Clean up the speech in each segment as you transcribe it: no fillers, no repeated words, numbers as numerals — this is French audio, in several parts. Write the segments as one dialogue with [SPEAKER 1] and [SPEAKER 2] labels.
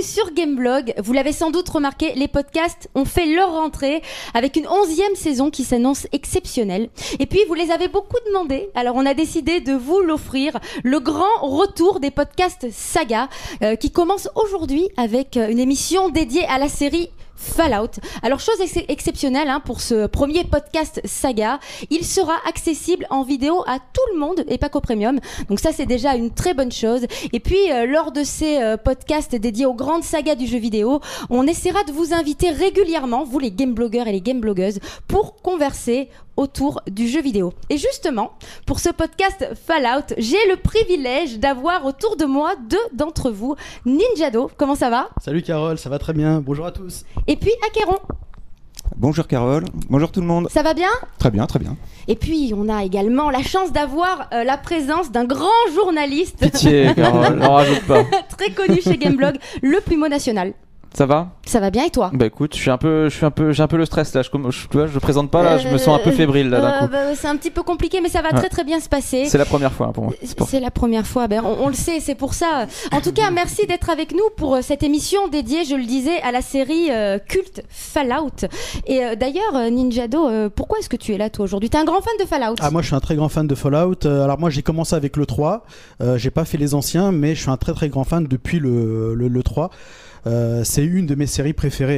[SPEAKER 1] sur Gameblog. Vous l'avez sans doute remarqué, les podcasts ont fait leur rentrée avec une 11e saison qui s'annonce exceptionnelle. Et puis, vous les avez beaucoup demandé, alors on a décidé de vous l'offrir, le grand retour des podcasts saga, qui commence aujourd'hui avec une émission dédiée à la série Fallout. Alors, chose exceptionnelle pour ce premier podcast saga, il sera accessible en vidéo à tout le monde et pas qu'au premium. Donc ça, c'est déjà une très bonne chose. Et puis, lors de ces podcasts dédiés aux grandes sagas du jeu vidéo, on essaiera de vous inviter régulièrement, vous les gameblogueurs et les gameblogueuses, pour converser autour du jeu vidéo. Et justement, pour ce podcast Fallout, j'ai le privilège d'avoir autour de moi deux d'entre vous. Ninjado, comment ça va ?
[SPEAKER 2] Salut Carole, ça va très bien, bonjour à tous.
[SPEAKER 1] Et puis Acheron.
[SPEAKER 3] Bonjour Carole, bonjour tout le monde.
[SPEAKER 1] Ça va bien ?
[SPEAKER 3] Très bien, très bien.
[SPEAKER 1] Et puis on a également la chance d'avoir la présence d'un grand journaliste.
[SPEAKER 4] Pitié Carole, n'en rajoute pas.
[SPEAKER 1] Très connu chez Gameblog, le Plumeau National.
[SPEAKER 4] Ça va ?
[SPEAKER 1] Ça va bien et toi ?
[SPEAKER 4] Bah écoute, j'ai un peu le stress là. Tu vois, je présente pas là, je me sens un peu fébrile là d'un coup.
[SPEAKER 1] C'est un petit peu compliqué, mais ça va très très bien se passer.
[SPEAKER 4] C'est la première fois pour moi.
[SPEAKER 1] C'est la première fois. On le sait, c'est pour ça. En tout cas, merci d'être avec nous pour cette émission dédiée, je le disais, à la série culte Fallout. Et d'ailleurs, Ninjado, pourquoi est-ce que tu es là toi aujourd'hui ? T'es un grand fan de Fallout ?
[SPEAKER 2] Moi, je suis un très grand fan de Fallout. Alors moi, j'ai commencé avec le 3. J'ai pas fait les anciens, mais je suis un très très grand fan depuis le 3. C'est une de mes séries préférées,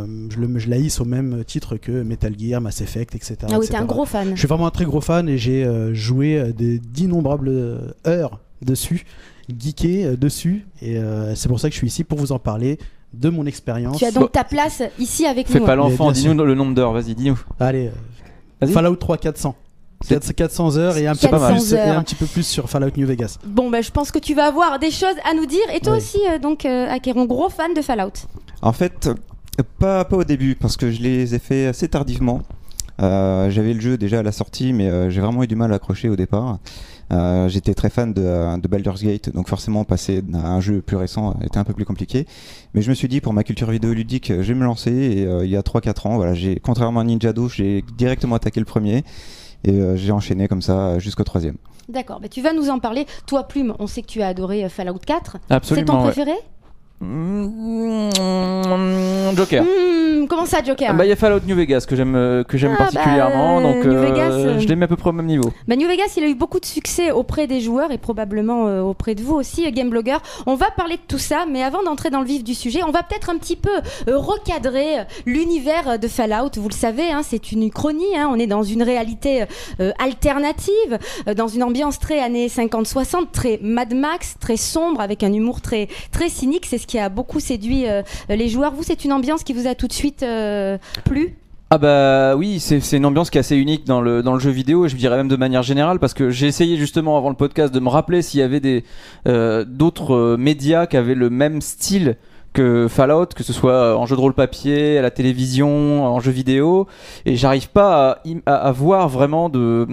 [SPEAKER 2] je la hisse au même titre que Metal Gear, Mass Effect, etc.
[SPEAKER 1] Ah oui,
[SPEAKER 2] etc.
[SPEAKER 1] t'es un gros fan.
[SPEAKER 2] Je suis vraiment un très gros fan et j'ai joué d'innombrables heures dessus, geeké dessus, et c'est pour ça que je suis ici pour vous en parler de mon expérience.
[SPEAKER 1] Tu as donc ta place ici avec nous.
[SPEAKER 4] Fais pas l'enfant, dis-nous le nombre d'heures, vas-y, dis-nous.
[SPEAKER 2] Allez,
[SPEAKER 4] Vas-y.
[SPEAKER 2] Fallout 3 400. 400 heures et un petit peu plus sur Fallout New Vegas.
[SPEAKER 1] Bon, je pense que tu vas avoir des choses à nous dire. Et toi aussi, Acheron, gros fan de Fallout.
[SPEAKER 3] En fait, pas au début, parce que je les ai fait assez tardivement. J'avais le jeu déjà à la sortie, mais j'ai vraiment eu du mal à accrocher au départ. J'étais très fan de Baldur's Gate, donc forcément passer à un jeu plus récent était un peu plus compliqué. Mais je me suis dit, pour ma culture vidéoludique, je vais me lancer. Et il y a 3-4 ans, voilà, contrairement à Ninjado, j'ai directement attaqué le premier. Et j'ai enchaîné comme ça jusqu'au 3e.
[SPEAKER 1] D'accord, tu vas nous en parler. Toi, Plume, on sait que tu as adoré Fallout 4.
[SPEAKER 4] Absolument.
[SPEAKER 1] C'est ton préféré ?
[SPEAKER 4] Joker.
[SPEAKER 1] Comment ça, Joker ?
[SPEAKER 4] Il y a Fallout New Vegas que j'aime particulièrement, donc
[SPEAKER 1] New Vegas,
[SPEAKER 4] je les mets à peu près au même niveau.
[SPEAKER 1] New Vegas, il a eu beaucoup de succès auprès des joueurs et probablement auprès de vous aussi, Gameblogueurs. On va parler de tout ça, mais avant d'entrer dans le vif du sujet, on va peut-être un petit peu recadrer l'univers de Fallout. Vous le savez, c'est une uchronie, on est dans une réalité alternative, dans une ambiance très années 50-60, très Mad Max, très sombre, avec un humour très, très cynique. C'est ce qui a beaucoup séduit les joueurs. Vous, c'est une ambiance qui vous a tout de suite plu ?
[SPEAKER 4] Oui, c'est une ambiance qui est assez unique dans le jeu vidéo, et je dirais même de manière générale, parce que j'ai essayé justement avant le podcast de me rappeler s'il y avait d'autres médias qui avaient le même style que Fallout, que ce soit en jeu de rôle papier, à la télévision, en jeu vidéo, et j'arrive pas à voir vraiment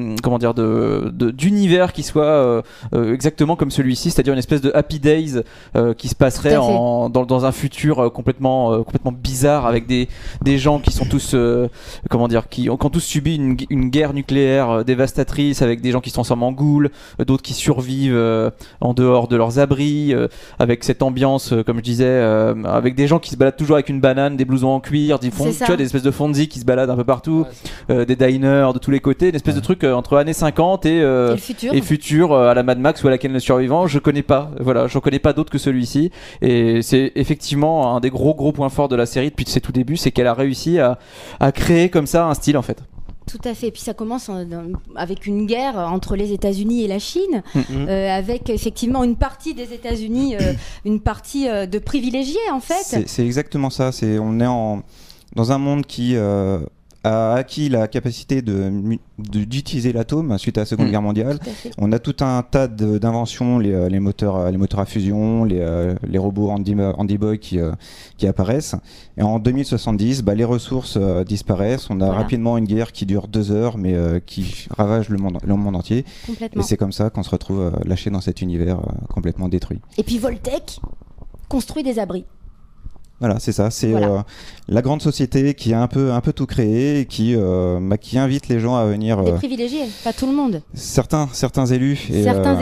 [SPEAKER 4] d'univers qui soit exactement comme celui-ci, c'est-à-dire une espèce de Happy Days qui se passerait dans un futur complètement bizarre, avec des gens qui sont tous qui ont tous subi une guerre nucléaire dévastatrice, avec des gens qui se transforment en ghouls, d'autres qui survivent en dehors de leurs abris, avec cette ambiance, comme je disais, avec des gens qui se baladent toujours avec une banane, des blousons en cuir, des espèces de fonzie qui se baladent un peu partout, des diners de tous les côtés, une espèce de truc entre années 50 et le futur à la Mad Max ou à laquelle le survivant. Je connais pas d'autre que celui-ci, et c'est effectivement un des gros points forts de la série depuis ses tout débuts, c'est qu'elle a réussi à créer comme ça un style en fait.
[SPEAKER 1] Tout à fait. Et puis ça commence avec une guerre entre les États-Unis et la Chine, avec effectivement une partie des États-Unis, une partie de privilégiés en fait.
[SPEAKER 3] C'est exactement ça. On est dans un monde qui a acquis la capacité d'utiliser l'atome suite à la Seconde Guerre mondiale. On a tout un tas d'inventions, les moteurs à fusion, les robots Andy Boy qui apparaissent. Et en 2070, les ressources disparaissent. On a rapidement une guerre qui dure 2 heures, mais qui ravage le monde entier. Et c'est comme ça qu'on se retrouve lâché dans cet univers complètement détruit.
[SPEAKER 1] Et puis Voltec construit des abris.
[SPEAKER 3] Voilà, c'est ça. C'est la grande société qui a un peu tout créé et qui invite les gens à venir.
[SPEAKER 1] Des privilégiés, pas tout le monde.
[SPEAKER 3] Certains élus.
[SPEAKER 1] Certains élus.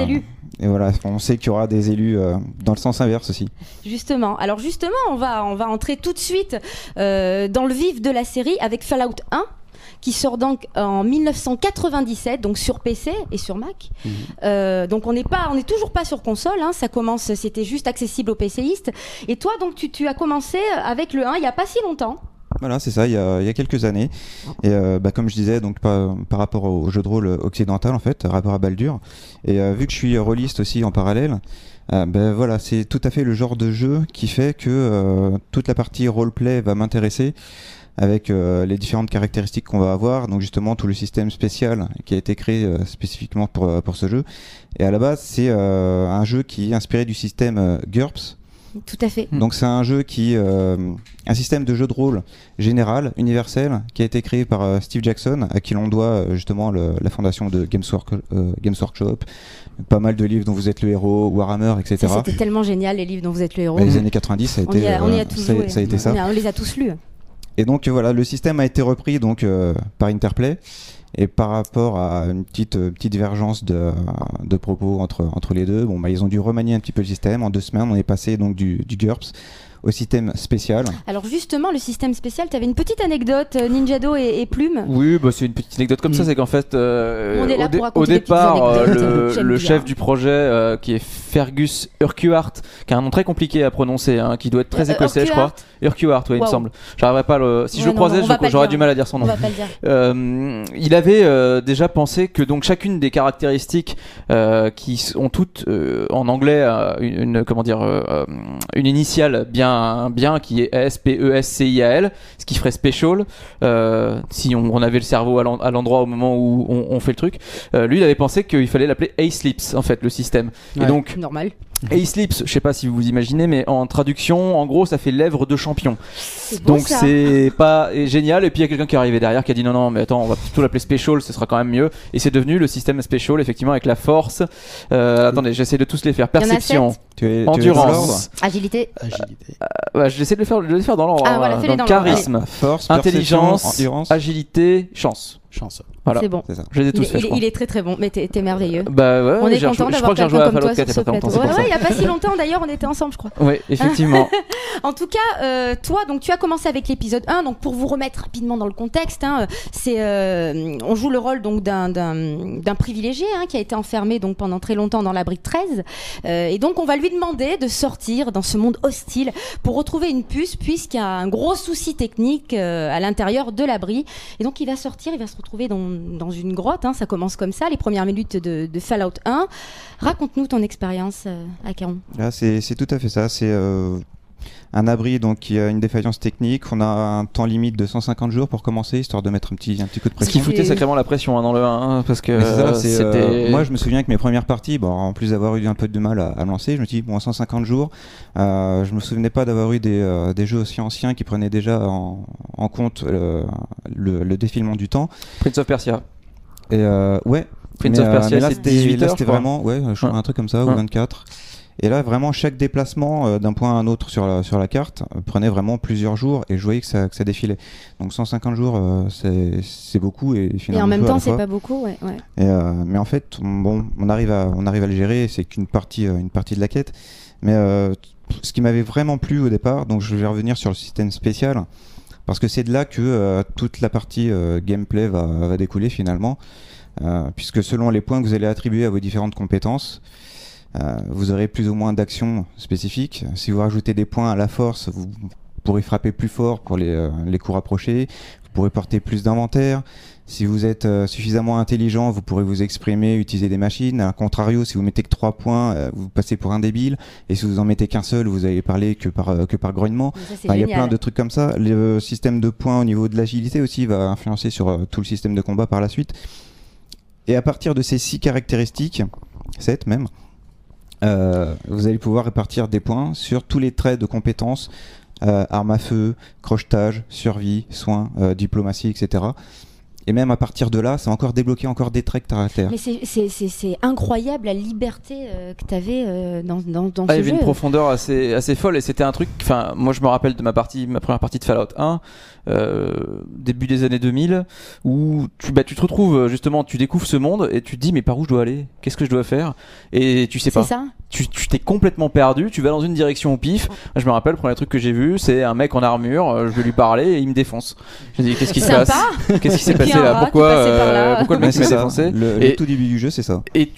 [SPEAKER 3] Et voilà, on sait qu'il y aura des élus dans le sens inverse aussi.
[SPEAKER 1] Justement, on va entrer tout de suite dans le vif de la série avec Fallout 1. Qui sort donc en 1997, donc sur PC et sur Mac. Donc on n'est toujours pas sur console, hein, c'était juste accessible aux PCistes. Et toi, donc tu as commencé avec le 1 il n'y a pas si longtemps.
[SPEAKER 3] Voilà, c'est ça, il y a quelques années. Et comme je disais, donc par rapport au jeu de rôle occidental, en fait, rapport à Baldur. Et vu que je suis rôliste aussi en parallèle, voilà, c'est tout à fait le genre de jeu qui fait que toute la partie roleplay va m'intéresser, avec les différentes caractéristiques qu'on va avoir, donc justement tout le système spécial qui a été créé spécifiquement pour ce jeu. Et à la base, c'est un jeu qui est inspiré du système GURPS.
[SPEAKER 1] Tout à fait.
[SPEAKER 3] Donc c'est un jeu un système de jeu de rôle général, universel, qui a été créé par Steve Jackson, à qui l'on doit justement la fondation de Games Workshop, pas mal de livres dont vous êtes le héros, Warhammer, etc.
[SPEAKER 1] C'était tellement génial, les livres dont vous êtes le héros.
[SPEAKER 3] Les années 90, ça a été ça.
[SPEAKER 1] On les a tous lus.
[SPEAKER 3] Et donc voilà, le système a été repris donc par Interplay, et par rapport à une petite divergence de propos entre les deux, ils ont dû remanier un petit peu le système. En 2 semaines, on est passé donc du GURPS au système spécial.
[SPEAKER 1] Alors justement, le système spécial, tu avais une petite anecdote, Ninjado et Plume.
[SPEAKER 4] Oui, c'est une petite anecdote comme ça, c'est qu'en fait,
[SPEAKER 1] au
[SPEAKER 4] départ, le chef du projet, qui est Fergus Urquhart, qui a un nom très compliqué à prononcer, hein, qui doit être très écossais, je crois. Urquhart, il me semble. J'arriverais pas si je le croisais, j'aurais du mal à dire son nom.
[SPEAKER 1] On va pas le dire.
[SPEAKER 4] Il avait déjà pensé que donc chacune des caractéristiques qui ont toutes en anglais une initiale bien qui est SPESCIAL, ce qui ferait special si on avait le cerveau à l'endroit au moment où on fait le truc. Lui, il avait pensé qu'il fallait l'appeler A-Slips, en fait, le système.
[SPEAKER 2] Ouais.
[SPEAKER 4] Et donc
[SPEAKER 1] normal.
[SPEAKER 4] A-Slips, je sais pas si vous vous imaginez, mais en traduction, en gros, ça fait lèvres de champion.
[SPEAKER 1] Donc
[SPEAKER 4] c'est pas génial. Et puis il y a quelqu'un qui est arrivé derrière qui a dit non, mais attends, on va plutôt l'appeler Special, ce sera quand même mieux. Et c'est devenu le système Special, effectivement, avec la force. Attendez, j'essaie de tous les faire. Perception, endurance,
[SPEAKER 1] agilité.
[SPEAKER 4] J'essaie de le faire dans l'ordre.
[SPEAKER 1] Ah, voilà, fais-les dans
[SPEAKER 4] charisme,
[SPEAKER 3] force,
[SPEAKER 4] intelligence,
[SPEAKER 3] endurance,
[SPEAKER 4] agilité, chance. Voilà.
[SPEAKER 1] C'est bon.
[SPEAKER 3] C'est ça.
[SPEAKER 1] Je les ai tous fait, il est très très bon, mais t'es merveilleux.
[SPEAKER 4] Ouais,
[SPEAKER 1] on est content d'avoir quelqu'un comme toi sur ce
[SPEAKER 4] plateau.
[SPEAKER 1] plateau. Il y a pas si longtemps d'ailleurs, on était ensemble, je crois.
[SPEAKER 4] Oui, effectivement.
[SPEAKER 1] En tout cas, toi, donc tu as commencé avec l'épisode 1. Donc pour vous remettre rapidement dans le contexte, on joue le rôle donc d'un privilégié qui a été enfermé donc pendant très longtemps dans l'abri 13. Et donc on va lui demander de sortir dans ce monde hostile pour retrouver une puce, puisqu'il y a un gros souci technique à l'intérieur de l'abri. Et donc il va sortir, il va se retrouver dans une grotte, ça commence comme ça, les premières minutes de Fallout 1. Raconte-nous ton expérience, Acheron.
[SPEAKER 3] Là, c'est tout à fait ça, c'est un abri donc, qui a une défaillance technique, on a un temps limite de 150 jours pour commencer, histoire de mettre un petit coup de pression.
[SPEAKER 4] Ce qui foutait sacrément la pression dans le 1, parce que
[SPEAKER 3] c'était... moi je me souviens que mes premières parties, en plus d'avoir eu un peu de mal à lancer, je me dis 150 jours, je me souvenais pas d'avoir eu des jeux aussi anciens qui prenaient déjà en compte le défilement du temps.
[SPEAKER 4] Prince of Persia.
[SPEAKER 3] Et ouais.
[SPEAKER 4] Prince of Persia, c'est 18 heures,
[SPEAKER 3] c'était vraiment un truc comme ça, ou 24. Et là, vraiment, chaque déplacement d'un point à un autre sur la carte prenait vraiment plusieurs jours, et je voyais que ça défilait. Donc 150 jours, c'est beaucoup, et finalement.
[SPEAKER 1] Et en même temps, c'est pas beaucoup, ouais.
[SPEAKER 3] Mais en fait, on arrive à le gérer. C'est qu'une partie de la quête. Mais ce qui m'avait vraiment plu au départ, donc je vais revenir sur le système spécial, parce que c'est de là que toute la partie gameplay va découler finalement, puisque selon les points que vous allez attribuer à vos différentes compétences, vous aurez plus ou moins d'actions spécifiques. Si vous rajoutez des points à la force, vous pourrez frapper plus fort pour les coups rapprochés, vous pourrez porter plus d'inventaire. Si vous êtes suffisamment intelligent, vous pourrez vous exprimer, utiliser des machines. A contrario, si vous mettez que 3 points, vous passez pour un débile. Et si vous en mettez qu'un seul, vous allez parler que par grognement. Il y a plein de trucs comme ça. Le système de points au niveau de l'agilité aussi va influencer sur tout le système de combat par la suite. Et à partir de ces 6 caractéristiques, 7 même, vous allez pouvoir répartir des points sur tous les traits de compétences, arme à feu, crochetage, survie, soins, diplomatie, etc. Et même à partir de là, ça a encore débloqué encore des traits que t'as à terre.
[SPEAKER 1] Mais c'est incroyable la liberté que tu avais dans ce jeu.
[SPEAKER 4] Il y avait une profondeur assez folle et c'était un truc. Enfin, moi je me rappelle de ma première partie de Fallout 1, début des années 2000, où tu te retrouves justement, tu découvres ce monde et tu te dis mais par où je dois aller ? Qu'est-ce que je dois faire ? Et tu sais pas.
[SPEAKER 1] C'est ça.
[SPEAKER 4] Tu t'es complètement perdu, tu vas dans une direction au pif. Je me rappelle, le premier truc que j'ai vu, c'est un mec en armure, je vais lui parler et il me défonce. Je dis qu'est-ce qui se passe ? Qu'est-ce qui s'est passé là ? Pourquoi le mec m'a défoncé ?
[SPEAKER 3] Le tout début du jeu, c'est ça.
[SPEAKER 4] Et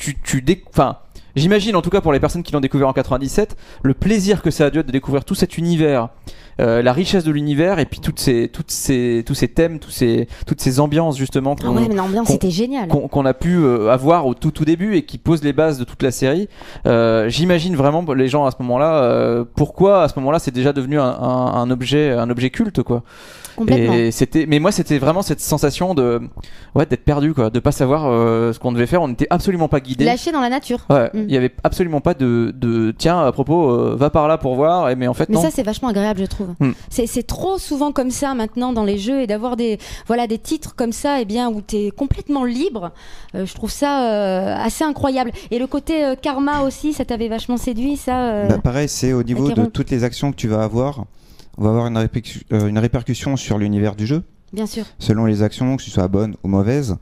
[SPEAKER 4] j'imagine en tout cas pour les personnes qui l'ont découvert en 97, le plaisir que ça a dû être de découvrir tout cet univers. La richesse de l'univers et puis tous ces thèmes, toutes ces ambiances justement
[SPEAKER 1] mais l'ambiance était géniale.
[SPEAKER 4] Qu'on a pu avoir au tout début et qui posent les bases de toute la série. J'imagine vraiment les gens à ce moment-là pourquoi à ce moment-là c'est déjà devenu un objet culte quoi.
[SPEAKER 1] Complètement.
[SPEAKER 4] Mais moi c'était vraiment cette sensation d'être perdu quoi, de pas savoir ce qu'on devait faire. On n'était absolument pas guidé.
[SPEAKER 1] Lâché dans la nature.
[SPEAKER 4] Ouais. Il y avait absolument pas de tiens à propos va par là pour voir. Mais en fait non.
[SPEAKER 1] Mais ça c'est vachement agréable je trouve. C'est trop souvent comme ça maintenant dans les jeux et d'avoir des titres comme ça où t'es complètement libre. Je trouve ça assez incroyable. Et le côté karma aussi, ça t'avait vachement séduit ça.
[SPEAKER 3] Pareil, c'est au niveau de toutes les actions que tu vas avoir. On va avoir une répercussion sur l'univers du jeu.
[SPEAKER 1] Bien sûr.
[SPEAKER 3] Selon les actions, que ce soit bonnes ou mauvaises.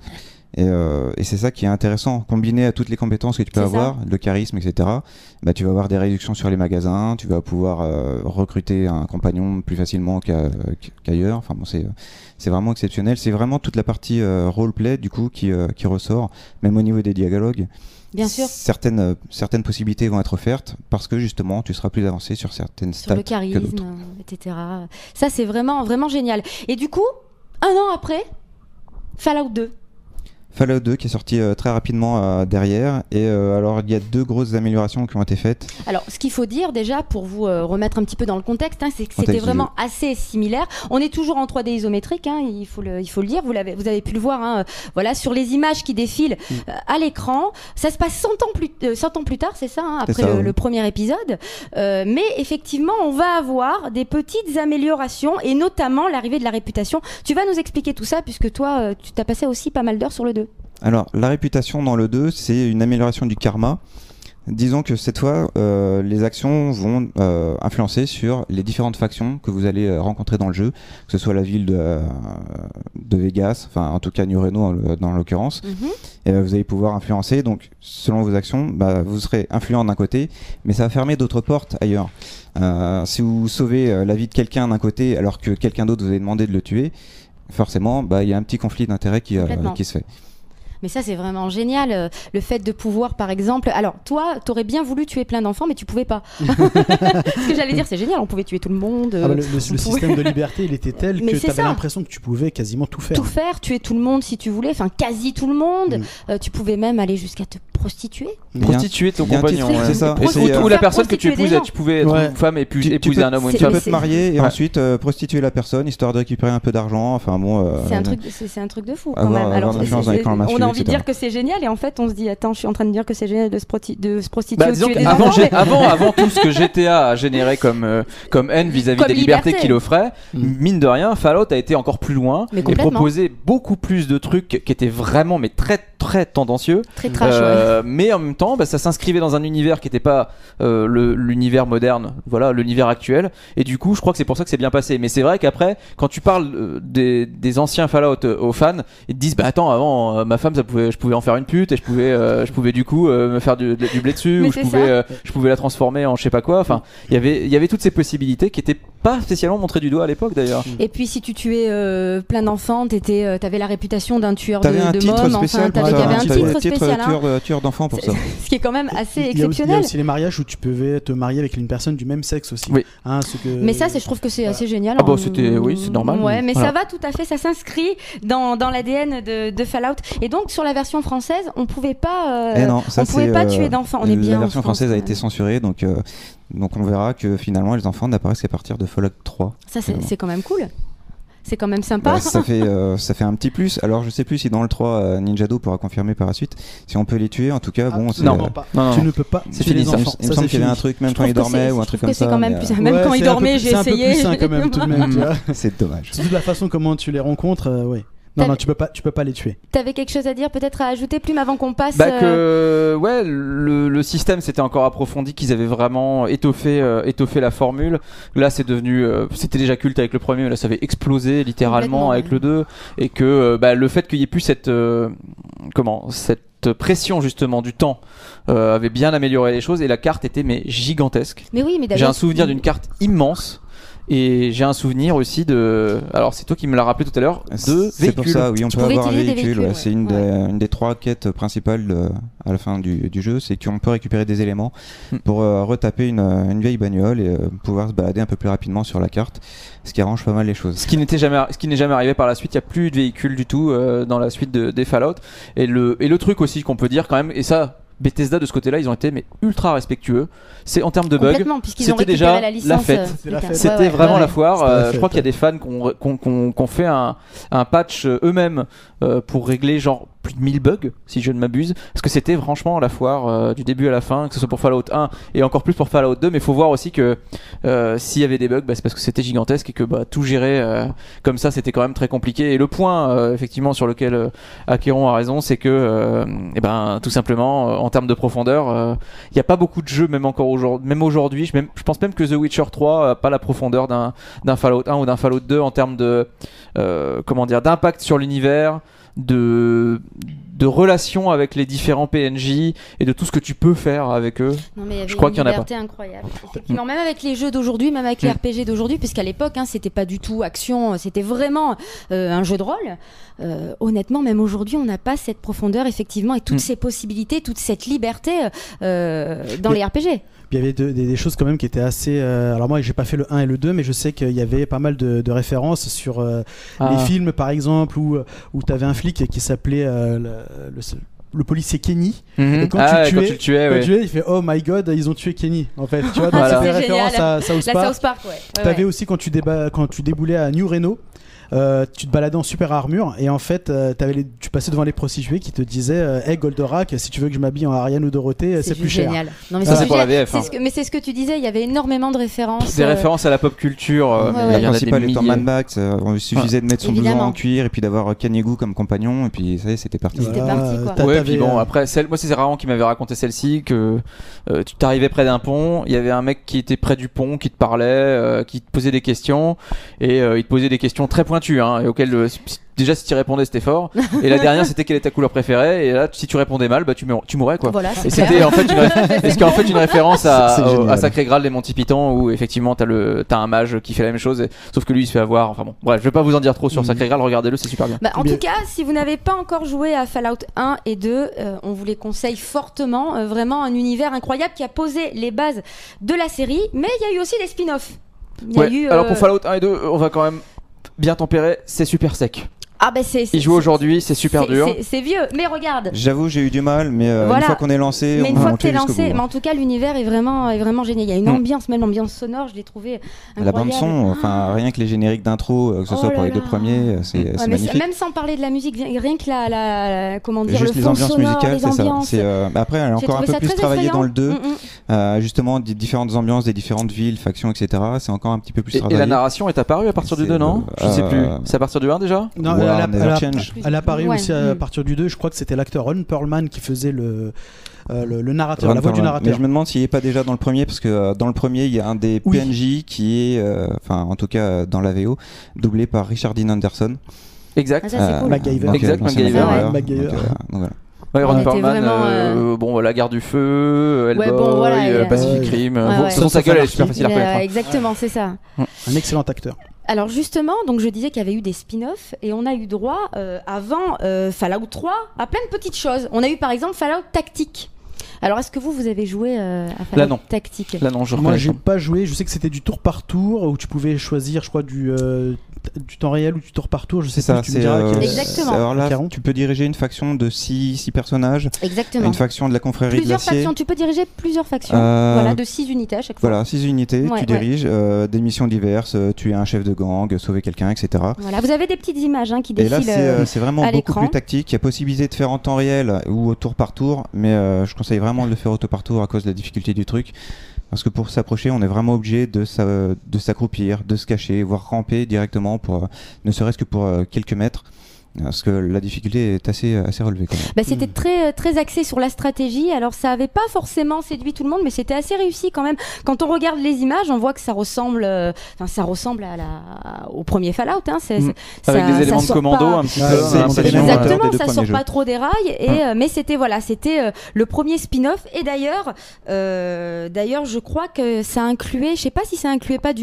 [SPEAKER 3] Et c'est ça qui est intéressant, combiné à toutes les compétences que tu peux avoir, le charisme, etc. Tu vas avoir des réductions sur les magasins, tu vas pouvoir recruter un compagnon plus facilement qu'ailleurs. Enfin bon, c'est vraiment exceptionnel. C'est vraiment toute la partie roleplay du coup qui ressort, même au niveau des dialogues.
[SPEAKER 1] Bien sûr.
[SPEAKER 3] Certaines possibilités vont être offertes parce que justement tu seras plus avancé sur certaines stats.
[SPEAKER 1] Sur le charisme, etc. Ça c'est vraiment, vraiment génial. Et du coup, un an après, Fallout 2.
[SPEAKER 3] Fallout 2 qui est sorti très rapidement derrière et alors il y a 2 grosses améliorations qui ont été faites.
[SPEAKER 1] Alors ce qu'il faut dire déjà pour vous remettre un petit peu dans le contexte, c'est que c'était vraiment assez similaire. On est toujours en 3D isométrique, il faut le dire, vous avez pu le voir sur les images qui défilent à l'écran. Ça se passe 100 ans plus tard, c'est ça, après le premier épisode. Mais effectivement on va avoir des petites améliorations et notamment l'arrivée de la réputation. Tu vas nous expliquer tout ça puisque toi tu t'as passé aussi pas mal d'heures sur le 2.
[SPEAKER 3] Alors, la réputation dans le 2, c'est une amélioration du karma. Disons que cette fois, les actions vont influencer sur les différentes factions que vous allez rencontrer dans le jeu, que ce soit la ville de Vegas, enfin en tout cas New Reno dans l'occurrence. Et vous allez pouvoir influencer, donc selon vos actions, vous serez influent d'un côté, mais ça va fermer d'autres portes ailleurs. Si vous sauvez la vie de quelqu'un d'un côté alors que quelqu'un d'autre vous a demandé de le tuer, forcément, il y a un petit conflit d'intérêts qui se fait.
[SPEAKER 1] Mais ça, c'est vraiment génial. Le fait de pouvoir, par exemple... Alors, toi, t'aurais bien voulu tuer plein d'enfants, mais tu pouvais pas. Ce que j'allais dire, c'est génial. On pouvait tuer tout le monde.
[SPEAKER 2] Le système de liberté, il était tel que t'avais l'impression que tu pouvais quasiment tout faire.
[SPEAKER 1] Tout faire, tuer tout le monde si tu voulais. Enfin, quasi tout le monde. Tu pouvais même aller jusqu'à te prostituer.
[SPEAKER 4] Prostituer ton compagnon.
[SPEAKER 3] C'est ça.
[SPEAKER 4] Ou la personne que tu épousais. Tu pouvais être une femme et épouser un homme ou une femme.
[SPEAKER 3] Tu peux te marier et ensuite prostituer la personne, histoire de récupérer un peu d'argent. Enfin bon...
[SPEAKER 1] C'est un truc de fou, quand même. Alors, on a envie de dire que c'est génial et en fait on se dit attends, je suis en train de dire que c'est génial de se prostituer ou de tuer des enfants.
[SPEAKER 4] Avant tout ce que GTA a généré comme haine vis-à-vis des libertés qu'il offrait, mine de rien Fallout a été encore plus loin et proposait beaucoup plus de trucs qui étaient vraiment très très tendancieux,
[SPEAKER 1] très trash,
[SPEAKER 4] mais en même temps ça s'inscrivait dans un univers qui n'était pas l'univers moderne, l'univers actuel, et du coup je crois que c'est pour ça que c'est bien passé. Mais c'est vrai qu'après quand tu parles des anciens Fallout aux fans, ils te disent attends, avant ma femme je pouvais en faire une pute et je pouvais du coup me faire du blé dessus, ou je pouvais la transformer en je sais pas quoi. Enfin il y avait toutes ces possibilités qui étaient pas spécialement montrées du doigt à l'époque d'ailleurs.
[SPEAKER 1] Et puis si tu tuais plein d'enfants, t'avais la réputation d'un tueur de
[SPEAKER 3] mômes.
[SPEAKER 1] Enfin t'avais un titre spécial,
[SPEAKER 3] tueur d'enfants pour ça.
[SPEAKER 1] Ce qui est quand même assez exceptionnel.
[SPEAKER 2] Il y a aussi les mariages où tu pouvais te marier avec une personne du même sexe aussi.
[SPEAKER 4] Oui.
[SPEAKER 1] Mais ça je trouve que c'est assez génial.
[SPEAKER 4] C'est normal.
[SPEAKER 1] Ouais, mais ça va tout à fait, ça s'inscrit dans l'ADN de Fallout. Et donc sur la version française, on pouvait pas tuer d'enfants. On est bien.
[SPEAKER 3] La version française a été censurée, donc on verra que finalement les enfants n'apparaissent qu'à partir de Fallout 3.
[SPEAKER 1] Ça c'est quand même cool. C'est quand même sympa.
[SPEAKER 3] Ça fait un petit plus. Alors je sais plus si dans le 3 Ninjado pourra confirmer par la suite si on peut les tuer. En tout cas
[SPEAKER 2] non, tu ne peux pas.
[SPEAKER 3] C'est fini. Il me semble qu'il y avait un truc même quand ils dormaient ou un truc comme ça.
[SPEAKER 1] Même quand ils dormaient, j'ai essayé.
[SPEAKER 2] C'est un peu plus sain quand même tout de même.
[SPEAKER 3] C'est dommage.
[SPEAKER 2] C'est de la façon comment tu les rencontres, oui. Non, tu peux pas les tuer.
[SPEAKER 1] T'avais quelque chose à dire, peut-être à ajouter, Plume, avant qu'on passe
[SPEAKER 4] le système s'était encore approfondi, qu'ils avaient vraiment étoffé la formule. Là, c'est devenu, c'était déjà culte avec le premier, mais là, ça avait explosé littéralement avec le 2, et que le fait qu'il y ait plus cette pression justement du temps avait bien amélioré les choses, et la carte était gigantesque.
[SPEAKER 1] Mais oui, mais
[SPEAKER 4] j'ai un souvenir d'une carte immense. Et j'ai un souvenir aussi de. Alors, c'est toi qui me l'as rappelé tout à l'heure, de véhicules.
[SPEAKER 3] C'est pour ça, oui, on peut avoir un véhicule.
[SPEAKER 1] Ouais.
[SPEAKER 3] C'est une des 3 quêtes principales à la fin du jeu, c'est qu'on peut récupérer des éléments pour retaper une vieille bagnole et pouvoir se balader un peu plus rapidement sur la carte, ce qui arrange pas mal les choses.
[SPEAKER 4] Ce qui n'est jamais arrivé par la suite. Il n'y a plus de véhicules du tout dans la suite des Fallout. Et le truc aussi qu'on peut dire quand même, et ça. Bethesda de ce côté-là, ils ont été ultra respectueux. C'est en termes de bugs, c'était déjà la fête. C'était vraiment la foire. Je crois qu'il y a des fans qui ont fait un patch eux-mêmes pour régler genre plus de 1000 bugs, si je ne m'abuse, parce que c'était franchement la foire du début à la fin, que ce soit pour Fallout 1 et encore plus pour Fallout 2. Mais il faut voir aussi que s'il y avait des bugs, c'est parce que c'était gigantesque et que tout gérer comme ça, c'était quand même très compliqué. Et le point effectivement sur lequel Acheron a raison, c'est que tout simplement en termes de profondeur, il n'y a pas beaucoup de jeux, même aujourd'hui, je pense même que The Witcher 3 n'a pas la profondeur d'un Fallout 1 ou d'un Fallout 2 en termes de d'impact sur l'univers, de relations avec les différents PNJ et de tout ce que tu peux faire avec eux.
[SPEAKER 1] Non, mais
[SPEAKER 4] je crois qu'il y en a pas.
[SPEAKER 1] Une liberté incroyable. Effectivement, même avec les jeux d'aujourd'hui, même avec les RPG d'aujourd'hui, puisqu'à l'époque, c'était pas du tout action, c'était vraiment un jeu de rôle. Honnêtement, même aujourd'hui, on n'a pas cette profondeur, effectivement, et toutes ces possibilités, toute cette liberté dans les RPG.
[SPEAKER 2] Puis il y avait des choses quand même qui étaient assez... alors moi j'ai pas fait le 1 et le 2, mais je sais qu'il y avait pas mal de références sur les films par exemple, où tu avais un flic qui s'appelait le policier Kenny. Et quand tu le tuais, il fait oh my god, ils ont tué Kenny en fait. Tu vois, donc c'était référence à South Park.
[SPEAKER 1] La South Park,
[SPEAKER 2] T'avais aussi quand tu déboulais à New Reno. Tu te baladais en super armure et en fait tu passais devant les prostituées qui te disaient hey Goldorak, si tu veux que je m'habille en Ariane ou Dorothée, c'est plus cher.
[SPEAKER 1] Non, mais
[SPEAKER 4] ça c'est pour la VF.
[SPEAKER 1] Mais c'est ce que tu disais, il y avait énormément de références.
[SPEAKER 4] Des références à la pop culture.
[SPEAKER 3] La principale étant Mad Max, il suffisait de mettre son blouson en cuir et puis d'avoir Kanyegu comme compagnon et puis ça y est, c'était parti.
[SPEAKER 1] C'était parti quoi.
[SPEAKER 4] Ouais, puis bon après moi c'est Raran qui m'avait raconté celle-ci, que tu t'arrivais près d'un pont, il y avait un mec qui était près du pont qui te parlait, qui te posait des questions et il te posait des questions très pointues et auxquelles déjà si tu répondais c'était fort, et la dernière c'était quelle est ta couleur préférée, et là si tu répondais mal tu mourrais quoi.
[SPEAKER 1] Voilà,
[SPEAKER 4] et c'était en fait une référence à Sacré Graal des Monty Python, où effectivement t'as un mage qui fait la même chose sauf que lui il se fait avoir, enfin bon bref, je vais pas vous en dire trop sur Sacré Graal, regardez-le, c'est super bien.
[SPEAKER 1] En tout cas, si vous n'avez pas encore joué à Fallout 1 et 2, on vous les conseille fortement, vraiment un univers incroyable qui a posé les bases de la série, mais il y a eu aussi des spin-offs.
[SPEAKER 4] Alors pour Fallout 1 et 2, on va quand même bien tempérer, c'est super sec.
[SPEAKER 1] Ah bah
[SPEAKER 4] il joue aujourd'hui, c'est super dur.
[SPEAKER 1] C'est vieux, mais regarde.
[SPEAKER 3] J'avoue, j'ai eu du mal, mais une fois qu'on est lancé,
[SPEAKER 1] mais une fois que t'es lancé, mais en tout cas l'univers est vraiment génial. Il y a une ambiance, même l'ambiance sonore, je l'ai trouvé incroyable.
[SPEAKER 3] La bande son, rien que les génériques d'intro, que ce soit pour les 2 premiers, c'est magnifique.
[SPEAKER 1] Même sans parler de la musique, rien que la comment dire,
[SPEAKER 3] juste
[SPEAKER 1] le
[SPEAKER 3] les
[SPEAKER 1] fond
[SPEAKER 3] ambiances
[SPEAKER 1] sonore,
[SPEAKER 3] musicales,
[SPEAKER 1] les ambiances.
[SPEAKER 3] c'est ça. Après, elle a encore un peu plus travaillé dans le 2, justement des différentes ambiances, des différentes villes, factions, etc. C'est encore un petit peu plus travaillé.
[SPEAKER 4] Et la narration est apparue à partir du 2, non? Je sais plus. C'est à partir du 1 déjà?
[SPEAKER 2] Non, elle apparaît aussi à partir du 2. Je crois que c'était l'acteur Ron Perlman qui faisait le narrateur, la voix du narrateur.
[SPEAKER 3] Mais je me demande s'il n'est pas déjà dans le premier, parce que dans le premier, il y a un des PNJ qui est, en tout cas dans la VO, doublé par Richard Dean Anderson.
[SPEAKER 4] Exact.
[SPEAKER 2] MacGyver.
[SPEAKER 4] Exact, MacGyver.
[SPEAKER 3] Donc
[SPEAKER 4] voilà. Ron Perlman, La Guerre du Feu, Hellboy, Pacific Rim. Son sa gueule, elle est super facile à reconnaître.
[SPEAKER 1] Exactement, c'est ça.
[SPEAKER 2] Un excellent acteur.
[SPEAKER 1] Alors justement, donc je disais qu'il y avait eu des spin-offs et on a eu droit avant Fallout 3 à plein de petites choses. On a eu par exemple Fallout Tactique. Alors est-ce que vous avez joué à Fallout Tactique?
[SPEAKER 4] Là non,
[SPEAKER 2] moi j'ai pas joué. Je sais que c'était du tour par tour où tu pouvais choisir, je crois, du temps réel ou du tour par tour. Je sais
[SPEAKER 3] ça.
[SPEAKER 1] Exactement.
[SPEAKER 3] Alors là, tu peux diriger une faction de 6 personnages.
[SPEAKER 1] Exactement.
[SPEAKER 3] Une faction de la confrérie de l'acier.
[SPEAKER 1] Tu peux diriger plusieurs factions. Voilà, de 6 unités à chaque fois.
[SPEAKER 3] Voilà, 6 unités. Tu diriges des missions diverses. Tu es un chef de gang, sauver quelqu'un, etc.
[SPEAKER 1] Voilà, vous avez des petites images qui défilent.
[SPEAKER 3] Et là, c'est vraiment beaucoup plus tactique. Il y a possibilité de faire en temps réel ou au tour par tour, mais je conseille vraiment de le faire au tour par tour à cause de la difficulté du truc. Parce que pour s'approcher, on est vraiment obligé de s'accroupir, de se cacher, voire ramper directement, ne serait-ce que pour quelques mètres. Parce que la difficulté est assez relevée quand même.
[SPEAKER 1] C'était très, très axé sur la stratégie. Alors ça avait pas forcément séduit tout le monde, mais c'était assez réussi quand même. Quand on regarde les images, on voit que ça ressemble au premier Fallout. Hein.
[SPEAKER 4] Avec des éléments de commando un petit peu.
[SPEAKER 1] Exactement, ça sort pas trop des rails. Mais c'était le premier spin-off. Et d'ailleurs, je crois que ça incluait, je sais pas si ça incluait pas du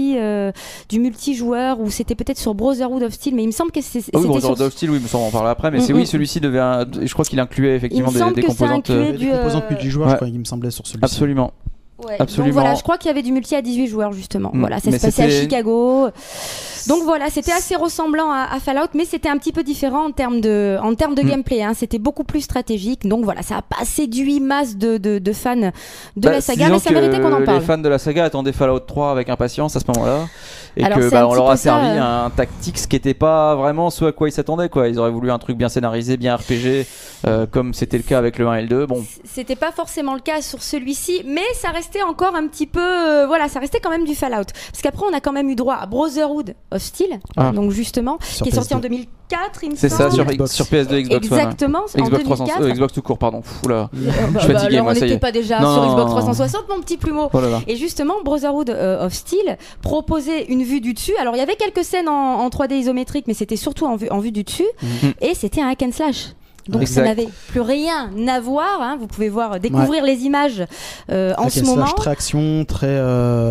[SPEAKER 1] multijoueur ou c'était peut-être sur Brotherhood of Steel, mais il me semble que c'était
[SPEAKER 4] Brotherhood of Steel, oui, on en parler après, mais celui-ci devait, je crois qu'il incluait effectivement des composantes.
[SPEAKER 2] Des composantes multijoueurs, je crois, il me semblait sur celui-ci.
[SPEAKER 4] Absolument.
[SPEAKER 1] Ouais. Donc voilà, je crois qu'il y avait du multi à 18 joueurs justement. Voilà, ça se passait à Chicago. Donc voilà, c'était assez ressemblant à Fallout, mais c'était un petit peu différent en termes de gameplay. Hein. C'était beaucoup plus stratégique. Donc voilà, ça a pas séduit masse de fans de la saga, mais ça méritait qu'on en parle.
[SPEAKER 4] Les fans de la saga attendaient Fallout 3 avec impatience à ce moment-là. Et on leur a servi un tactics qui n'était pas vraiment ce à quoi ils s'attendaient, quoi. Ils auraient voulu un truc bien scénarisé, bien RPG, comme c'était le cas avec le 1 et le 2. Bon.
[SPEAKER 1] C'était pas forcément le cas sur celui-ci, mais ça restait encore un petit peu. Ça restait quand même du Fallout. Parce qu'après, on a quand même eu droit à Brotherhood of Steel, donc justement, qui est sorti en 2004, il me semble.
[SPEAKER 4] C'est ça, sur PS2, Xbox.
[SPEAKER 1] Exactement, en 2004.
[SPEAKER 4] Xbox tout court, pardon. Oula, je suis fatigué,
[SPEAKER 1] alors,
[SPEAKER 4] moi,
[SPEAKER 1] on n'était pas déjà sur Xbox 360, mon petit plumeau.
[SPEAKER 4] Oh là là.
[SPEAKER 1] Et justement, Brotherhood of Steel proposait une vue du dessus. Alors, il y avait quelques scènes en 3D isométrique, mais c'était surtout en vue du dessus. Et c'était un hack and slash. Donc ça n'avait plus rien à voir. Hein. Vous pouvez découvrir les images en ce moment.
[SPEAKER 2] Très action, très.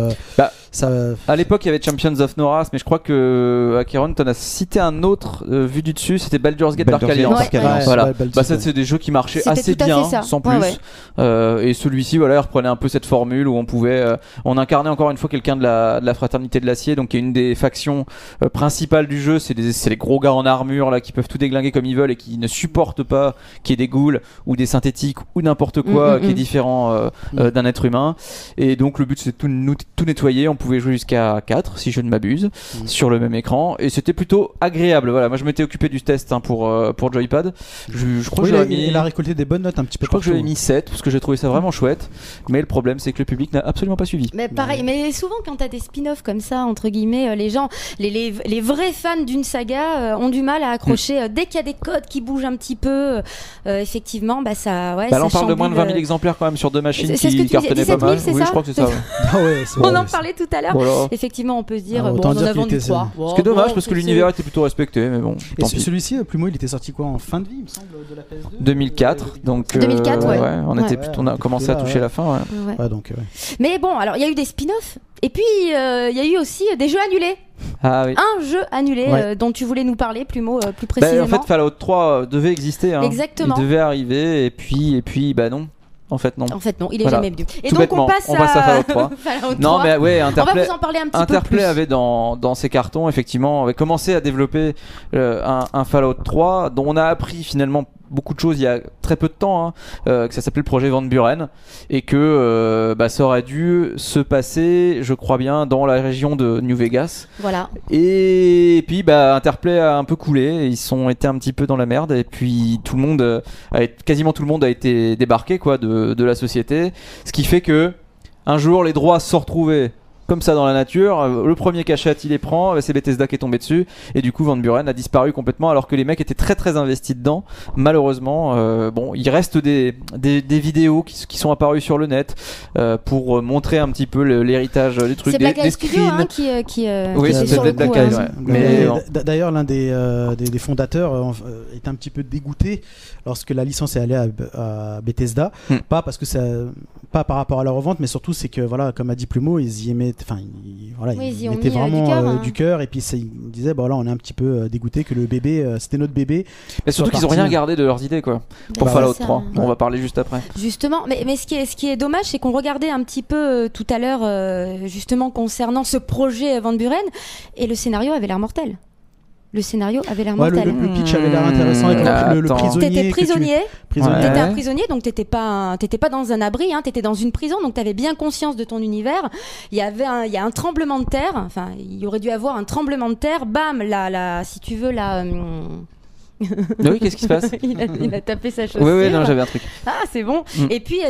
[SPEAKER 4] À l'époque, il y avait Champions of Noras, mais je crois que Acheron, t'en as cité un autre vu du dessus, c'était Baldur's Gate Dark Alliance. Voilà. Ça, c'est des jeux qui marchaient assez bien, sans plus. Et celui-ci, il reprenait un peu cette formule où on incarnait encore une fois quelqu'un de la fraternité de l'acier, donc qui est une des factions principales du jeu. C'est les gros gars en armure là qui peuvent tout déglinguer comme ils veulent et qui ne supportent pas qu'il y ait des ghouls ou des synthétiques ou n'importe quoi qui est différent d'un être humain. Et donc le but, c'est de tout nettoyer. On pouvait jouer jusqu'à 4 si je ne m'abuse sur le même écran et c'était plutôt agréable. Voilà, moi je m'étais occupé du test pour Joypad. Je crois que
[SPEAKER 2] il a récolté des bonnes notes un petit peu.
[SPEAKER 4] Je crois que je l'ai mis 7 parce que j'ai trouvé ça vraiment chouette, mais le problème c'est que le public n'a absolument pas suivi.
[SPEAKER 1] Mais pareil, mais souvent quand t'as des spin-offs comme ça entre guillemets, les gens, les vrais fans d'une saga ont du mal à accrocher dès qu'il y a des codes qui bougent un petit peu. Effectivement, ça.
[SPEAKER 4] Là on parle de moins de 20 000 exemplaires quand même sur deux machines qui cartonnaient pas mal. Oui, je crois que c'est ça.
[SPEAKER 1] On en parlait tout à l'heure. Voilà. Effectivement, on peut se dire, on en a vendu 3.
[SPEAKER 4] Ce qui est dommage parce que l'univers était plutôt respecté, mais bon.
[SPEAKER 2] Et celui-ci, Plumeau, il était sorti en fin de vie, il me semble, de la PS2
[SPEAKER 4] 2004, donc
[SPEAKER 1] 2004,
[SPEAKER 4] on a commencé à toucher la fin.
[SPEAKER 1] Mais bon, alors il y a eu des spin-offs, et puis il y a eu aussi des jeux annulés.
[SPEAKER 4] Ah oui.
[SPEAKER 1] Un jeu annulé dont tu voulais nous parler, Plumeau, plus précisément.
[SPEAKER 4] En fait, Fallout 3 devait exister.
[SPEAKER 1] Exactement.
[SPEAKER 4] Il devait arriver, et puis non. En fait, non, il
[SPEAKER 1] est jamais venu. Et
[SPEAKER 4] tout
[SPEAKER 1] donc,
[SPEAKER 4] bêtement,
[SPEAKER 1] on passe à
[SPEAKER 4] Fallout 3.
[SPEAKER 1] Non, mais
[SPEAKER 4] Interplay,
[SPEAKER 1] on va vous en parler un petit peu plus.
[SPEAKER 4] Interplay avait dans ses cartons, effectivement, avait commencé à développer un Fallout 3 dont on a appris finalement beaucoup de choses il y a très peu de temps, que ça s'appelait le projet Van Buren et que ça aurait dû se passer, je crois bien, dans la région de New Vegas.
[SPEAKER 1] Voilà.
[SPEAKER 4] Et puis Interplay a un peu coulé, ils ont été un petit peu dans la merde et puis quasiment tout le monde a été débarqué de la société, ce qui fait que un jour les droits se sont retrouvés comme ça dans la nature, le premier cachette il les prend, c'est Bethesda qui est tombé dessus et du coup Van Buren a disparu complètement alors que les mecs étaient très très investis dedans. Malheureusement, il reste des vidéos qui sont apparues sur le net pour montrer un petit peu l'héritage des trucs,
[SPEAKER 1] des screens.
[SPEAKER 4] Oui, c'est Black Eyes.
[SPEAKER 2] Mais d'ailleurs l'un des fondateurs est un petit peu dégoûté lorsque la licence est allée à Bethesda, pas parce que pas par rapport à la revente, mais surtout c'est que comme a dit Plumeau, ils y aimaient. Ils mettaient vraiment du cœur et puis ils disaient on est un petit peu dégoûté que le bébé c'était notre bébé.
[SPEAKER 4] Mais surtout qu'ils ont rien gardé de leurs idées pour Fallout 3. On va parler juste après.
[SPEAKER 1] Justement, mais ce qui est dommage, c'est qu'on regardait un petit peu tout à l'heure justement concernant ce projet Van Buren et le scénario avait l'air mortel. Le scénario avait l'air mortel.
[SPEAKER 2] Le pitch avait l'air intéressant avec le prisonnier.
[SPEAKER 1] T'étais prisonnier. T'étais un prisonnier, donc t'étais pas dans un abri, t'étais dans une prison, donc t'avais bien conscience de ton univers. Il y a un tremblement de terre. Enfin, il y aurait dû avoir un tremblement de terre. Bam, si tu veux
[SPEAKER 4] Oui, qu'est-ce qui se passe?
[SPEAKER 1] il a tapé sa chaussure.
[SPEAKER 4] Oui, non, j'avais un truc.
[SPEAKER 1] Ah, c'est bon. Et puis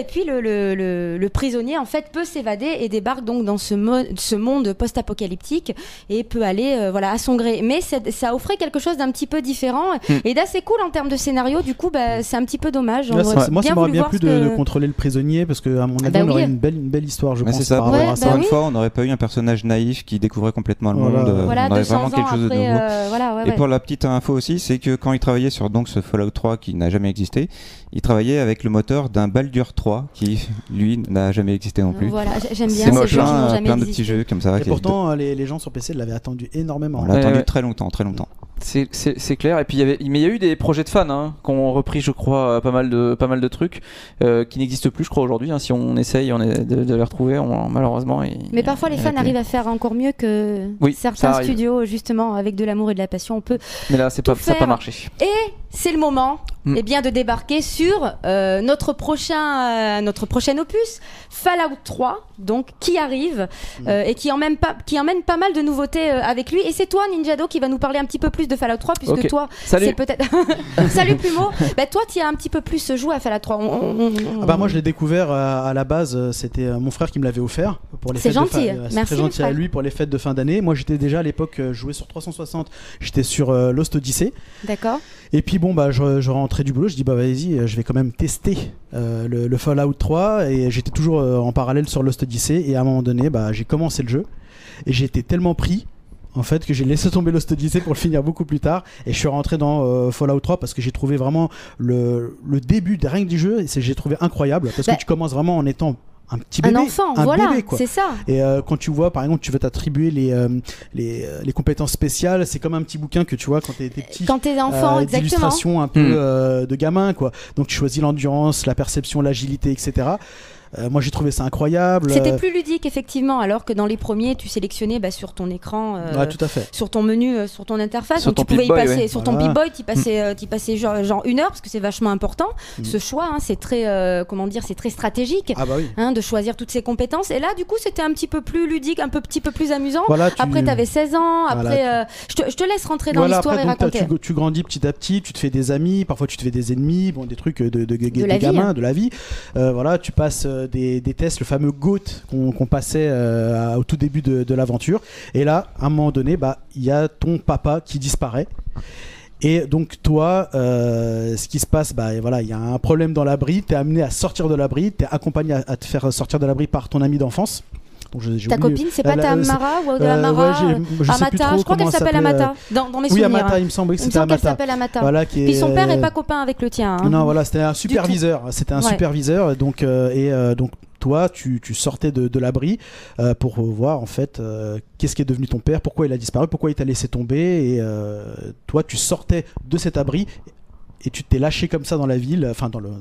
[SPEAKER 1] le prisonnier en fait peut s'évader et débarque donc dans ce monde post-apocalyptique et peut aller à son gré. Mais ça offrait quelque chose d'un petit peu différent et d'assez cool en termes de scénario. Du coup, c'est un petit peu dommage.
[SPEAKER 2] Moi, ça m'aurait bien plu de contrôler le prisonnier parce que à mon avis, on aurait une belle histoire, je pense.
[SPEAKER 3] C'est ça. Encore une fois, on n'aurait pas eu un personnage naïf qui découvrait complètement le monde. On aurait vraiment quelque chose de nouveau. Et pour la petite info aussi, c'est que quand il travaillait sur donc ce Fallout 3 qui n'a jamais existé, il travaillait avec le moteur d'un Baldur 3 qui lui n'a jamais existé non plus.
[SPEAKER 1] Voilà, j'aime bien
[SPEAKER 3] ces jeux qui n'ont jamais plein de petits jeux comme ça.
[SPEAKER 2] Et pourtant, les gens sur PC l'avaient attendu énormément.
[SPEAKER 3] On l'a attendu très longtemps.
[SPEAKER 4] C'est clair. Et puis il y a eu des projets de fans qui ont repris, je crois, pas mal de trucs qui n'existent plus, je crois, aujourd'hui. Si on essaye de les retrouver, malheureusement.
[SPEAKER 1] Mais parfois les fans arrivent à faire encore mieux que certains studios, justement, avec de l'amour et de la passion. On peut.
[SPEAKER 4] Mais là, ça n'a pas marché.
[SPEAKER 1] Et c'est le moment. De débarquer sur notre prochain opus, Fallout 3, donc qui arrive et qui emmène pas mal de nouveautés avec lui. Et c'est toi, Ninjado, qui va nous parler un petit peu plus de Fallout 3, puisque toi, c'est peut-être. Salut Plumeau. Toi, tu as un petit peu plus joué à Fallout 3.
[SPEAKER 2] Moi, je l'ai découvert à la base. C'était mon frère qui me l'avait offert pour les fêtes.
[SPEAKER 1] C'est gentil.
[SPEAKER 2] C'est
[SPEAKER 1] merci.
[SPEAKER 2] Très gentil à lui pour les fêtes de fin d'année. Moi, j'étais déjà à l'époque joué sur 360. J'étais sur Lost Odyssey.
[SPEAKER 1] D'accord.
[SPEAKER 2] Et puis je rentrais du boulot, je dis vas-y, je vais quand même tester le Fallout 3 et j'étais toujours en parallèle sur Lost Odyssey et à un moment donné j'ai commencé le jeu et j'ai été tellement pris en fait que j'ai laissé tomber Lost Odyssey pour le finir beaucoup plus tard et je suis rentré dans Fallout 3 parce que j'ai trouvé vraiment le début des règles du jeu, j'ai trouvé incroyable parce que tu commences vraiment en étant un petit bébé,
[SPEAKER 1] un enfant,
[SPEAKER 2] bébé, quoi.
[SPEAKER 1] C'est ça.
[SPEAKER 2] Et quand tu vois, par exemple, tu veux t'attribuer les compétences spéciales, c'est comme un petit bouquin que tu vois quand t'es petit.
[SPEAKER 1] Quand t'es enfant, exactement.
[SPEAKER 2] D'illustration un peu de gamin, quoi. Donc tu choisis l'endurance, la perception, l'agilité, etc. Moi j'ai trouvé ça incroyable.
[SPEAKER 1] C'était plus ludique effectivement, alors que dans les premiers tu sélectionnais sur ton écran,
[SPEAKER 2] tout à fait.
[SPEAKER 1] Sur ton menu, sur ton interface,
[SPEAKER 4] sur
[SPEAKER 1] donc
[SPEAKER 4] ton
[SPEAKER 1] tu pouvais y passer.
[SPEAKER 4] Ouais.
[SPEAKER 1] Sur ton Pip-Boy, tu passais genre 1 heure parce que c'est vachement important. Ce choix, c'est très c'est très stratégique. De choisir toutes ces compétences. Et là du coup c'était un petit peu plus ludique, un petit peu plus amusant. Après t'avais 16 ans. Après je te laisse rentrer dans l'histoire et raconter.
[SPEAKER 2] Tu grandis petit à petit, tu te fais des amis, parfois tu te fais des ennemis, des trucs de gamins, de la vie. Tu passes des tests, le fameux GOAT qu'on passait au tout début de l'aventure. Et là, à un moment donné, il y a ton papa qui disparaît. Et donc toi, ce qui se passe, il y a un problème dans l'abri, t'es amené à sortir de l'abri, t'es accompagné à te faire sortir de l'abri par ton ami d'enfance. Donc
[SPEAKER 1] ta copine, c'est pas ta Amara ou Amara Amata, je crois qu'elle s'appelle Amata dans mes souvenirs.
[SPEAKER 2] Oui, Amata, il me semble que c'était Amata.
[SPEAKER 1] Qu'elle s'appelle Amata. Puis son père est pas copain avec le tien.
[SPEAKER 2] Non, c'était un superviseur. C'était un superviseur. Donc toi, tu sortais de l'abri pour voir en fait qu'est-ce qui est devenu ton père, pourquoi il a disparu, pourquoi il t'a laissé tomber. Et toi, tu sortais de cet abri et tu t'es lâché comme ça dans la ville, enfin dans le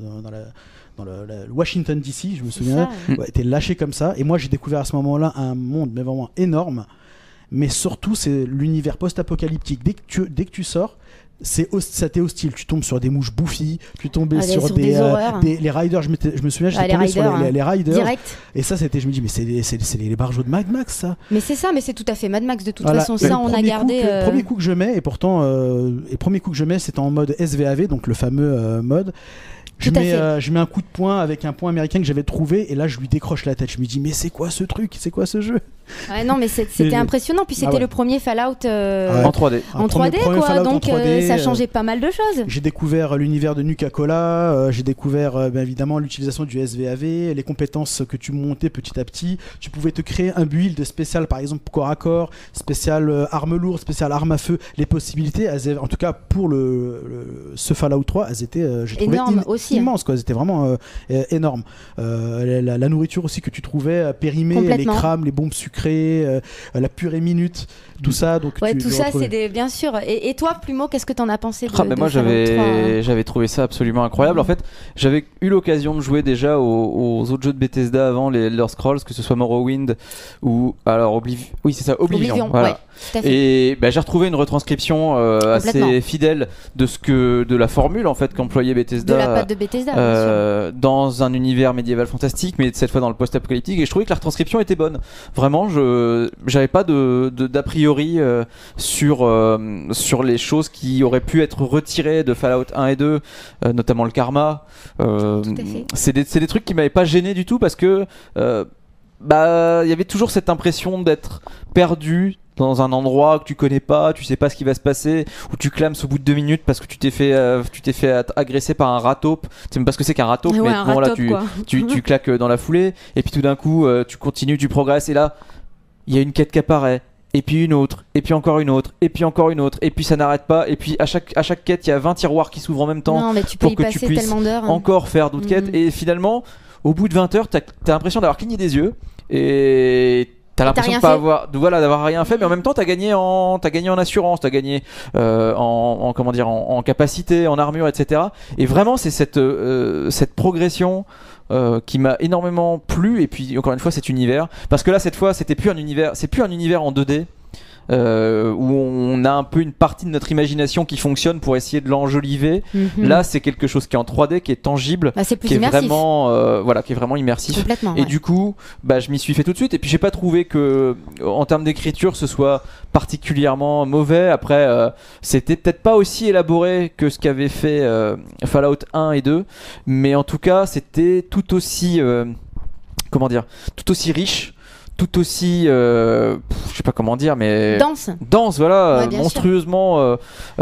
[SPEAKER 2] Washington DC, je me souviens. T'es lâché comme ça. Et moi, j'ai découvert à ce moment-là un monde mais vraiment énorme. Mais surtout, c'est l'univers post-apocalyptique. Dès que tu sors, ça t'est hostile. Tu tombes sur des mouches bouffies, tu tombes sur les riders. Je me souviens, j'étais tombé sur les riders.
[SPEAKER 1] Direct.
[SPEAKER 2] Et ça, je me dis, mais c'est les barjots de Mad Max, ça.
[SPEAKER 1] Mais c'est ça, mais c'est tout à fait Mad Max de toute façon. Ça, on a gardé.
[SPEAKER 2] Le premier coup que je mets, et pourtant, c'était en mode SVAV, donc le fameux mode. Je mets un coup de poing avec un poing américain que j'avais trouvé et là je lui décroche la tête. Je me dis mais c'est quoi ce truc, c'est quoi ce jeu?
[SPEAKER 1] Non mais c'était impressionnant. Puis c'était le premier Fallout
[SPEAKER 4] en 3D.
[SPEAKER 1] En 3D quoi.
[SPEAKER 2] Fallout
[SPEAKER 1] donc
[SPEAKER 2] 3D,
[SPEAKER 1] ça changeait pas mal de choses.
[SPEAKER 2] J'ai découvert l'univers de Nuka-Cola. J'ai découvert évidemment l'utilisation du SVAV, les compétences que tu montais petit à petit. Tu pouvais te créer un build spécial, par exemple corps à corps, spécial arme lourde, spécial arme à feu. Les possibilités, en tout cas pour ce Fallout 3, elles étaient j'ai trouvé immense, quoi. C'était vraiment énorme. La nourriture aussi que tu trouvais périmée, les crams, les bombes sucrées, la purée minute, tout ça. Donc
[SPEAKER 1] tout ça, c'est bien sûr. Et toi, Plumeau, qu'est-ce que t'en as pensé de
[SPEAKER 4] moi, j'avais trouvé ça absolument incroyable. En fait, j'avais eu l'occasion de jouer déjà aux autres jeux de Bethesda avant, les Elder Scrolls, que ce soit Morrowind ou alors Oblivion. Voilà. Et j'ai retrouvé une retranscription assez fidèle de la formule en fait qu'employait Bethesda.
[SPEAKER 1] De la patte de Bethesda,
[SPEAKER 4] dans un univers médiéval fantastique, mais cette fois dans le post-apocalyptique. Et je trouvais que la retranscription était bonne. Vraiment, j'avais pas d'a priori sur les choses qui auraient pu être retirées de Fallout 1 et 2, notamment le karma. C'est des trucs qui m'avaient pas gêné du tout parce que il y avait toujours cette impression d'être perdu dans un endroit que tu connais pas, tu sais pas ce qui va se passer, où tu clames au bout de 2 minutes parce que tu t'es fait agresser par un rat taupe. Tu sais même pas ce que c'est qu'un rat taupe, mais bon, là tu claques dans la foulée, et puis tout d'un coup tu continues, tu progresses, et là il y a une quête qui apparaît, et puis une autre, et puis encore une autre, et puis encore une autre, et puis ça n'arrête pas, et puis à chaque quête il y a 20 tiroirs qui s'ouvrent en même temps pour que tu puisses encore faire d'autres quêtes, et finalement au bout de 20 heures t'as l'impression d'avoir cligné des yeux, et t'as l'impression de pas d'avoir rien fait, mais en même temps t'as gagné en assurance, t'as gagné en capacité, en armure, etc. Et vraiment c'est cette progression qui m'a énormément plu. Et puis encore une fois cet univers, parce que là cette fois c'est plus un univers en 2D. Où on a un peu une partie de notre imagination qui fonctionne pour essayer de l'enjoliver. Là c'est quelque chose qui est en 3D, qui est tangible, qui est vraiment qui est vraiment immersif. Et du coup je m'y suis fait tout de suite, et puis j'ai pas trouvé que en termes d'écriture ce soit particulièrement mauvais. Après c'était peut-être pas aussi élaboré que ce qu'avait fait Fallout 1 et 2, mais en tout cas c'était tout aussi tout aussi riche, tout aussi je sais pas comment dire, mais dense, voilà, monstrueusement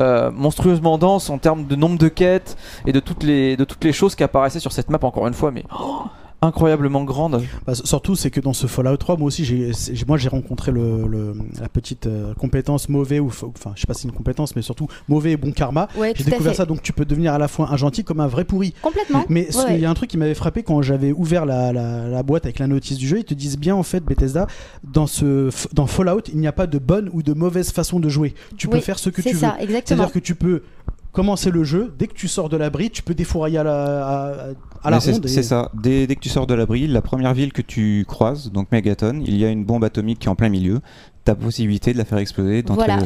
[SPEAKER 4] dense en termes de nombre de quêtes et de toutes les choses qui apparaissaient sur cette map, encore une fois, mais incroyablement grande.
[SPEAKER 2] Surtout c'est que dans ce Fallout 3 moi aussi j'ai rencontré la petite compétence mauvais, enfin je sais pas si c'est une compétence, mais surtout mauvais et bon karma. J'ai découvert ça, donc tu peux devenir à la fois un gentil comme un vrai pourri.
[SPEAKER 1] Complètement.
[SPEAKER 2] Mais il y a un truc qui m'avait frappé quand j'avais ouvert la boîte avec la notice du jeu. Ils te disent bien en fait, Bethesda, dans Fallout il n'y a pas de bonne ou de mauvaise façon de jouer. Tu peux faire ce que tu veux. C'est-à-dire que tu peux commencer le jeu, dès que tu sors de l'abri, tu peux défourailler à la ronde.
[SPEAKER 3] C'est ça. Dès que tu sors de l'abri, la première ville que tu croises, donc Megaton, il y a une bombe atomique qui est en plein milieu. Ta possibilité de la faire exploser.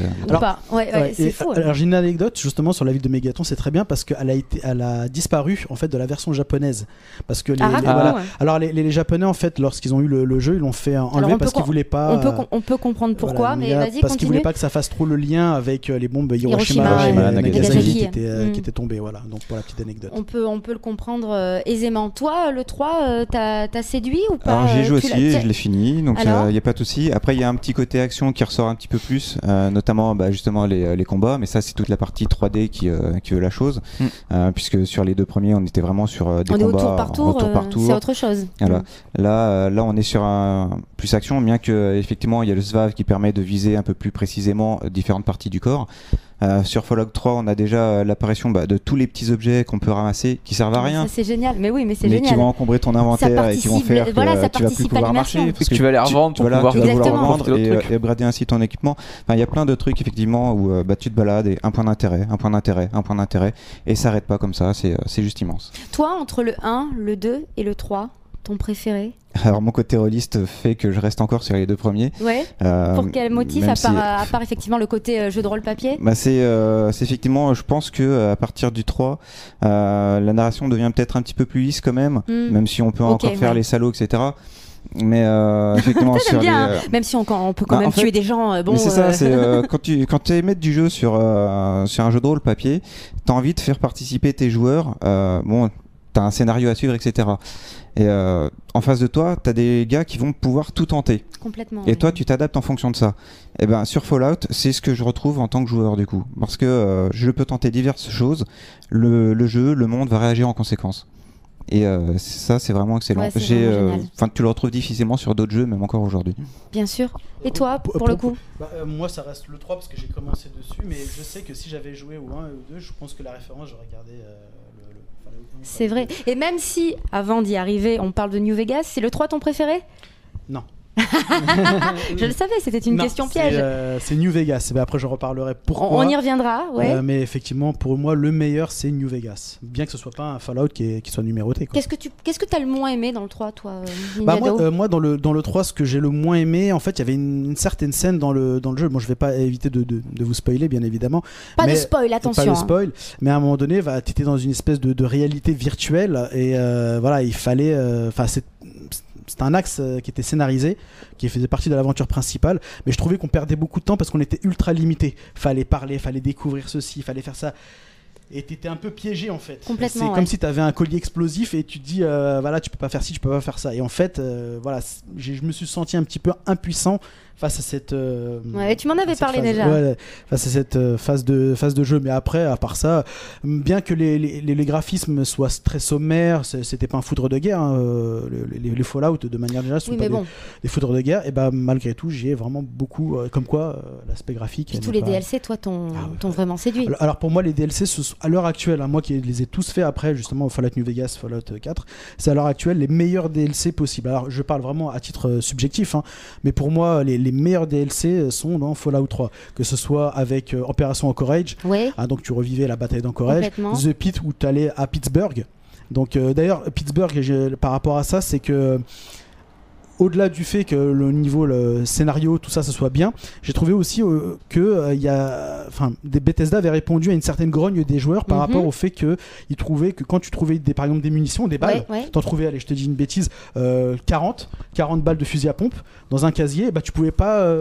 [SPEAKER 1] C'est fou.
[SPEAKER 2] Alors j'ai une anecdote justement sur la ville de Megaton, c'est très bien parce qu'elle a disparu en fait de la version japonaise, parce que alors les Japonais en fait lorsqu'ils ont eu le jeu, ils l'ont fait enlever parce qu'ils voulaient pas.
[SPEAKER 1] On peut comprendre pourquoi, mais vas-y,
[SPEAKER 2] parce qu'ils voulaient pas que ça fasse trop le lien avec les bombes Hiroshima et Nagasaki qui étaient tombées. Voilà, donc pour la petite anecdote.
[SPEAKER 1] On peut le comprendre aisément. Toi, le 3, t'as séduit ou pas?
[SPEAKER 3] Alors j'ai joué aussi et je l'ai fini, donc il y a pas de souci. Après il y a un petit côté qui ressort un petit peu plus, notamment justement les combats, mais ça c'est toute la partie 3D qui veut la chose, puisque sur les 2 premiers on était vraiment sur des combats au tour par tour,
[SPEAKER 1] c'est autre chose.
[SPEAKER 3] Voilà. Là on est sur un plus action, bien que effectivement il y a le SVAV qui permet de viser un peu plus précisément différentes parties du corps. Sur Fallout 3 on a déjà l'apparition de tous les petits objets qu'on peut ramasser qui servent à rien.
[SPEAKER 1] Ça c'est génial, mais génial.
[SPEAKER 3] Qui vont encombrer ton inventaire et qui vont faire que tu vas plus pouvoir marcher,
[SPEAKER 4] parce que tu vas les revendre pour pouvoir
[SPEAKER 3] revendre et upgrader ainsi ton équipement. Enfin il y a plein de trucs effectivement où tu te balades et un point d'intérêt, et ça s'arrête pas comme ça, c'est juste immense.
[SPEAKER 1] Toi, entre le 1, le 2 et le 3, ton préféré?
[SPEAKER 3] Alors mon côté rôliste fait que je reste encore sur les 2 premiers.
[SPEAKER 1] Pour quel motif, à part effectivement le côté jeu de rôle papier?
[SPEAKER 3] C'est effectivement, je pense que à partir du 3 la narration devient peut-être un petit peu plus lisse quand même, même si on peut encore faire les salauds, etc. Mais effectivement
[SPEAKER 1] même si on peut quand même tuer des gens,
[SPEAKER 3] mais c'est ça, c'est quand tu es maître du jeu sur un jeu de rôle papier, t'as envie de faire participer tes joueurs, t'as un scénario à suivre, etc. Et en face de toi, t'as des gars qui vont pouvoir tout tenter.
[SPEAKER 1] Complètement.
[SPEAKER 3] Et toi, tu t'adaptes en fonction de ça. Et ben sur Fallout, c'est ce que je retrouve en tant que joueur du coup, parce que je peux tenter diverses choses. Le jeu, le monde va réagir en conséquence. Et ça, c'est vraiment excellent. Tu le retrouves difficilement sur d'autres jeux, même encore aujourd'hui.
[SPEAKER 1] Bien sûr. Et toi, pour le coup?
[SPEAKER 2] Moi, ça reste le 3 parce que j'ai commencé dessus, mais je sais que si j'avais joué au 1 et au 2, je pense que la référence, j'aurais gardé
[SPEAKER 1] c'est vrai. Et même si, avant d'y arriver, on parle de New Vegas, c'est le 3 ton préféré?
[SPEAKER 2] Non.
[SPEAKER 1] Je le savais, c'était une question piège.
[SPEAKER 2] C'est New Vegas. Après, je reparlerai pourquoi.
[SPEAKER 1] On y reviendra, ouais.
[SPEAKER 2] Mais effectivement, pour moi, le meilleur, c'est New Vegas. Bien que ce soit pas un Fallout qui soit numéroté. Quoi.
[SPEAKER 1] Qu'est-ce que tu as le moins aimé dans le 3, toi,
[SPEAKER 2] moi, dans le 3, ce que j'ai le moins aimé, en fait, il y avait une certaine scène dans le jeu. Bon, je vais pas éviter de vous spoiler, bien évidemment.
[SPEAKER 1] De spoil, attention.
[SPEAKER 2] Pas de spoil. Mais à un moment donné, tu étais dans une espèce de réalité virtuelle. Et voilà, il fallait... C'était un axe qui était scénarisé, qui faisait partie de l'aventure principale, mais je trouvais qu'on perdait beaucoup de temps parce qu'on était ultra limité. Fallait parler, fallait découvrir ceci, fallait faire ça. Et t'étais un peu piégé en fait.
[SPEAKER 1] Complètement.
[SPEAKER 2] C'est comme si t'avais un collier explosif et tu te dis voilà, tu peux pas faire ci, tu peux pas faire ça. Et en fait, voilà, je me suis senti un petit peu impuissant face à cette.
[SPEAKER 1] Tu m'en avais parlé déjà.
[SPEAKER 2] Face à cette phase de jeu. Mais après, à part ça, bien que les graphismes soient très sommaires, c'était pas un foudre de guerre. Hein, les Fallout de manière générale sont pas des foudres de guerre. Et bah malgré tout, j'y ai vraiment beaucoup. Comme quoi, l'aspect graphique.
[SPEAKER 1] Et tous les DLC, toi, t'ont vraiment séduit.
[SPEAKER 2] Alors pour moi, les DLC, à l'heure actuelle, hein, moi qui les ai tous fait après justement Fallout New Vegas, Fallout 4, c'est à l'heure actuelle les meilleurs DLC possibles. Alors je parle vraiment à titre subjectif, hein, mais pour moi les meilleurs DLC sont dans Fallout 3, que ce soit avec Opération Anchorage, donc tu revivais la bataille d'Anchorage, The Pit où tu allais à Pittsburgh. Donc d'ailleurs Pittsburgh, par rapport à ça, c'est que au-delà du fait que le niveau, le scénario, tout ça, ça soit bien, j'ai trouvé aussi que Bethesda avait répondu à une certaine grogne des joueurs par rapport au fait qu'ils trouvaient que quand tu trouvais par exemple des munitions, des balles, t'en trouvais, allez, je te dis une bêtise, 40 balles de fusil à pompe dans un casier, bah tu pouvais pas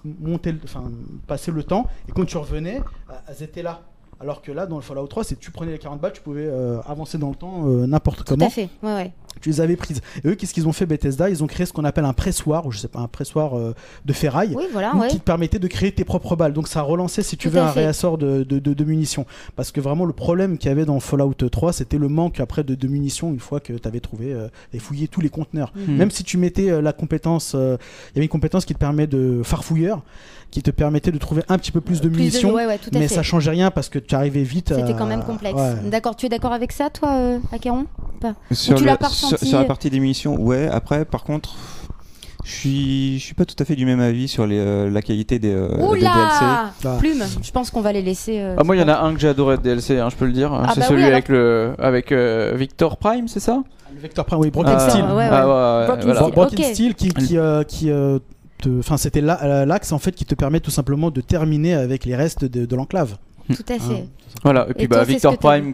[SPEAKER 2] passer le temps, et quand tu revenais, elles étaient là. Alors que là, dans le Fallout 3, tu prenais les 40 balles, tu pouvais avancer dans le temps n'importe comment.
[SPEAKER 1] Tout à fait, ouais.
[SPEAKER 2] Tu les avais prises. Et eux, qu'est-ce qu'ils ont fait, Bethesda ? Ils ont créé ce qu'on appelle un pressoir, ou je sais pas, un pressoir de ferraille, qui te permettait de créer tes propres balles. Donc ça relançait, si tu veux, un réassort de munitions. Parce que vraiment, le problème qu'il y avait dans Fallout 3, c'était le manque après de munitions une fois que tu avais trouvé et fouillé tous les conteneurs. Même si tu mettais la compétence, il y avait une compétence qui te permet de farfouilleur, qui te permettait de trouver un petit peu plus de munitions, mais ça changeait rien parce que tu arrivais vite.
[SPEAKER 1] C'était quand même complexe. D'accord, tu es d'accord avec ça, toi, Acheron ?
[SPEAKER 3] Sur la partie des munitions, ouais. Après, par contre, je suis pas tout à fait du même avis sur la qualité des DLC.
[SPEAKER 1] Plume, je pense qu'on va les laisser.
[SPEAKER 4] Moi, il y en a un que j'ai adoré de DLC, je peux le dire. C'est celui avec Victor Prime, c'est ça ?
[SPEAKER 2] Le Victor Prime, oui, Broken Steel. Broken Steel qui c'était l'axe en fait qui te permet tout simplement de terminer avec les restes de l'enclave.
[SPEAKER 1] Tout à fait.
[SPEAKER 4] Voilà, et puis Victor Prime,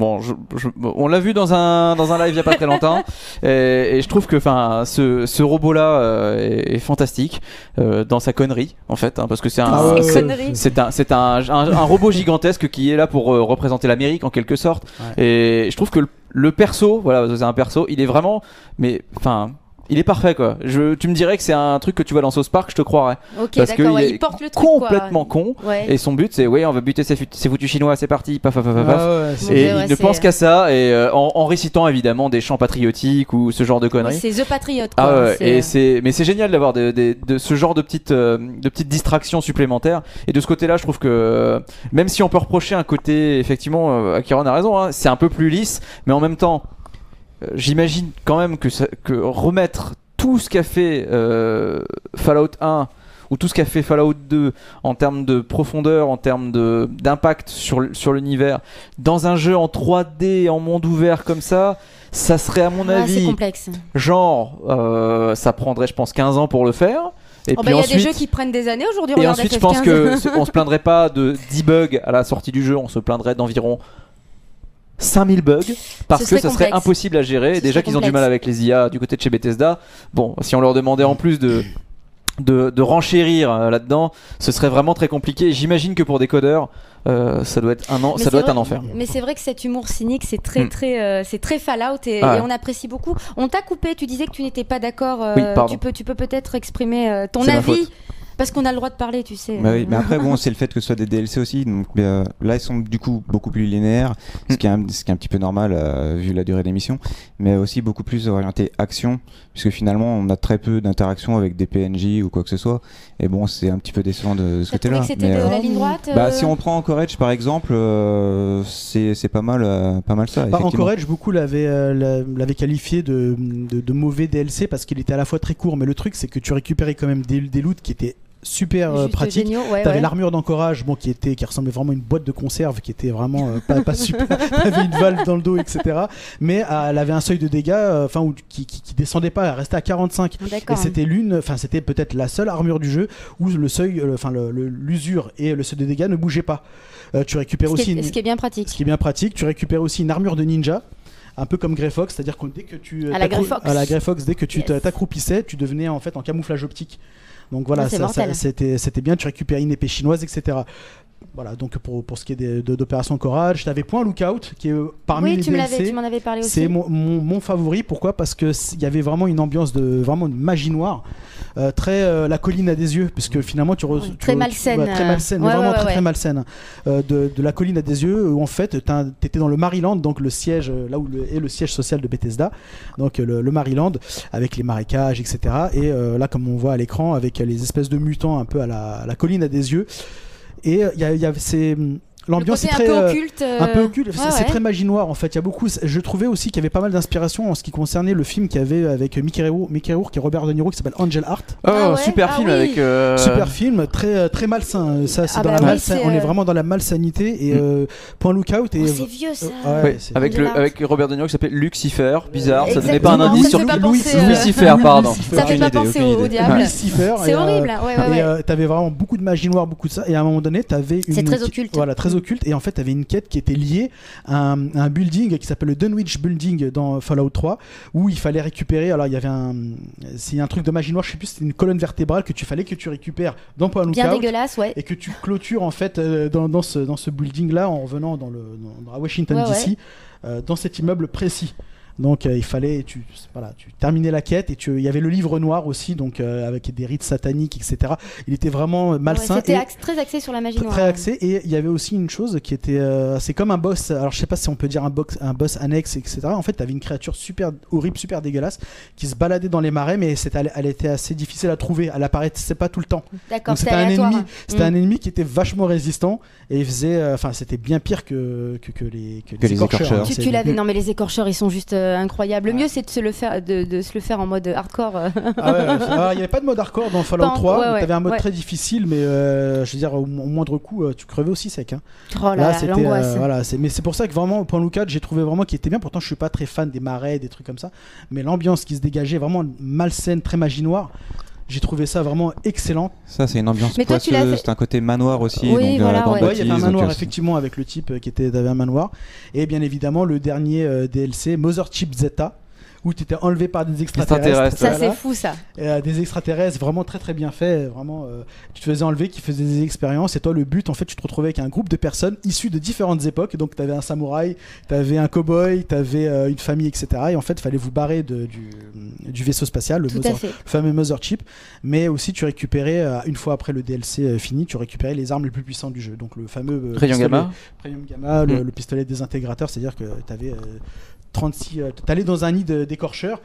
[SPEAKER 4] on l'a vu dans un live il n'y a pas très longtemps, et je trouve que ce robot-là est fantastique dans sa connerie, en fait, parce que c'est un robot gigantesque qui est là pour représenter l'Amérique en quelque sorte, et je trouve que le perso, voilà, c'est un perso, il est vraiment, il est parfait quoi. Tu me dirais que c'est un truc que tu vois dans South Park, je te croirais.
[SPEAKER 1] Ok,
[SPEAKER 4] parce
[SPEAKER 1] d'accord,
[SPEAKER 4] il
[SPEAKER 1] porte le truc
[SPEAKER 4] complètement con. Et son but c'est on va buter ces foutus chinois, c'est parti, paf. Et il ne pense qu'à ça, et en récitant évidemment des chants patriotiques ou ce genre de conneries.
[SPEAKER 1] C'est The Patriot quoi.
[SPEAKER 4] Mais c'est génial d'avoir de ce genre de petites distractions supplémentaires. Et de ce côté-là, je trouve que même si on peut reprocher un côté, effectivement, Akiron a raison, hein, c'est un peu plus lisse, mais en même temps. J'imagine quand même que remettre tout ce qu'a fait Fallout 1 ou tout ce qu'a fait Fallout 2 en termes de profondeur, en termes d'impact sur l'univers dans un jeu en 3D, en monde ouvert comme ça serait à mon avis
[SPEAKER 1] c'est complexe.
[SPEAKER 4] Genre ça prendrait je pense 15 ans pour le faire. Et puis
[SPEAKER 1] y a
[SPEAKER 4] ensuite,
[SPEAKER 1] des jeux qui prennent des années aujourd'hui.
[SPEAKER 4] Et ensuite je pense qu'on se plaindrait pas de 10 bugs à la sortie du jeu, on se plaindrait d'environ 5000 bugs parce que ça serait impossible à gérer. Déjà qu'ils ont du mal avec les IA du côté de chez Bethesda. Bon, si on leur demandait en plus de renchérir là-dedans, ce serait vraiment très compliqué. J'imagine que pour des codeurs, ça doit être un enfer.
[SPEAKER 1] Mais c'est vrai que cet humour cynique, c'est très Fallout et on apprécie beaucoup. On t'a coupé, tu disais que tu n'étais pas d'accord.
[SPEAKER 4] Oui,
[SPEAKER 1] tu peux peut-être exprimer ton avis Parce qu'on a le droit de parler, tu sais.
[SPEAKER 3] Bah oui, mais après bon, c'est le fait que ce soit des DLC aussi, donc là ils sont du coup beaucoup plus linéaires, ce qui est un petit peu normal vu la durée de l'émission, mais aussi beaucoup plus orienté action, puisque finalement on a très peu d'interactions avec des PNJ ou quoi que ce soit, et bon c'est un petit peu décevant de ce côté-là.
[SPEAKER 1] Que c'était de la ligne droite.
[SPEAKER 3] Si on prend Anchorage par exemple, c'est pas mal ça.
[SPEAKER 2] Anchorage, beaucoup l'avaient qualifié de mauvais DLC parce qu'il était à la fois très court, mais le truc c'est que tu récupérais quand même des loots qui étaient super pratique. T'avais l'armure d'Anchorage, qui ressemblait vraiment à une boîte de conserve, qui était vraiment pas super. T'avais une valve dans le dos, etc. Mais elle avait un seuil de dégâts, qui descendait pas, elle restait à 45. Et c'était peut-être la seule armure du jeu où le seuil, l'usure et le seuil de dégâts ne bougeaient pas. Tu récupères ce qui est bien pratique. Ce qui est bien pratique. Tu récupères aussi une armure de ninja. Un peu comme Grey Fox, c'est-à-dire que dès que tu t'accroupissais, tu devenais en fait en camouflage optique. Donc voilà, c'était bien, tu récupères une épée chinoise, etc. Voilà, donc pour ce qui est d'Opération Courage, tu avais Point Lookout qui est parmi les DLC.
[SPEAKER 1] Tu m'en avais parlé aussi.
[SPEAKER 2] C'est mon favori. Pourquoi ? Parce qu'il y avait vraiment une ambiance de magie noire, très la colline à des yeux, puisque finalement
[SPEAKER 1] très malsaine.
[SPEAKER 2] Très malsaine, très malsaine. De la colline à des yeux, où en fait t'étais dans le Maryland, donc le siège, là où est le siège social de Bethesda, donc le Maryland, avec les marécages, etc. Et là, comme on voit à l'écran, avec les espèces de mutants un peu à la colline à des yeux. Et l'ambiance est très un peu occulte, c'est très magie noire en fait. Il y a beaucoup. Je trouvais aussi qu'il y avait pas mal d'inspiration en ce qui concernait le film qu'il y avait avec Mickey Rourke et Robert De Niro qui s'appelle Angel Heart.
[SPEAKER 4] Super film avec.
[SPEAKER 2] Super film, très très malsain. Ça, c'est on est vraiment dans la malsanité et Point Lookout.
[SPEAKER 1] C'est vieux ça.
[SPEAKER 4] Avec Robert De Niro qui s'appelle Lucifer. Bizarre, ça donnait pas un indice sur Lucifer, pardon.
[SPEAKER 1] Ça fait pas penser au diable.
[SPEAKER 2] Lucifer.
[SPEAKER 1] C'est horrible.
[SPEAKER 2] Et t'avais vraiment beaucoup de magie noire, beaucoup de ça. Et à un moment donné, t'avais une.
[SPEAKER 1] C'est très occulte.
[SPEAKER 2] Voilà, très occulte, et en fait tu avais une quête qui était liée à un building qui s'appelle le Dunwich Building dans Fallout 3, où il fallait récupérer, alors il y avait un truc de magie noire, je sais plus, c'était une colonne vertébrale que tu récupères dans Point Lookout,
[SPEAKER 1] bien dégueulasse,
[SPEAKER 2] et que tu clôtures en fait dans ce building là en revenant à Washington DC, dans cet immeuble précis. Donc il fallait, tu terminais la quête, et il y avait le livre noir aussi, donc avec des rites sataniques, etc. Il était vraiment malsain.
[SPEAKER 1] C'était très axé sur la magie noire.
[SPEAKER 2] Très axé, et il y avait aussi une chose qui était, c'est comme un boss. Alors je sais pas si on peut dire un boss annexe, etc. En fait, t'avais une créature super horrible, super dégueulasse, qui se baladait dans les marais, mais elle était assez difficile à trouver. Elle apparaissait pas tout le temps.
[SPEAKER 1] D'accord.
[SPEAKER 2] Donc c'était un ennemi qui était vachement résistant, et il faisait, c'était bien pire que les écorcheurs.
[SPEAKER 1] Tu l'avais. Non mais les écorcheurs, ils sont juste incroyable. Le mieux, c'est de se le faire en mode hardcore.
[SPEAKER 2] Il n'y avait pas de mode hardcore dans Fallout 3. Tu avais un mode très difficile, mais je veux dire, au moindre coup, tu crevais aussi sec.
[SPEAKER 1] Oh là, c'était l'angoisse.
[SPEAKER 2] Mais c'est pour ça que vraiment, Point Lookout, j'ai trouvé vraiment qu'il était bien. Pourtant, je suis pas très fan des marais, des trucs comme ça. Mais l'ambiance qui se dégageait, vraiment malsaine, très magie noire. J'ai trouvé ça vraiment excellent.
[SPEAKER 3] Ça, c'est une ambiance poisseuse. C'est un côté manoir aussi.
[SPEAKER 1] Oui,
[SPEAKER 3] donc,
[SPEAKER 2] il y avait un manoir, effectivement, avec le type qui avait un manoir. Et bien évidemment, le dernier DLC, Mothership Zeta, où tu étais enlevé par des extraterrestres.
[SPEAKER 1] Ça, c'est fou, ça.
[SPEAKER 2] Des extraterrestres vraiment très très bien fait. Vraiment, tu te faisais enlever, qui faisaient des expériences. Et toi, le but, en fait, tu te retrouvais avec un groupe de personnes issues de différentes époques. Donc, tu avais un samouraï, tu avais un cow-boy, tu avais une famille, etc. Et en fait, il fallait vous barrer du vaisseau spatial, le fameux Mothership. Mais aussi, tu récupérais, une fois après le DLC fini, tu récupérais les armes les plus puissantes du jeu. Donc, le fameux
[SPEAKER 4] Rayon Gamma,
[SPEAKER 2] le pistolet désintégrateur. C'est-à-dire que tu avais 36. T'allais dans un nid d'écorcheurs.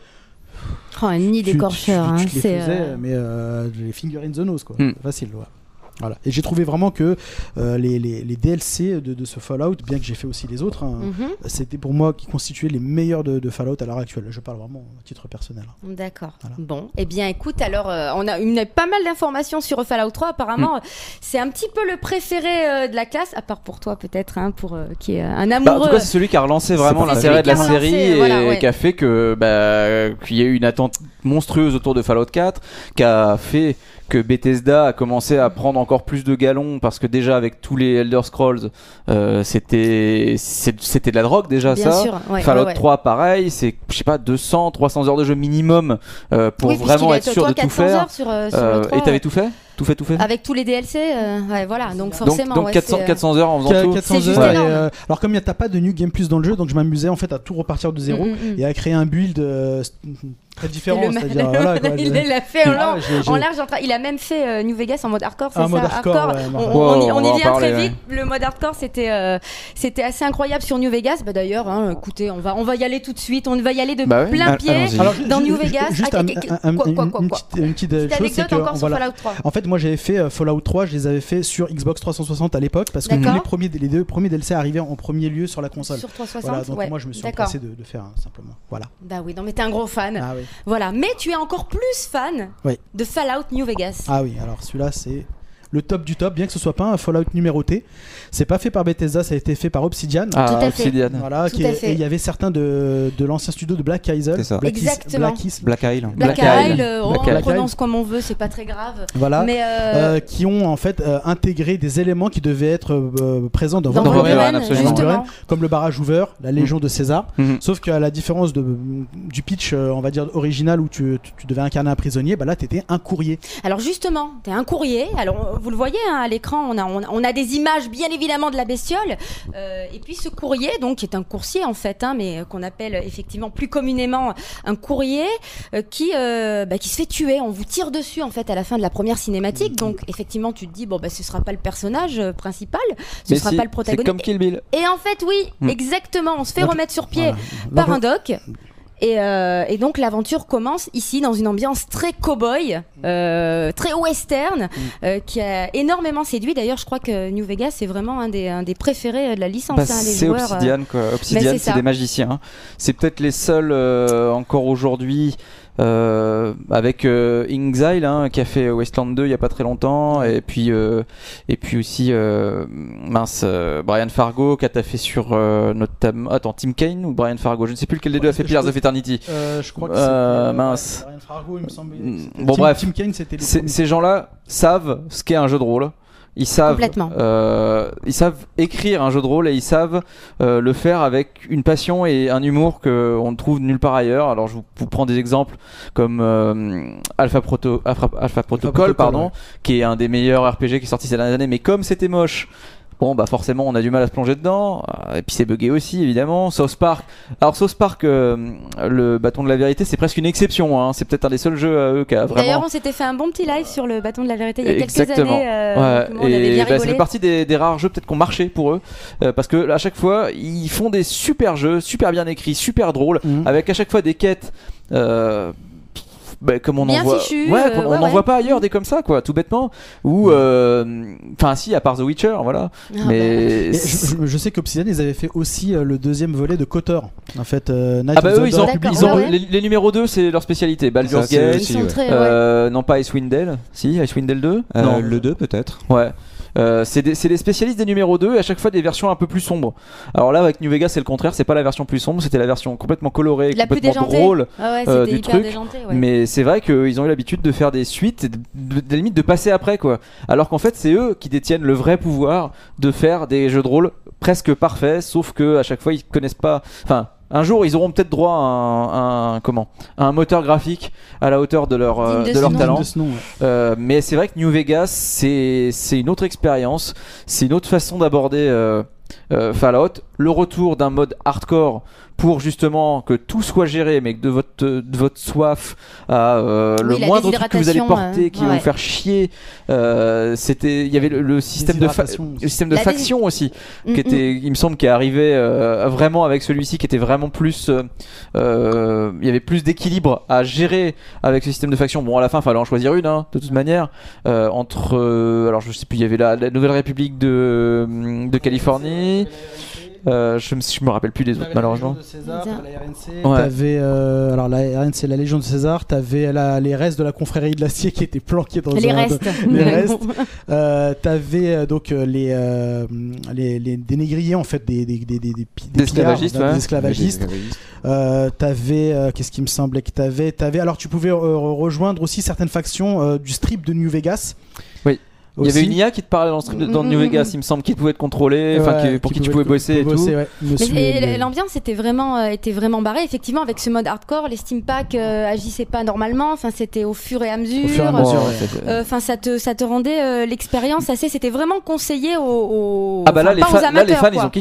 [SPEAKER 1] Un nid d'écorcheurs,
[SPEAKER 2] tu les faisais, mais les finger in the nose, quoi. Facile, voilà. Et j'ai trouvé vraiment que les DLC de ce Fallout, bien que j'ai fait aussi les autres, c'était pour moi qui constituaient les meilleurs de Fallout à l'heure actuelle. Je parle vraiment à titre personnel.
[SPEAKER 1] D'accord. Voilà. Bon, eh bien écoute, alors on a pas mal d'informations sur Fallout 3. Apparemment, c'est un petit peu le préféré de la classe, à part pour toi peut-être, qui est un amoureux.
[SPEAKER 4] En tout cas, c'est celui qui a relancé vraiment l'intérêt de la série et qui a fait qu'il y a eu une attente monstrueuse autour de Fallout 4, qui a fait que Bethesda a commencé à prendre encore plus de galons, parce que déjà avec tous les Elder Scrolls c'était de la drogue déjà. Bien ça sûr, Fallout 3 pareil, c'est je sais pas 200-300 heures de jeu minimum pour vraiment être sûr de tout faire. Et t'avais tout fait
[SPEAKER 1] avec tous les DLC, voilà, donc forcément.
[SPEAKER 4] Donc 400 heures en faisant tout.
[SPEAKER 2] 400 heures. Alors comme t'as pas de New Game Plus dans le jeu, donc je m'amusais en fait à tout repartir de zéro et à créer un build très différent, c'est-à-dire voilà, quoi,
[SPEAKER 1] il l'a fait en large, il a même fait New Vegas en mode hardcore, c'est ça,
[SPEAKER 2] mode hardcore.
[SPEAKER 1] On y vient très vite. Le mode hardcore, c'était assez incroyable sur New Vegas. Bah d'ailleurs, écoutez, on va y aller tout de suite. On va y aller de plein pied dans New Vegas.
[SPEAKER 2] Juste une petite chose, c'est que en fait, moi j'avais fait Fallout 3, je les avais fait sur Xbox 360 à l'époque parce que les deux premiers DLC arrivaient en premier lieu sur la console.
[SPEAKER 1] Sur 360.
[SPEAKER 2] Voilà, donc moi je me suis empressé de faire simplement. Voilà.
[SPEAKER 1] Bah oui, non mais t'es un gros fan.
[SPEAKER 2] Ah oui.
[SPEAKER 1] Voilà, mais tu es encore plus fan de Fallout New Vegas.
[SPEAKER 2] Ah oui, alors celui-là c'est le top du top, bien que ce soit pas un Fallout numéroté. C'est pas fait par Bethesda, ça a été fait par Obsidian.
[SPEAKER 1] Tout à fait.
[SPEAKER 4] Obsidian.
[SPEAKER 2] Voilà, et il y avait certains de l'ancien studio de Black Isle.
[SPEAKER 3] C'est ça.
[SPEAKER 1] Exactement.
[SPEAKER 3] Black Isle.
[SPEAKER 1] On prononce comme on veut, c'est pas très grave.
[SPEAKER 2] Voilà.
[SPEAKER 1] Mais
[SPEAKER 2] qui ont en fait intégré des éléments qui devaient être présents dans
[SPEAKER 1] Wolverine,
[SPEAKER 2] absolument. Comme le barrage Hoover, la Légion de César. Sauf qu'à la différence du pitch, on va dire original où tu devais incarner un prisonnier, bah là t'étais un courrier.
[SPEAKER 1] Alors justement, t'es un courrier. Alors vous le voyez à l'écran, on a des images bien évidemment de la bestiole, et puis ce courrier, donc qui est un coursier en fait, mais qu'on appelle effectivement plus communément un courrier, qui se fait tuer. On vous tire dessus en fait à la fin de la première cinématique, donc effectivement tu te dis ce sera pas le personnage principal, ce sera pas le protagoniste.
[SPEAKER 4] C'est comme Kill Bill.
[SPEAKER 1] Et en fait oui, exactement, on se fait remettre sur pied par un doc. Et donc l'aventure commence ici dans une ambiance très cow-boy, très western, qui a énormément séduit. D'ailleurs, je crois que New Vegas c'est vraiment un des préférés de la licence.
[SPEAKER 4] C'est
[SPEAKER 1] joueurs,
[SPEAKER 4] Obsidian, quoi. Obsidian, c'est des magiciens. C'est peut-être les seuls encore aujourd'hui. Avec Inxile qui a fait Wasteland 2 il y a pas très longtemps, et puis aussi Brian Fargo qui a fait sur notamment Tim Kaine ou Brian Fargo, je ne sais plus lequel des deux a fait Pillars of Eternity.
[SPEAKER 2] Je crois que c'est
[SPEAKER 4] Brian
[SPEAKER 2] Fargo, il me semble.
[SPEAKER 4] Bref,
[SPEAKER 2] Tim Kaine, c'était
[SPEAKER 4] ces gens-là savent ce qu'est un jeu de rôle. Ils savent écrire un jeu de rôle, et ils savent le faire avec une passion et un humour qu'on ne trouve nulle part ailleurs. Alors je vous prends des exemples comme Alpha Protocol, qui est un des meilleurs RPG qui est sorti ces dernières années, mais comme c'était moche, forcément on a du mal à se plonger dedans, et puis c'est buggé aussi évidemment. South Park, le bâton de la vérité c'est presque une exception, c'est peut-être un des seuls jeux à eux qui a vraiment...
[SPEAKER 1] D'ailleurs on s'était fait un bon petit live sur le bâton de la vérité il y a quelques années, on
[SPEAKER 4] avait
[SPEAKER 1] bien rigolé.
[SPEAKER 4] Ça fait partie des rares jeux peut-être qui ont marché pour eux, parce que à chaque fois ils font des super jeux, super bien écrits, super drôles, avec à chaque fois des quêtes comme on en voit, on en voit pas ailleurs des comme ça, quoi, tout bêtement. Ou si, à part The Witcher, voilà.
[SPEAKER 2] Je sais qu'Obsidian ils avaient fait aussi le deuxième volet de KOTOR. En fait,
[SPEAKER 4] eux ils ont les numéros 2 c'est leur spécialité. Baldur's Gate, non pas Icewind Dale, si Icewind Dale 2,
[SPEAKER 3] non le 2 peut-être.
[SPEAKER 4] Ouais. C'est les spécialistes des numéros 2, et à chaque fois des versions un peu plus sombres. Alors là avec New Vegas c'est le contraire, c'est pas la version plus sombre, c'était la version complètement colorée, complètement drôle du truc. Mais c'est vrai qu'ils ont eu l'habitude de faire des suites, des limites de passer après, quoi. Alors qu'en fait c'est eux qui détiennent le vrai pouvoir de faire des jeux de rôle presque parfaits, sauf que à chaque fois ils connaissent pas. Un jour, ils auront peut-être droit à un moteur graphique à la hauteur de leur talent. Mais c'est vrai que New Vegas, c'est une autre expérience, c'est une autre façon d'aborder Fallout. Le retour d'un mode hardcore pour justement que tout soit géré, mais que de votre soif à le moindre truc que vous allez porter qui va vous faire chier. Il y avait le système de faction aussi, qui était, il me semble, qui est arrivé vraiment avec celui-ci, qui était vraiment plus. Il y avait plus d'équilibre à gérer avec ce système de faction. Bon, à la fin, il fallait en choisir une, de toute manière. Entre, alors je sais plus, il y avait la Nouvelle République de Californie. Je me rappelle plus des autres, malheureusement.
[SPEAKER 2] T'avais alors la RNC, la Légion de César, t'avais les restes de la confrérie de l'acier qui étaient planqués dans les restes. T'avais donc des négriers en fait, des esclavagistes. T'avais qu'est-ce qui me semblait que t'avais alors tu pouvais rejoindre aussi certaines factions du strip de New Vegas.
[SPEAKER 4] Oui. Il y avait une IA qui te parlait dans New Vegas, il me semble, qui pouvait te contrôler, pour qui tu pouvais bosser et tout.
[SPEAKER 1] Mais l'ambiance était vraiment barrée, effectivement, avec ce mode hardcore. Les steampacks agissaient pas normalement. Enfin, c'était au fur et à mesure. Enfin, ça te rendait l'expérience assez. C'était vraiment conseillé aux.
[SPEAKER 4] Là, les fans, ils ont kiffé.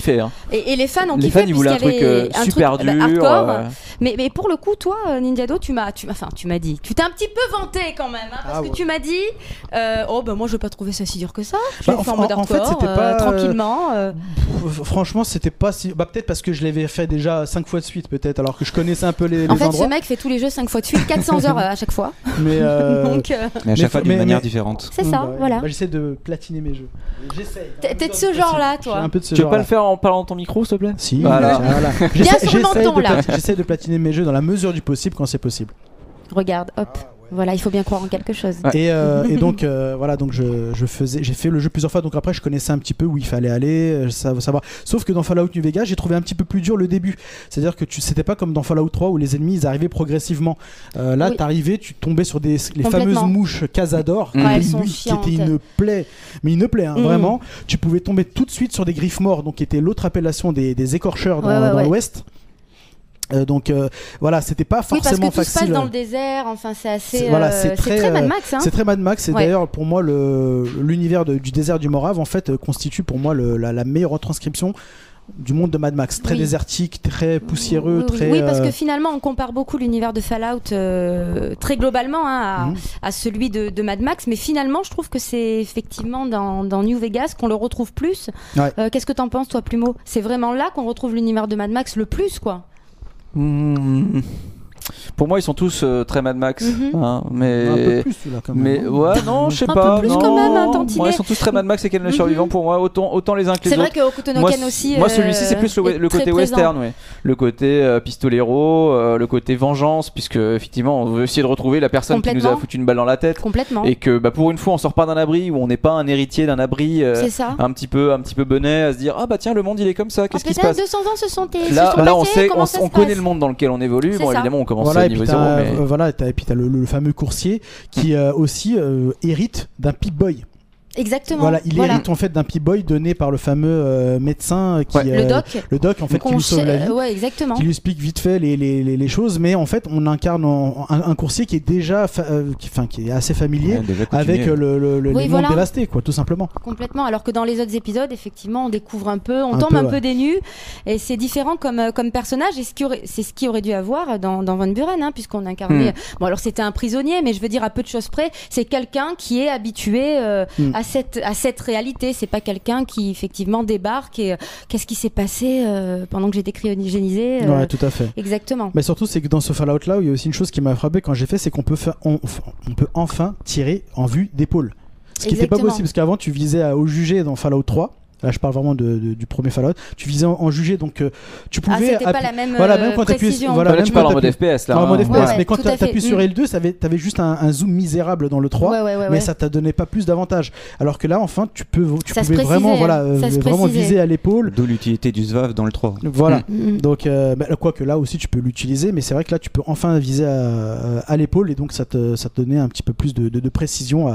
[SPEAKER 1] Et les fans ont
[SPEAKER 4] Les
[SPEAKER 1] kiffé
[SPEAKER 4] fans, ils voulaient un truc super dur.
[SPEAKER 1] hardcore. Mais pour le coup, toi, Ninjado, tu m'as dit. Tu t'es un petit peu vanté quand même. Parce que tu m'as dit moi, je vais pas trouver ça si dur que ça. Je l'ai fait en mode hardcore,
[SPEAKER 2] fait, c'était pas,
[SPEAKER 1] tranquillement.
[SPEAKER 2] Franchement, c'était pas si. Peut-être parce que je l'avais fait déjà 5 fois de suite, peut-être, alors que je connaissais un peu les
[SPEAKER 1] en fait,
[SPEAKER 2] endroits.
[SPEAKER 1] ce mec fait tous les jeux 5 fois de suite, 400 heures à chaque fois.
[SPEAKER 2] Mais
[SPEAKER 3] à chaque fois d'une manière différente.
[SPEAKER 1] C'est ça, voilà.
[SPEAKER 2] J'essaie de platiner mes jeux. J'essaie.
[SPEAKER 1] T'es de ce genre-là, toi.
[SPEAKER 2] Tu
[SPEAKER 4] veux pas le faire en parlant dans ton micro, s'il te plaît?
[SPEAKER 2] Si.
[SPEAKER 4] Voilà.
[SPEAKER 2] J'essaie de platiner mes jeux dans la mesure du possible quand c'est possible.
[SPEAKER 1] Regarde, hop. Voilà, il faut bien croire en quelque chose.
[SPEAKER 2] Ouais. Et donc voilà, donc j'ai fait le jeu plusieurs fois, donc après je connaissais un petit peu où il fallait aller, savoir. Sauf que dans Fallout New Vegas, j'ai trouvé un petit peu plus dur le début. C'est-à-dire que c'était pas comme dans Fallout 3 où les ennemis ils arrivaient progressivement. Là, t'arrivais, tu tombais sur les fameuses mouches Cazador, qui étaient une plaie, mais une plaie, vraiment. Tu pouvais tomber tout de suite sur des griffes morts, donc qui était l'autre appellation des écorcheurs dans l'Ouest. Donc voilà, c'était pas forcément facile.
[SPEAKER 1] Oui, parce que tout se passe dans le désert, enfin c'est assez. C'est très Mad Max.
[SPEAKER 2] C'est très Mad Max, et d'ailleurs pour moi l'univers du désert du Morave en fait constitue pour moi la meilleure retranscription du monde de Mad Max, très désertique, très poussiéreux,
[SPEAKER 1] Oui, parce que finalement on compare beaucoup l'univers de Fallout très globalement à celui de Mad Max, mais finalement je trouve que c'est effectivement dans New Vegas qu'on le retrouve plus. Qu'est-ce que t'en penses toi, Plumeau? C'est vraiment là qu'on retrouve l'univers de Mad Max le plus, quoi.
[SPEAKER 4] Pour moi, ils sont tous très Mad Max, mais
[SPEAKER 2] un peu plus là, quand même.
[SPEAKER 4] Mais non, je sais pas.
[SPEAKER 1] Un peu plus quand même, tantinet.
[SPEAKER 4] Moi, ils sont tous très Mad Max et Ken le survivant. Pour moi, autant les uns que les autres.
[SPEAKER 1] C'est vrai que Hokuto no Ken aussi.
[SPEAKER 4] Moi, celui-ci, c'est plus le côté western, le côté pistolero, le côté vengeance, puisque effectivement, on veut essayer de retrouver la personne qui nous a foutu une balle dans la tête.
[SPEAKER 1] Complètement.
[SPEAKER 4] Et que pour une fois, on sort pas d'un abri, où on n'est pas un héritier d'un abri, un petit peu bonnet, à se dire tiens, le monde il est comme ça, qu'est-ce qui se passe?
[SPEAKER 1] 200 ans se sont
[SPEAKER 4] là, on connaît le monde dans lequel on évolue. Bon, évidemment, on commence à niveau 0.
[SPEAKER 2] Et puis t'as le fameux coursier qui aussi hérite d'un Pip-Boy.
[SPEAKER 1] Exactement.
[SPEAKER 2] Voilà, il hérite en fait d'un Pip-Boy donné par le fameux médecin qui le doc en fait qui lui sauve la vie.
[SPEAKER 1] Exactement.
[SPEAKER 2] Qui lui explique vite fait les choses, mais en fait on incarne un coursier qui est déjà qui est assez familier avec les mondes dévastés, quoi, tout simplement.
[SPEAKER 1] Complètement. Alors que dans les autres épisodes, effectivement, on découvre un peu, on tombe un peu des nues, et c'est différent comme personnage, et c'est ce qui aurait dû avoir dans Van Buren, puisqu'on incarnait. Bon, alors c'était un prisonnier, mais je veux dire à peu de choses près, c'est quelqu'un qui est habitué à cette réalité. C'est pas quelqu'un qui effectivement débarque et qu'est-ce qui s'est passé pendant que j'étais cryogénisé.
[SPEAKER 2] Ouais, tout à fait.
[SPEAKER 1] Exactement.
[SPEAKER 2] Mais surtout, c'est que dans ce Fallout là, il y a aussi une chose qui m'a frappé quand j'ai fait, c'est qu'on peut on peut enfin tirer en vue d'épaule. Ce qui n'était pas possible, parce qu'avant tu visais au jugé dans Fallout 3. Là, je parle vraiment du premier Fallout. Tu visais en jugé, donc tu pouvais.
[SPEAKER 1] C'était pas la même
[SPEAKER 2] même quand
[SPEAKER 1] précision.
[SPEAKER 4] Là, tu parles en mode FPS. Là,
[SPEAKER 2] en mode FPS, mais quand tu appuies sur L2, t'avais juste un zoom misérable dans le 3, mais ça t'a donné pas plus d'avantages. Alors que là, enfin, tu pouvais vraiment, vraiment viser à l'épaule.
[SPEAKER 3] D'où l'utilité du SVAV dans le 3.
[SPEAKER 2] Voilà. Donc, quoique là aussi, tu peux l'utiliser, mais c'est vrai que là, tu peux enfin viser à l'épaule, et donc ça te donnait un petit peu plus de précision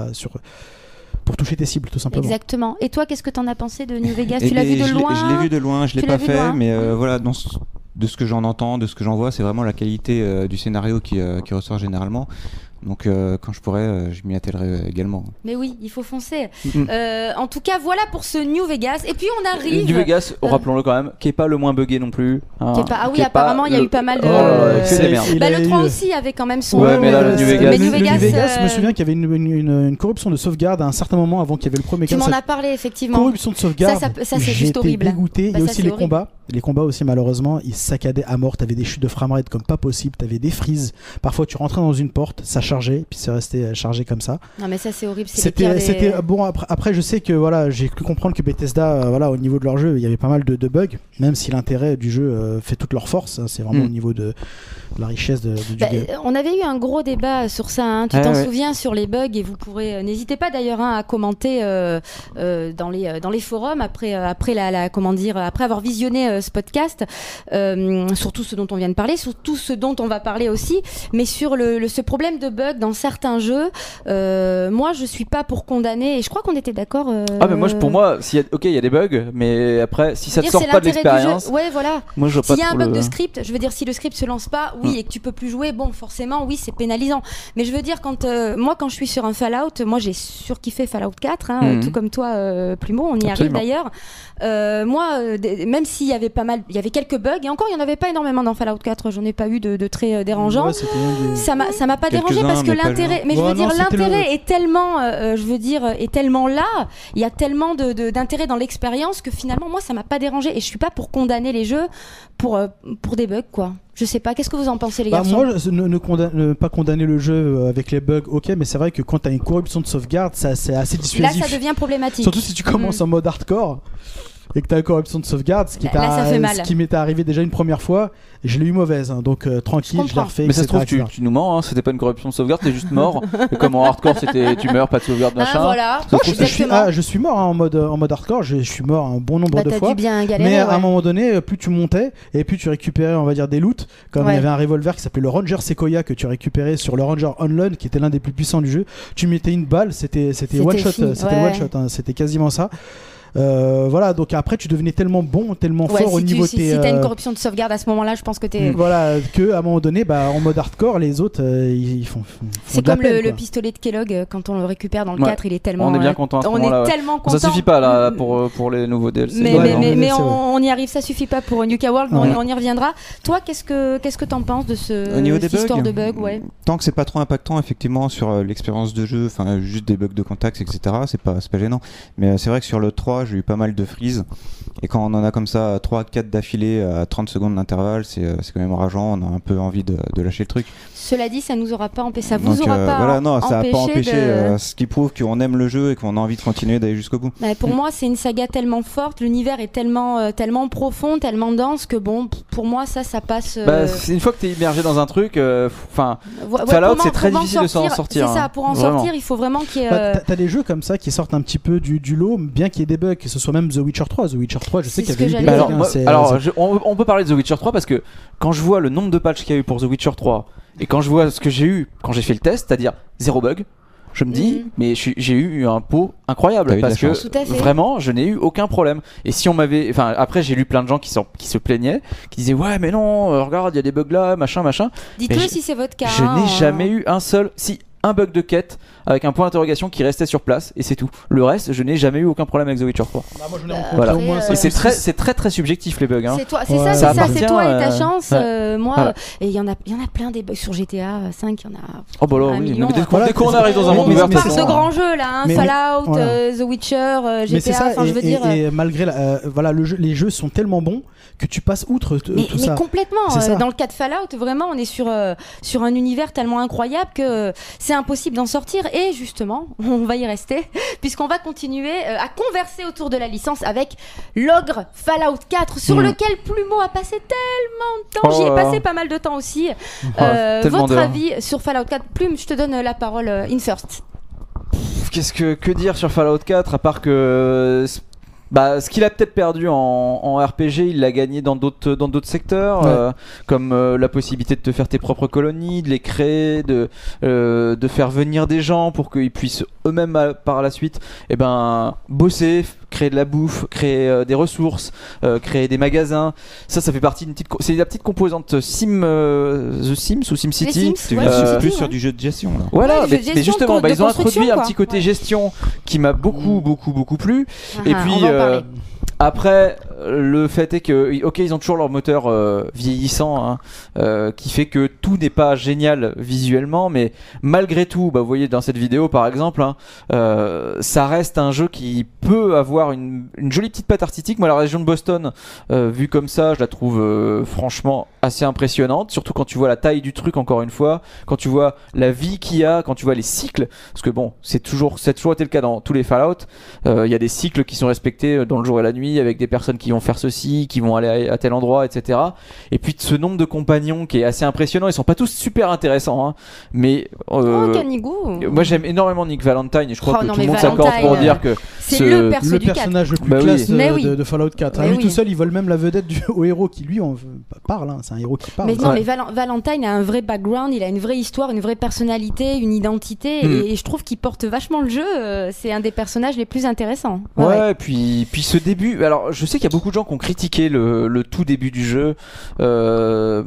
[SPEAKER 2] pour toucher tes cibles, tout simplement.
[SPEAKER 1] Exactement. Et toi, qu'est-ce que t'en as pensé de New Vegas? Tu l'as vu de loin?
[SPEAKER 3] Je l'ai vu de loin, je l'ai pas fait, mais voilà, de ce que j'en entends, de ce que j'en vois, c'est vraiment la qualité du scénario qui ressort généralement. Donc quand je pourrais, je m'y attellerai également.
[SPEAKER 1] Mais oui, il faut foncer. En tout cas, voilà pour ce New Vegas. Et puis on arrive.
[SPEAKER 4] New Vegas, rappelons-le quand même, qui est pas le moins buggé non plus.
[SPEAKER 1] Apparemment, il y a eu pas mal de.
[SPEAKER 4] C'est bien.
[SPEAKER 1] Le 3 aussi avait quand même son.
[SPEAKER 4] Ouais, mais là, le New Vegas.
[SPEAKER 1] Mais New Vegas,
[SPEAKER 2] je me souviens qu'il y avait une corruption de sauvegarde à un certain moment avant qu'il y avait le premier.
[SPEAKER 1] Tu m'en as parlé, effectivement.
[SPEAKER 2] Corruption de sauvegarde.
[SPEAKER 1] Ça c'est juste horrible.
[SPEAKER 2] Dégoûté. Il y a aussi les combats. Les combats aussi, malheureusement, ils saccadaient à mort. T'avais des chutes de framerate comme pas possible. T'avais des freezes. Parfois, tu rentrais dans une porte, ça chargeait, puis c'est resté chargé comme ça.
[SPEAKER 1] Non, mais ça, c'est horrible. C'était
[SPEAKER 2] bon. Après, je sais que voilà, j'ai cru comprendre que Bethesda, au niveau de leur jeu, il y avait pas mal de bugs. Même si l'intérêt du jeu fait toute leur force, c'est vraiment au niveau de la richesse du jeu.
[SPEAKER 1] On avait eu un gros débat sur ça. Tu t'en souviens, sur les bugs, et vous pourrez. N'hésitez pas d'ailleurs à commenter dans les forums après avoir visionné ce podcast, surtout ce dont on vient de parler, surtout ce dont on va parler aussi, mais sur ce problème de bug dans certains jeux. Moi, je suis pas pour condamner, et je crois qu'on était d'accord.
[SPEAKER 4] Mais pour moi, il y a des bugs, mais après, si ça ne sort pas de l'expérience,
[SPEAKER 1] voilà.
[SPEAKER 4] Moi, je vois pas.
[SPEAKER 1] S'il y a un bug de script, je veux dire, si le script se lance pas, et que tu peux plus jouer, bon, forcément, oui, c'est pénalisant. Mais je veux dire, quand je suis sur un Fallout, moi, j'ai surkiffé Fallout 4, tout comme toi, Plumeau, on y arrive d'ailleurs. Moi, même s'il y avait avait quelques bugs, et encore il y en avait pas énormément dans Fallout 4, j'en ai pas eu de très dérangeants. Ça m'a pas dérangé parce que l'intérêt, mais je veux dire l'intérêt est tellement est tellement là, il y a tellement d'intérêt dans l'expérience que finalement moi ça m'a pas dérangé, et je suis pas pour condamner les jeux pour des bugs, quoi. Je sais pas, qu'est-ce que vous en pensez, les garçons?
[SPEAKER 2] Moi, ne pas condamner le jeu avec les bugs, ok, mais c'est vrai que quand t'as une corruption de sauvegarde, c'est assez dissuasif.
[SPEAKER 1] Là, ça devient problématique.
[SPEAKER 2] Surtout si tu commences en mode hardcore et que t'as une corruption de sauvegarde, ce qui m'était arrivé déjà une première fois, et je l'ai eu mauvaise, hein, donc tranquille, je l'ai refait.
[SPEAKER 4] Mais ça se trouve, tu nous mens, hein, c'était pas une corruption de sauvegarde, t'es juste mort. Et comme en hardcore, c'était tu meurs, pas de sauvegarde, machin.
[SPEAKER 1] Voilà.
[SPEAKER 2] Je suis mort, hein, en mode hardcore, je suis mort un bon nombre de fois.
[SPEAKER 1] Dû bien galérer,
[SPEAKER 2] mais à un moment donné, plus tu montais, et plus tu récupérais, on va dire, des loots. Comme il y avait un revolver qui s'appelait le Ranger Sequoia que tu récupérais sur le Ranger Unlearn, qui était l'un des plus puissants du jeu. Tu mettais une balle, c'était one shot, c'était quasiment ça. Voilà, donc après tu devenais tellement bon, tellement fort au niveau
[SPEAKER 1] si t'as une corruption de sauvegarde à ce moment-là, je pense que t'es.
[SPEAKER 2] Voilà, que à un moment donné, en mode hardcore, les autres ils font.
[SPEAKER 1] C'est comme le pistolet de Kellogg, quand on le récupère dans le 4, il est tellement.
[SPEAKER 4] On est bien content.
[SPEAKER 1] On est tellement content.
[SPEAKER 4] Ça suffit pas là pour les nouveaux DLC.
[SPEAKER 1] Mais on y arrive, ça suffit pas pour Nuka World, mais on y reviendra. Toi, qu'est-ce que t'en penses de cette histoire de bug?
[SPEAKER 3] Tant que c'est pas trop impactant effectivement sur l'expérience de jeu, enfin juste des bugs de contact, etc. C'est pas gênant. Mais c'est vrai que sur le 3, j'ai eu pas mal de freeze, et quand on en a comme ça 3-4 d'affilée à 30 secondes d'intervalle, c'est quand même rageant, on a un peu envie de lâcher le truc.
[SPEAKER 1] Cela dit, ça nous aura pas empêché, ça vous aura pas
[SPEAKER 3] voilà, non, ça a pas empêché, ce qui prouve qu'on aime le jeu et qu'on a envie de continuer d'aller jusqu'au bout.
[SPEAKER 1] Pour moi, c'est une saga tellement forte, l'univers est tellement profond, tellement dense que bon, pour moi ça passe.
[SPEAKER 4] Une fois que t'es immergé dans un truc, Fallout, c'est très difficile de s'en sortir.
[SPEAKER 1] C'est ça, pour en sortir, il faut vraiment qu'il y ait.
[SPEAKER 2] T'as des jeux comme ça qui sortent un petit peu du lot, bien qu'il y ait des bugs, que ce soit même The Witcher 3. The Witcher 3, je sais qu'il y avait eu des bugs.
[SPEAKER 4] On peut parler de The Witcher 3 parce que quand je vois le nombre de patchs qu'il y a eu pour The Witcher 3 et quand je vois ce que j'ai eu quand j'ai fait le test, c'est-à-dire 0 bug, je me dis mais j'ai eu un pot incroyable parce que vraiment je n'ai eu aucun problème. Et si on m'avait, après j'ai lu plein de gens qui se plaignaient, qui disaient ouais mais non, regarde il y a des bugs là, machin.
[SPEAKER 1] Dites-le si c'est votre cas.
[SPEAKER 4] Je n'ai jamais eu un bug de quête avec un point d'interrogation qui restait sur place, et c'est tout. Le reste, je n'ai jamais eu aucun problème avec The Witcher 3.
[SPEAKER 2] Moi, je l'ai rencontré au moins.
[SPEAKER 4] Et c'est très très subjectif les bugs. Hein.
[SPEAKER 1] C'est toi, c'est c'est toi et ta chance. Moi, et il y en a plein des bugs sur GTA 5. Il y en a.
[SPEAKER 4] Oh bah là, oui. Dès qu'on arrive dans un monde ouvert,
[SPEAKER 1] on parle de grands jeux là, Fallout, The Witcher, GTA.
[SPEAKER 2] Je veux dire. Et malgré les jeux sont tellement bons que tu passes outre tout ça.
[SPEAKER 1] Mais complètement. Dans le cas de Fallout, vraiment, on est sur un univers tellement incroyable que c'est impossible d'en sortir. Et justement, on va y rester, puisqu'on va continuer à converser autour de la licence avec l'ogre Fallout 4, sur lequel Plumeau a passé tellement de temps. J'y ai passé pas mal de temps aussi. Votre avis sur Fallout 4? Plume, je te donne la parole in first.
[SPEAKER 4] Qu'est-ce que dire sur Fallout 4, à part que... ce qu'il a peut-être perdu en RPG, il l'a gagné dans d'autres secteurs, comme la possibilité de te faire tes propres colonies, de les créer, de faire venir des gens pour qu'ils puissent eux-mêmes par la suite bosser, créer de la bouffe, créer des ressources, créer des magasins. Ça fait partie c'est la petite composante The Sims ou SimCity.
[SPEAKER 3] Plus sur du jeu de gestion là.
[SPEAKER 4] Voilà, mais justement ils ont introduit un petit côté gestion qui m'a beaucoup plu. Et puis après, le fait est que, ils ont toujours leur moteur vieillissant, qui fait que tout n'est pas génial visuellement, mais malgré tout, vous voyez dans cette vidéo par exemple, ça reste un jeu qui peut avoir une jolie petite patte artistique. Moi, la région de Boston, vue comme ça, je la trouve franchement assez impressionnante, surtout quand tu vois la taille du truc, encore une fois, quand tu vois la vie qu'il y a, quand tu vois les cycles, parce que ça a toujours été le cas dans tous les Fallout. Il y a des cycles qui sont respectés dans le jour et la nuit, avec des personnes qui vont faire ceci, qui vont aller à tel endroit, etc. Et puis ce nombre de compagnons qui est assez impressionnant. Ils sont pas tous super intéressants, mais moi j'aime énormément Nick Valentine, et je crois que tout le monde s'accorde pour dire que
[SPEAKER 1] c'est le
[SPEAKER 2] personnage le plus classe de Fallout 4. Lui tout seul, il vole même la vedette au héros qui lui parle. C'est un héros qui parle.
[SPEAKER 1] Mais non, mais Valentine a un vrai background, il a une vraie histoire, une vraie personnalité, une identité, et je trouve qu'il porte vachement le jeu. C'est un des personnages les plus intéressants.
[SPEAKER 4] Ouais. Puis ce début. Alors, je sais qu'il y a beaucoup de gens qui ont critiqué le tout début du jeu, le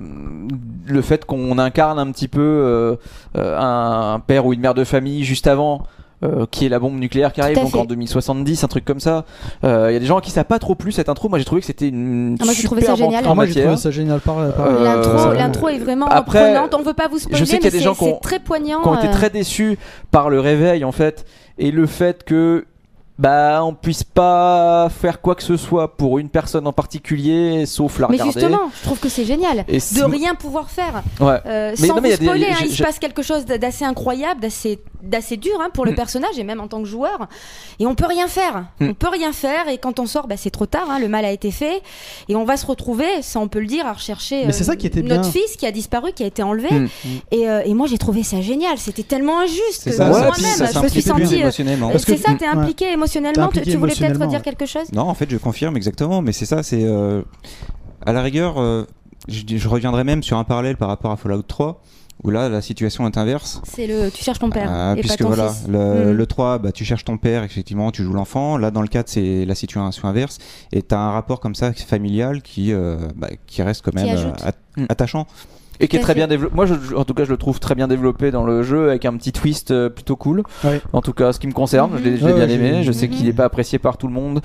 [SPEAKER 4] fait qu'on incarne un petit peu un père ou une mère de famille juste avant. qui est la bombe nucléaire qui arrive, donc en 2070, un truc comme ça. Il y a des gens qui savent pas trop plus cette intro. Moi j'ai trouvé que c'était une super entrée en
[SPEAKER 2] moi j'ai trouvé
[SPEAKER 4] matière.
[SPEAKER 2] ça génial.
[SPEAKER 1] L'intro est vraiment prenante. On veut pas vous spoiler,
[SPEAKER 4] je sais qu'il y a des gens
[SPEAKER 1] c'est très poignant.
[SPEAKER 4] Qui ont été très déçus par le réveil en fait, et le fait que on puisse pas faire quoi que ce soit pour une personne en particulier sauf la regarder.
[SPEAKER 1] Mais justement, je trouve que c'est génial de rien pouvoir faire. Sans vous spoiler, il se passe quelque chose d'assez incroyable, d'assez dur pour le personnage et même en tant que joueur, et on peut rien faire. On peut rien faire, et quand on sort, c'est trop tard, le mal a été fait, et on va se retrouver, ça on peut le dire, à rechercher
[SPEAKER 2] mais c'est ça qui était
[SPEAKER 1] notre
[SPEAKER 2] bien.
[SPEAKER 1] fils qui a disparu, qui a été enlevé. Et moi j'ai trouvé ça génial, c'était tellement injuste que
[SPEAKER 3] ça,
[SPEAKER 1] moi-même
[SPEAKER 3] je
[SPEAKER 1] me suis sentie
[SPEAKER 3] émotionnellement.
[SPEAKER 1] C'est ça, t'es impliqué émotionnellement. Tu voulais peut-être dire quelque chose?
[SPEAKER 3] Non, en fait je confirme exactement, mais c'est ça, c'est à la rigueur je reviendrai même sur un parallèle par rapport à Fallout 3 où là la situation est inverse.
[SPEAKER 1] C'est tu cherches ton père et
[SPEAKER 3] puisque
[SPEAKER 1] pas ton
[SPEAKER 3] voilà,
[SPEAKER 1] fils.
[SPEAKER 3] Le 3, tu cherches ton père, effectivement, tu joues l'enfant. Là, dans le 4, c'est la situation inverse. Et tu as un rapport comme ça familial qui reste quand même attachant.
[SPEAKER 4] Et qui est très bien développé. Moi, en tout cas, je le trouve très bien développé dans le jeu, avec un petit twist plutôt cool. Ouais. En tout cas, ce qui me concerne, je l'ai bien aimé. Je sais qu'il n'est pas apprécié par tout le monde,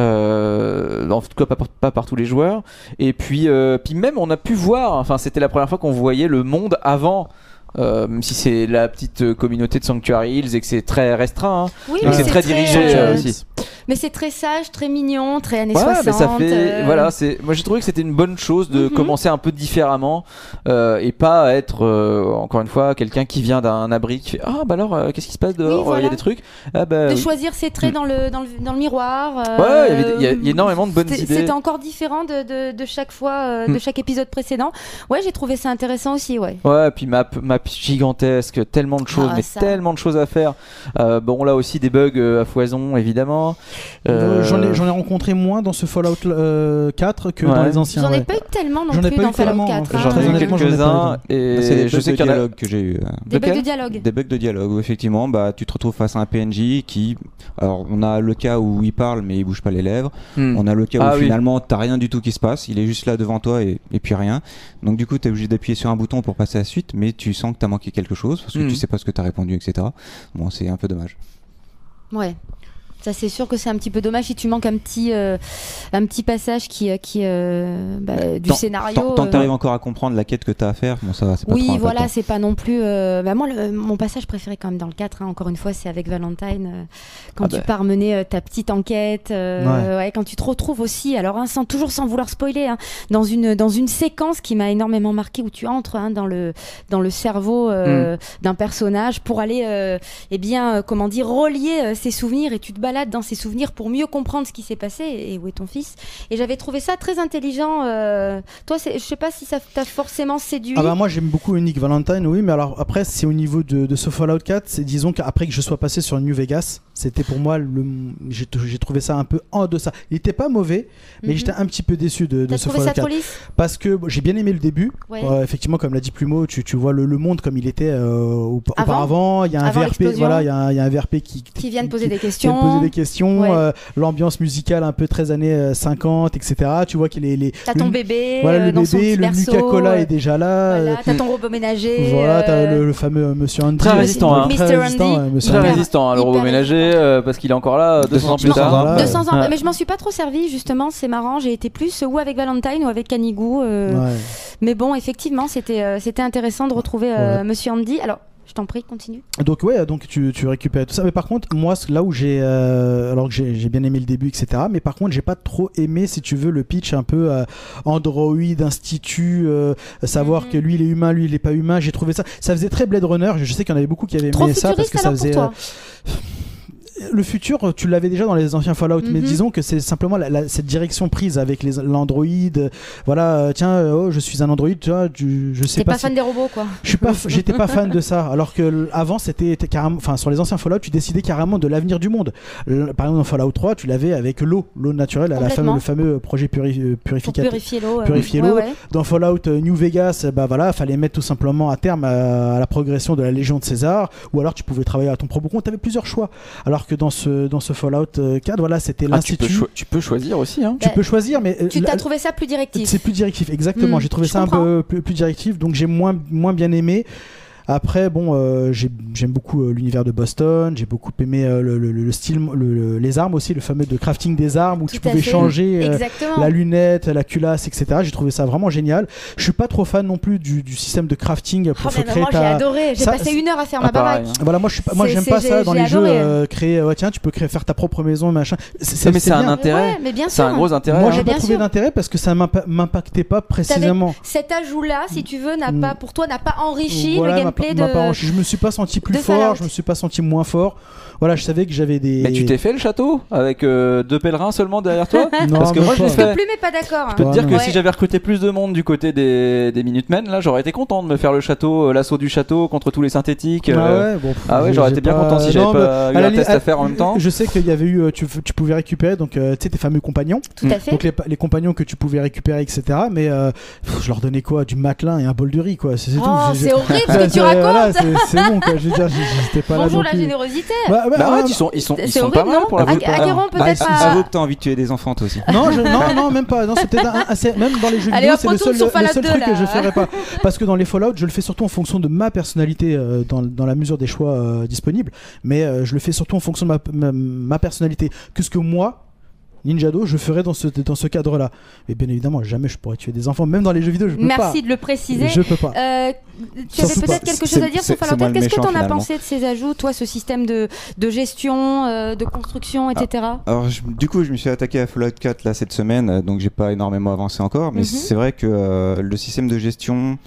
[SPEAKER 4] en tout cas pas par tous les joueurs. Et puis même, on a pu voir. Enfin, c'était la première fois qu'on voyait le monde avant. Même si c'est la petite communauté de Sanctuary Hills et que c'est très restreint,
[SPEAKER 1] oui,
[SPEAKER 4] mais c'est très dirigé aussi.
[SPEAKER 1] Mais c'est très sage, très mignon, très années 60.
[SPEAKER 4] Mais ça fait, voilà, moi j'ai trouvé que c'était une bonne chose de commencer un peu différemment et pas être encore une fois quelqu'un qui vient d'un abri qui fait qu'est-ce qui se passe dehors, il y a des trucs.
[SPEAKER 1] De choisir ses traits dans le miroir.
[SPEAKER 4] Il y a énormément de bonnes idées.
[SPEAKER 1] C'était encore différent de chaque fois, de chaque épisode précédent. Ouais, j'ai trouvé ça intéressant aussi. Ouais,
[SPEAKER 4] puis map gigantesque, tellement de choses, tellement de choses à faire. Bon, là aussi des bugs à foison évidemment.
[SPEAKER 2] J'en ai rencontré moins dans ce Fallout 4 que dans les anciens.
[SPEAKER 1] J'en ai pas eu tellement non plus dans Fallout 4.
[SPEAKER 4] J'en ai eu quelques-uns et
[SPEAKER 3] c'est je sais qu'il y en a que j'ai eu.
[SPEAKER 1] Des bugs de dialogue.
[SPEAKER 3] Des bugs de dialogue où effectivement tu te retrouves face à un PNJ qui, alors on a le cas où il parle mais il bouge pas les lèvres. On a le cas où finalement t'as rien du tout qui se passe, il est juste là devant toi et puis rien. Donc du coup t'es obligé d'appuyer sur un bouton pour passer à la suite, mais tu sens que t'as manqué quelque chose parce que tu sais pas ce que t'as répondu, etc. Bon, c'est un peu dommage.
[SPEAKER 1] Ouais. Ça, c'est sûr que c'est un petit peu dommage si tu manques un petit passage qui du scénario.
[SPEAKER 3] Tant que t'arrives encore à comprendre la quête que t'as à faire, bon, ça va, c'est pas trop
[SPEAKER 1] Oui, voilà, c'est pas non plus. Moi, mon passage préféré quand même dans le 4, encore une fois, c'est avec Valentine, quand tu pars mener ta petite enquête, quand tu te retrouves aussi, alors toujours sans vouloir spoiler, dans une séquence qui m'a énormément marqué où tu entres dans le cerveau d'un personnage pour aller, relier ses souvenirs, et tu te balades dans ses souvenirs pour mieux comprendre ce qui s'est passé et où est ton fils. Et j'avais trouvé ça très intelligent. Toi, je sais pas si ça t'a forcément séduit.
[SPEAKER 2] Moi j'aime beaucoup Nick Valentine, oui, mais alors après c'est au niveau de ce Fallout 4, c'est disons qu'après que je sois passé sur New Vegas, c'était pour moi j'ai trouvé ça un peu en deçà. Il était pas mauvais, mais j'étais un petit peu déçu de ce Fallout 4 parce que j'ai bien aimé le début. Effectivement, comme l'a dit Plumeau, tu vois le monde comme il était auparavant. Il y a un VRP, il y a un VRP qui vient de poser des questions. L'ambiance musicale un peu 13 années 50, etc. Tu vois qu'il est
[SPEAKER 1] t'as ton bébé,
[SPEAKER 2] le
[SPEAKER 1] dans son
[SPEAKER 2] bébé,
[SPEAKER 1] petit
[SPEAKER 2] le
[SPEAKER 1] berceau,
[SPEAKER 2] Nuka-Cola est déjà là.
[SPEAKER 1] Voilà, t'as ton robot ménager.
[SPEAKER 2] Voilà, t'as le fameux Monsieur Andy.
[SPEAKER 4] Très résistant,
[SPEAKER 1] Mr. Andy.
[SPEAKER 4] Très résistant, le robot ménager, parce qu'il est encore là 200 ans plus tard.
[SPEAKER 1] 200 ans, mais je m'en suis pas trop servi, justement, c'est marrant. J'ai été plus ou avec Valentine ou avec Canigou. Mais bon, effectivement, c'était intéressant de retrouver Monsieur Andy. Alors, je t'en prie, continue.
[SPEAKER 2] Donc tu récupères tout ça. Mais par contre, moi, là où alors que j'ai bien aimé le début, etc. Mais par contre, j'ai pas trop aimé, si tu veux, le pitch un peu Android, institut, savoir que lui il est humain, lui il est pas humain. J'ai trouvé ça faisait très Blade Runner. Je sais qu'il y en avait beaucoup qui avaient aimé ça parce que ça faisait. Le futur, tu l'avais déjà dans les anciens Fallout, mais disons que c'est simplement cette direction prise avec l'Android. Voilà, je suis un Android, tu vois, je sais pas.
[SPEAKER 1] T'es pas fan des robots, quoi.
[SPEAKER 2] J'étais pas fan de ça. Alors que avant, c'était carrément, sur les anciens Fallout, tu décidais carrément de l'avenir du monde. Par exemple, dans Fallout 3, tu l'avais avec l'eau naturelle, le fameux projet purificateur. Purifier l'eau. Ouais. Dans Fallout New Vegas, fallait mettre tout simplement à terme à la progression de la Légion de César, ou alors tu pouvais travailler à ton propre compte. T'avais plusieurs choix. Alors que dans ce Fallout 4, c'était l'institut.
[SPEAKER 4] Tu peux choisir aussi.
[SPEAKER 2] Tu peux choisir, mais
[SPEAKER 1] tu t'as trouvé ça plus directif.
[SPEAKER 2] C'est plus directif, exactement. J'ai trouvé ça un peu plus directif, donc j'ai moins bien aimé. Après, bon, j'aime beaucoup l'univers de Boston. J'ai beaucoup aimé le style, les armes aussi, le fameux de crafting des armes où tu pouvais changer la lunette, la culasse, etc. J'ai trouvé ça vraiment génial. Je suis pas trop fan non plus du système de crafting pour créer
[SPEAKER 1] j'ai adoré. J'ai passé 1 heure à faire ma baraque.
[SPEAKER 2] Voilà, moi j'aime pas ça dans les jeux. Créer, tiens, tu peux faire ta propre maison, machin.
[SPEAKER 4] Mais c'est un intérêt.
[SPEAKER 1] Mais bien
[SPEAKER 4] c'est un gros intérêt.
[SPEAKER 2] Moi, j'ai pas trouvé d'intérêt parce que ça m'impactait pas précisément.
[SPEAKER 1] Cet ajout-là, si tu veux, n'a pas enrichi le gameplay de.
[SPEAKER 2] Je me suis pas senti plus fort, je me suis pas senti moins fort. Voilà, je savais que j'avais des.
[SPEAKER 4] Mais tu t'es fait le château avec 2 pèlerins seulement derrière toi?
[SPEAKER 2] Non,
[SPEAKER 4] parce que moi je l'ai fait.
[SPEAKER 1] Parce que Plume est pas d'accord.
[SPEAKER 4] Je peux te dire que si j'avais recruté plus de monde du côté des Minutemen, là j'aurais été content de me faire le château, l'assaut du château contre tous les synthétiques. J'aurais été bien content si j'avais pas eu un test à faire en même temps.
[SPEAKER 2] Je sais qu'il y avait eu, tu pouvais récupérer donc tu sais tes fameux compagnons.
[SPEAKER 1] Tout à fait.
[SPEAKER 2] Donc les compagnons que tu pouvais récupérer, etc. Mais je leur donnais quoi, du matelin et un bol de riz quoi. C'est tout.
[SPEAKER 1] C'est horrible ce que tu racontes.
[SPEAKER 2] C'est bon quoi. Je veux dire, j'étais pas là.
[SPEAKER 1] Bonjour la générosité.
[SPEAKER 4] Ils sont pas mal pour la plupart.
[SPEAKER 1] Aguerron peut-être pas.
[SPEAKER 3] Ça vaut que t'as envie de tuer des enfants toi aussi.
[SPEAKER 2] Non, même pas. Non, c'est peut-être même dans les jeux vidéo, c'est le seul truc que je ferais pas. Parce que dans les Fallout, je le fais surtout en fonction de ma personnalité, dans la mesure des choix disponibles. Mais je le fais surtout en fonction de ma personnalité. Que ce que moi, Ninjado, je ferais dans ce cadre-là. Mais bien évidemment, jamais je pourrais tuer des enfants, même dans les jeux vidéo, je peux pas.
[SPEAKER 1] Merci de le préciser.
[SPEAKER 2] Je peux pas.
[SPEAKER 1] Tu avais peut-être quelque chose à dire sur Fallout 4. Qu'est-ce que t'en as pensé de ces ajouts, toi, ce système de gestion, de construction, etc.
[SPEAKER 3] Alors, du coup, je me suis attaqué à Fallout 4 là cette semaine, donc j'ai pas énormément avancé encore, mais c'est vrai que le système de gestion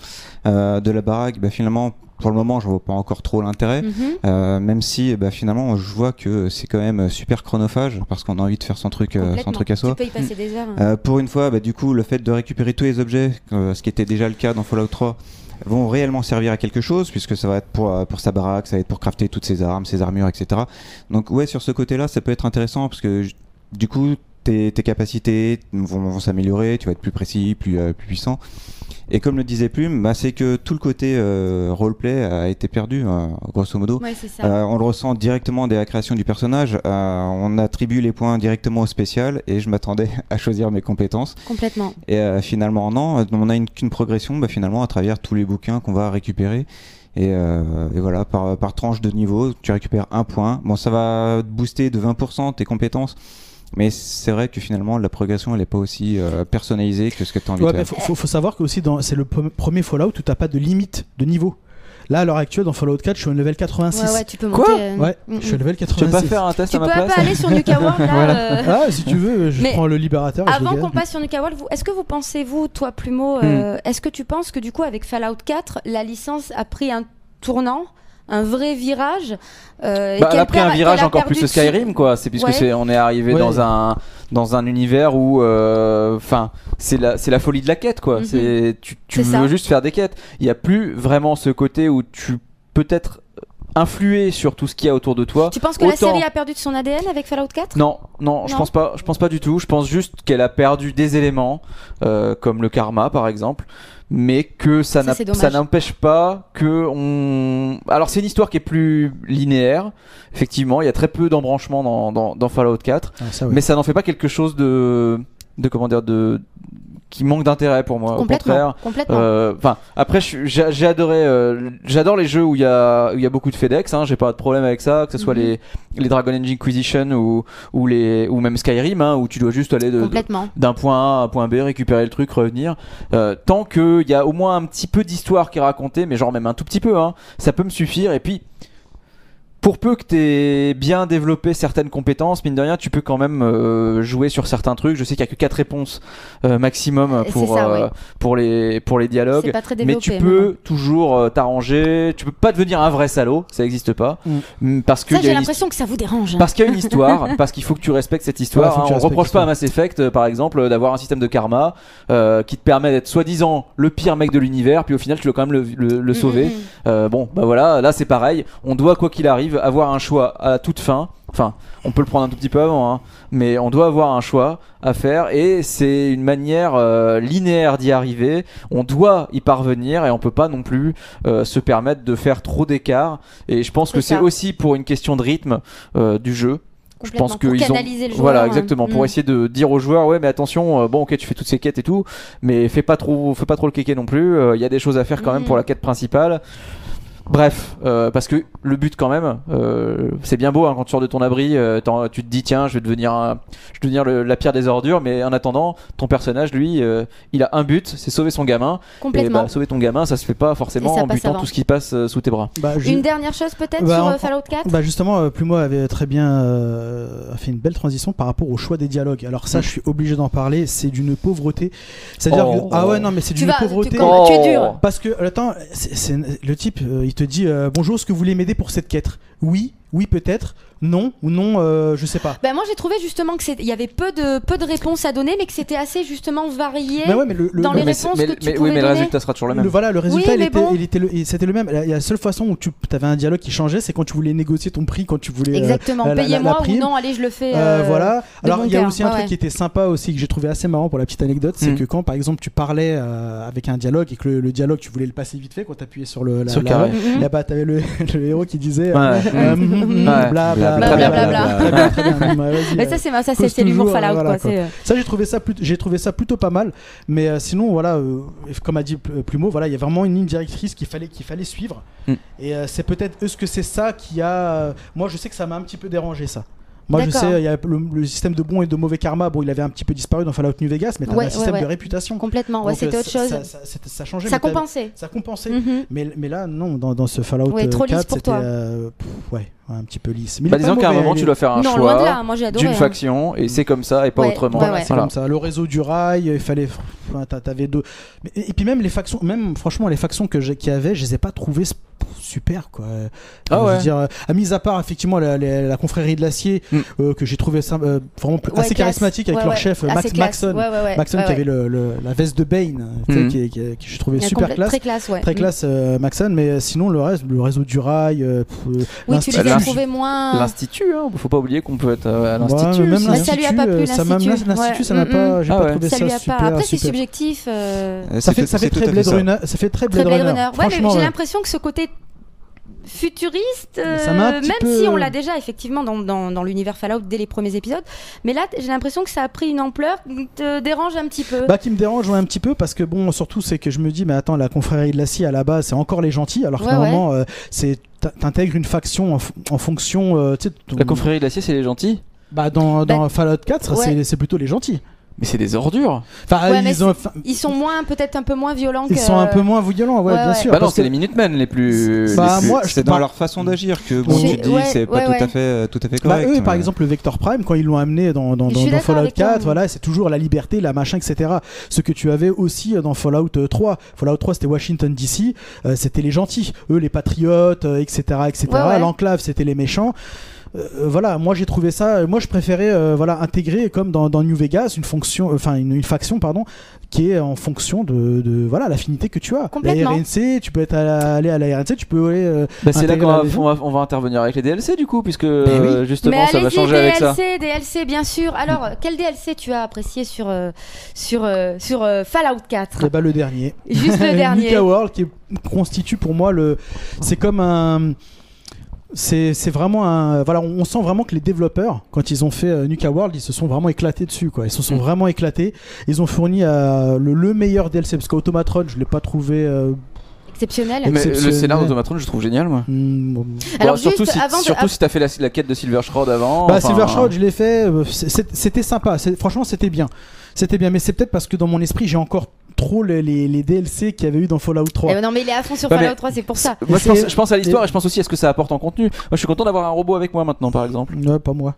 [SPEAKER 3] de la baraque, finalement. Pour le moment, je vois pas encore trop l'intérêt, même si finalement, je vois que c'est quand même super chronophage parce qu'on a envie de faire son truc à soi.
[SPEAKER 1] Tu peux y passer des heures.
[SPEAKER 3] Pour une fois, du coup, le fait de récupérer tous les objets, ce qui était déjà le cas dans Fallout 3, vont réellement servir à quelque chose puisque ça va être pour sa baraque, ça va être pour crafter toutes ses armes, ses armures, etc. Donc ouais, sur ce côté-là, ça peut être intéressant parce que du coup, tes capacités vont s'améliorer, tu vas être plus précis, plus puissant. Et comme le disait Plume, c'est que tout le côté roleplay a été perdu, grosso modo.
[SPEAKER 1] Ouais, c'est ça.
[SPEAKER 3] On le ressent directement dès la création du personnage. On attribue les points directement au spécial et je m'attendais à choisir mes compétences.
[SPEAKER 1] Complètement.
[SPEAKER 3] Et finalement, non. On a qu'une progression finalement à travers tous les bouquins qu'on va récupérer. Et voilà, par tranche de niveau, tu récupères 1 point. Bon, ça va booster de 20% tes compétences. Mais c'est vrai que finalement la progression elle est pas aussi personnalisée que ce que tu as envie de faire.
[SPEAKER 2] Faut savoir que aussi c'est le premier Fallout où t'as pas de limite de niveau. Là à l'heure actuelle dans Fallout 4 je suis au level 86.
[SPEAKER 1] Ouais, tu peux monter.
[SPEAKER 2] Ouais, je suis au level 86.
[SPEAKER 4] Tu peux pas faire un test à ma place?
[SPEAKER 1] Tu peux pas aller sur Nuka World là.
[SPEAKER 2] Si tu veux, je prends le libérateur.
[SPEAKER 1] Avant qu'on passe sur Nuka World, est-ce que vous pensez, vous, toi Plumeau, est-ce que tu penses que du coup avec Fallout 4 la licence a pris un tournant, un vrai virage?
[SPEAKER 4] Elle a pris un virage encore plus que Skyrim, quoi. C'est puisque on est arrivé dans un univers où, c'est la folie de la quête, quoi. Tu veux juste faire des quêtes. Il y a plus vraiment ce côté où tu peux être influer sur tout ce qu'il y a autour de toi.
[SPEAKER 1] Tu penses que la série a perdu de son ADN avec Fallout 4?
[SPEAKER 4] Non, je pense pas du tout. Je pense juste qu'elle a perdu des éléments, comme le karma par exemple. Mais que ça n'empêche pas que Alors c'est une histoire qui est plus linéaire. Effectivement, il y a très peu d'embranchements dans Fallout 4, mais ça n'en fait pas quelque chose qui manque d'intérêt pour moi. Au contraire. Après, j'ai adoré. J'adore les jeux où il y a beaucoup de FedEx. J'ai pas de problème avec ça, que ce soit les Dragon Age Inquisition ou même Skyrim, où tu dois juste aller d'un point A à un point B, récupérer le truc, revenir. Tant qu'il y a au moins un petit peu d'histoire qui est racontée, mais genre même un tout petit peu, ça peut me suffire. Et puis, pour peu que tu aies bien développé certaines compétences, mine de rien, tu peux quand même jouer sur certains trucs. Je sais qu'il n'y a que 4 réponses maximum pour les dialogues.
[SPEAKER 1] C'est pas très
[SPEAKER 4] mais tu peux toujours t'arranger. Tu peux pas devenir un vrai salaud, ça n'existe pas. Parce que
[SPEAKER 1] j'ai l'impression que ça vous dérange.
[SPEAKER 4] Parce qu'il y a une histoire, parce qu'il faut que tu respectes cette histoire. On reproche pas à Mass Effect, par exemple, d'avoir un système de karma qui te permet d'être soi-disant le pire mec de l'univers, puis au final tu dois quand même le sauver. Voilà, là c'est pareil. On doit, quoi qu'il arrive, avoir un choix à la toute fin. Enfin, on peut le prendre un tout petit peu avant, mais on doit avoir un choix à faire et c'est une manière linéaire d'y arriver. On doit y parvenir et on peut pas non plus se permettre de faire trop d'écart. Et je pense que c'est aussi pour une question de rythme du jeu. Je pense que ils ont le joueur, voilà exactement pour essayer de dire aux joueurs mais attention ok tu fais toutes ces quêtes et tout mais fais pas trop le kéké non plus. Il y a des choses à faire quand même pour la quête principale. Bref, parce que le but quand même, c'est bien beau quand tu sors de ton abri, tu te dis tiens, je vais devenir la pire des ordures, mais en attendant, ton personnage, lui, il a un but, c'est sauver son gamin.
[SPEAKER 1] Complètement.
[SPEAKER 4] Et sauver ton gamin, ça se fait pas forcément en butant tout ce qui passe sous tes bras.
[SPEAKER 1] Une dernière chose peut-être sur Fallout 4.
[SPEAKER 2] Justement, Plumeau avait très bien fait une belle transition par rapport au choix des dialogues. Alors ça, je suis obligé d'en parler. C'est d'une pauvreté. C'est-à-dire mais c'est d'une pauvreté.
[SPEAKER 1] Tu es dur.
[SPEAKER 2] Parce que attends, le type, il te dit bonjour, est-ce que vous voulez m'aider pour cette quête? Oui, peut-être. Non ou non, je sais pas.
[SPEAKER 1] Moi j'ai trouvé justement que il y avait peu de réponses à donner, mais que c'était assez justement varié dans les réponses que tu pouvais donner.
[SPEAKER 4] Mais le résultat sera toujours le même.
[SPEAKER 2] Le résultat c'était le même. La seule façon où tu avais un dialogue qui changeait, c'est quand tu voulais négocier ton prix, quand tu voulais
[SPEAKER 1] exactement payez-moi ou non, allez je le fais.
[SPEAKER 2] Voilà. Alors il y a aussi un truc
[SPEAKER 1] ouais.
[SPEAKER 2] qui était sympa aussi que j'ai trouvé assez marrant pour la petite anecdote, c'est que quand par exemple tu parlais avec un dialogue et que le dialogue tu voulais le passer vite fait, quand tu appuyais sur le là-bas t'avais le héros qui disait
[SPEAKER 1] blablabla. Mais ça c'est l'humour Fallout quoi.
[SPEAKER 2] Ça j'ai trouvé ça plutôt pas mal, mais sinon voilà, comme a dit Plumeau, voilà, il y a vraiment une ligne directrice qu'il fallait suivre, et c'est peut-être est-ce que c'est ça qui a moi je sais que ça m'a un petit peu dérangé ça. Moi je sais, il y a le système de bon et de mauvais karma, il avait un petit peu disparu dans Fallout New Vegas, mais t'avais un système de réputation.
[SPEAKER 1] Complètement, c'était autre chose.
[SPEAKER 2] Ça changeait.
[SPEAKER 1] Ça compensait.
[SPEAKER 2] Mais là, non, dans ce Fallout 4, c'était un petit peu lisse. Mais
[SPEAKER 4] disons qu'à un moment, tu dois faire un choix d'une faction, et c'est comme ça, et pas autrement.
[SPEAKER 2] C'est comme ça. Le réseau du rail, il fallait... T'avais deux... Et puis même les factions, franchement, les factions qu'il y avait, je les ai pas trouvées super, quoi. Je veux dire, mis à part, effectivement, la confrérie de l'acier, que j'ai trouvé vraiment assez charismatique avec leur chef, Maxon. Maxon qui avait la veste de Bane, que j'ai trouvé super classe. Très classe, Maxon, mais sinon, le reste, le réseau du rail...
[SPEAKER 1] tu les as trouvés moins...
[SPEAKER 4] L'Institut, faut pas oublier qu'on peut être à l'Institut.
[SPEAKER 1] Ça lui a pas plu,
[SPEAKER 2] l'Institut, ça n'a pas... J'ai pas trouvé ça super.
[SPEAKER 1] Après, c'est subjectif.
[SPEAKER 2] Ça fait très Blade Runner. Ça fait très Blade Runner.
[SPEAKER 1] Ouais, mais j'ai l'impression que ce côté futuriste, même si on l'a déjà effectivement dans l'univers Fallout dès les premiers épisodes, mais là j'ai l'impression que ça a pris une ampleur qui te dérange un petit peu.
[SPEAKER 2] Qui me dérange un petit peu parce que bon, surtout c'est que je me dis mais attends, la confrérie de l'acier à la base c'est encore les gentils, alors qu'à un moment t'intègres une faction en fonction.
[SPEAKER 4] La confrérie de l'acier c'est les gentils.
[SPEAKER 2] Dans Fallout 4 c'est plutôt les gentils.
[SPEAKER 4] Mais c'est des ordures.
[SPEAKER 2] Ils
[SPEAKER 1] sont peut-être un peu moins violents.
[SPEAKER 2] Ils sont un peu moins violents, bien sûr.
[SPEAKER 4] Non, c'est les Minutemen les plus.
[SPEAKER 3] Moi, c'est dans leur façon d'agir que tu dis c'est pas tout à fait correct.
[SPEAKER 2] Eux, par exemple, le Vector Prime, quand ils l'ont amené dans Fallout 4, c'est toujours la liberté, la machin, etc. Ce que tu avais aussi dans Fallout 3. Fallout 3, c'était Washington DC, c'était les gentils. Eux, les patriotes, etc. L'enclave, c'était les méchants. Moi j'ai trouvé ça, moi je préférais intégrer comme dans New Vegas une fonction, une faction qui est en fonction de l'affinité que tu as. La RNC, tu peux aller à la RNC, tu peux aller
[SPEAKER 4] c'est là qu'on va intervenir avec les DLC du coup, puisque justement ça va changer avec ça.
[SPEAKER 1] DLC bien sûr. Alors quel DLC tu as apprécié sur Fallout 4?
[SPEAKER 2] Le dernier.
[SPEAKER 1] Juste le dernier.
[SPEAKER 2] Nuka World qui constitue pour moi c'est comme un... C'est vraiment on sent vraiment que les développeurs, quand ils ont fait Nuka World, ils se sont vraiment éclatés dessus, quoi. Ils se sont vraiment éclatés. Ils ont fourni le meilleur DLC, parce qu'Automatron, je l'ai pas trouvé
[SPEAKER 1] exceptionnel.
[SPEAKER 4] Mais le scénario d'Automatron, je trouve génial, moi.
[SPEAKER 1] Alors
[SPEAKER 4] surtout si t'as fait la quête de Silver Shroud avant.
[SPEAKER 2] Silver Shroud, je l'ai fait. C'était sympa. Franchement, c'était bien. Mais c'est peut-être parce que dans mon esprit, j'ai encore trop les DLC qu'il y avait eu dans Fallout 3.
[SPEAKER 1] Non, mais il est à fond sur Fallout 3, c'est pour ça.
[SPEAKER 4] Moi, je pense à l'histoire et je pense aussi à ce que ça apporte en contenu. Moi, je suis content d'avoir un robot avec moi maintenant, par exemple.
[SPEAKER 2] Pas moi.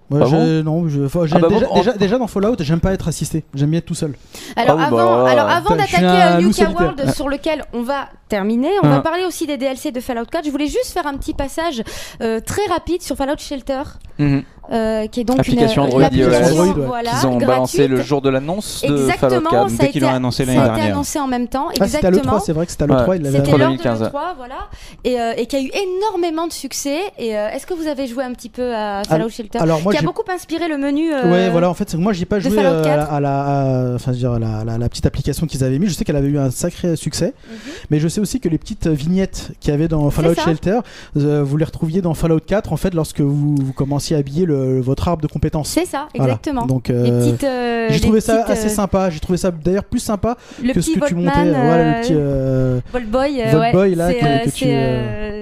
[SPEAKER 2] Déjà dans Fallout, j'aime pas être assisté. J'aime bien être tout seul.
[SPEAKER 1] Alors avant d'attaquer Nuka World, sur lequel on va terminer, on va parler aussi des DLC de Fallout 4. Je voulais juste faire un petit passage très rapide sur Fallout Shelter. Qui est donc
[SPEAKER 4] application
[SPEAKER 1] une application
[SPEAKER 4] qu'ils ont balancé le jour de l'annonce de Fallout 4.
[SPEAKER 3] Dès qu'ils l'ont annoncé l'année dernière.
[SPEAKER 1] Ça a été annoncé en même temps.
[SPEAKER 2] C'était à l'E3, c'est vrai que c'était à l'E3.
[SPEAKER 1] C'était lors de l'E3, voilà. Et qui a eu énormément de succès. Et est-ce que vous avez joué un petit peu à Fallout Shelter, qui a beaucoup inspiré le menu
[SPEAKER 2] en fait, moi j'ai pas joué à la petite application qu'ils avaient mis. Je sais qu'elle avait eu un sacré succès, mais je sais aussi que les petites vignettes qu'il y avait dans Fallout Shelter, vous les retrouviez dans Fallout 4 en fait lorsque vous commenciez à habiller votre arbre de compétences.
[SPEAKER 1] C'est ça, exactement.
[SPEAKER 2] Donc j'ai trouvé ça assez sympa. J'ai trouvé ça d'ailleurs plus sympa que ce que tu montais.
[SPEAKER 1] Le petit Voltboy,
[SPEAKER 2] Voltboy là que tu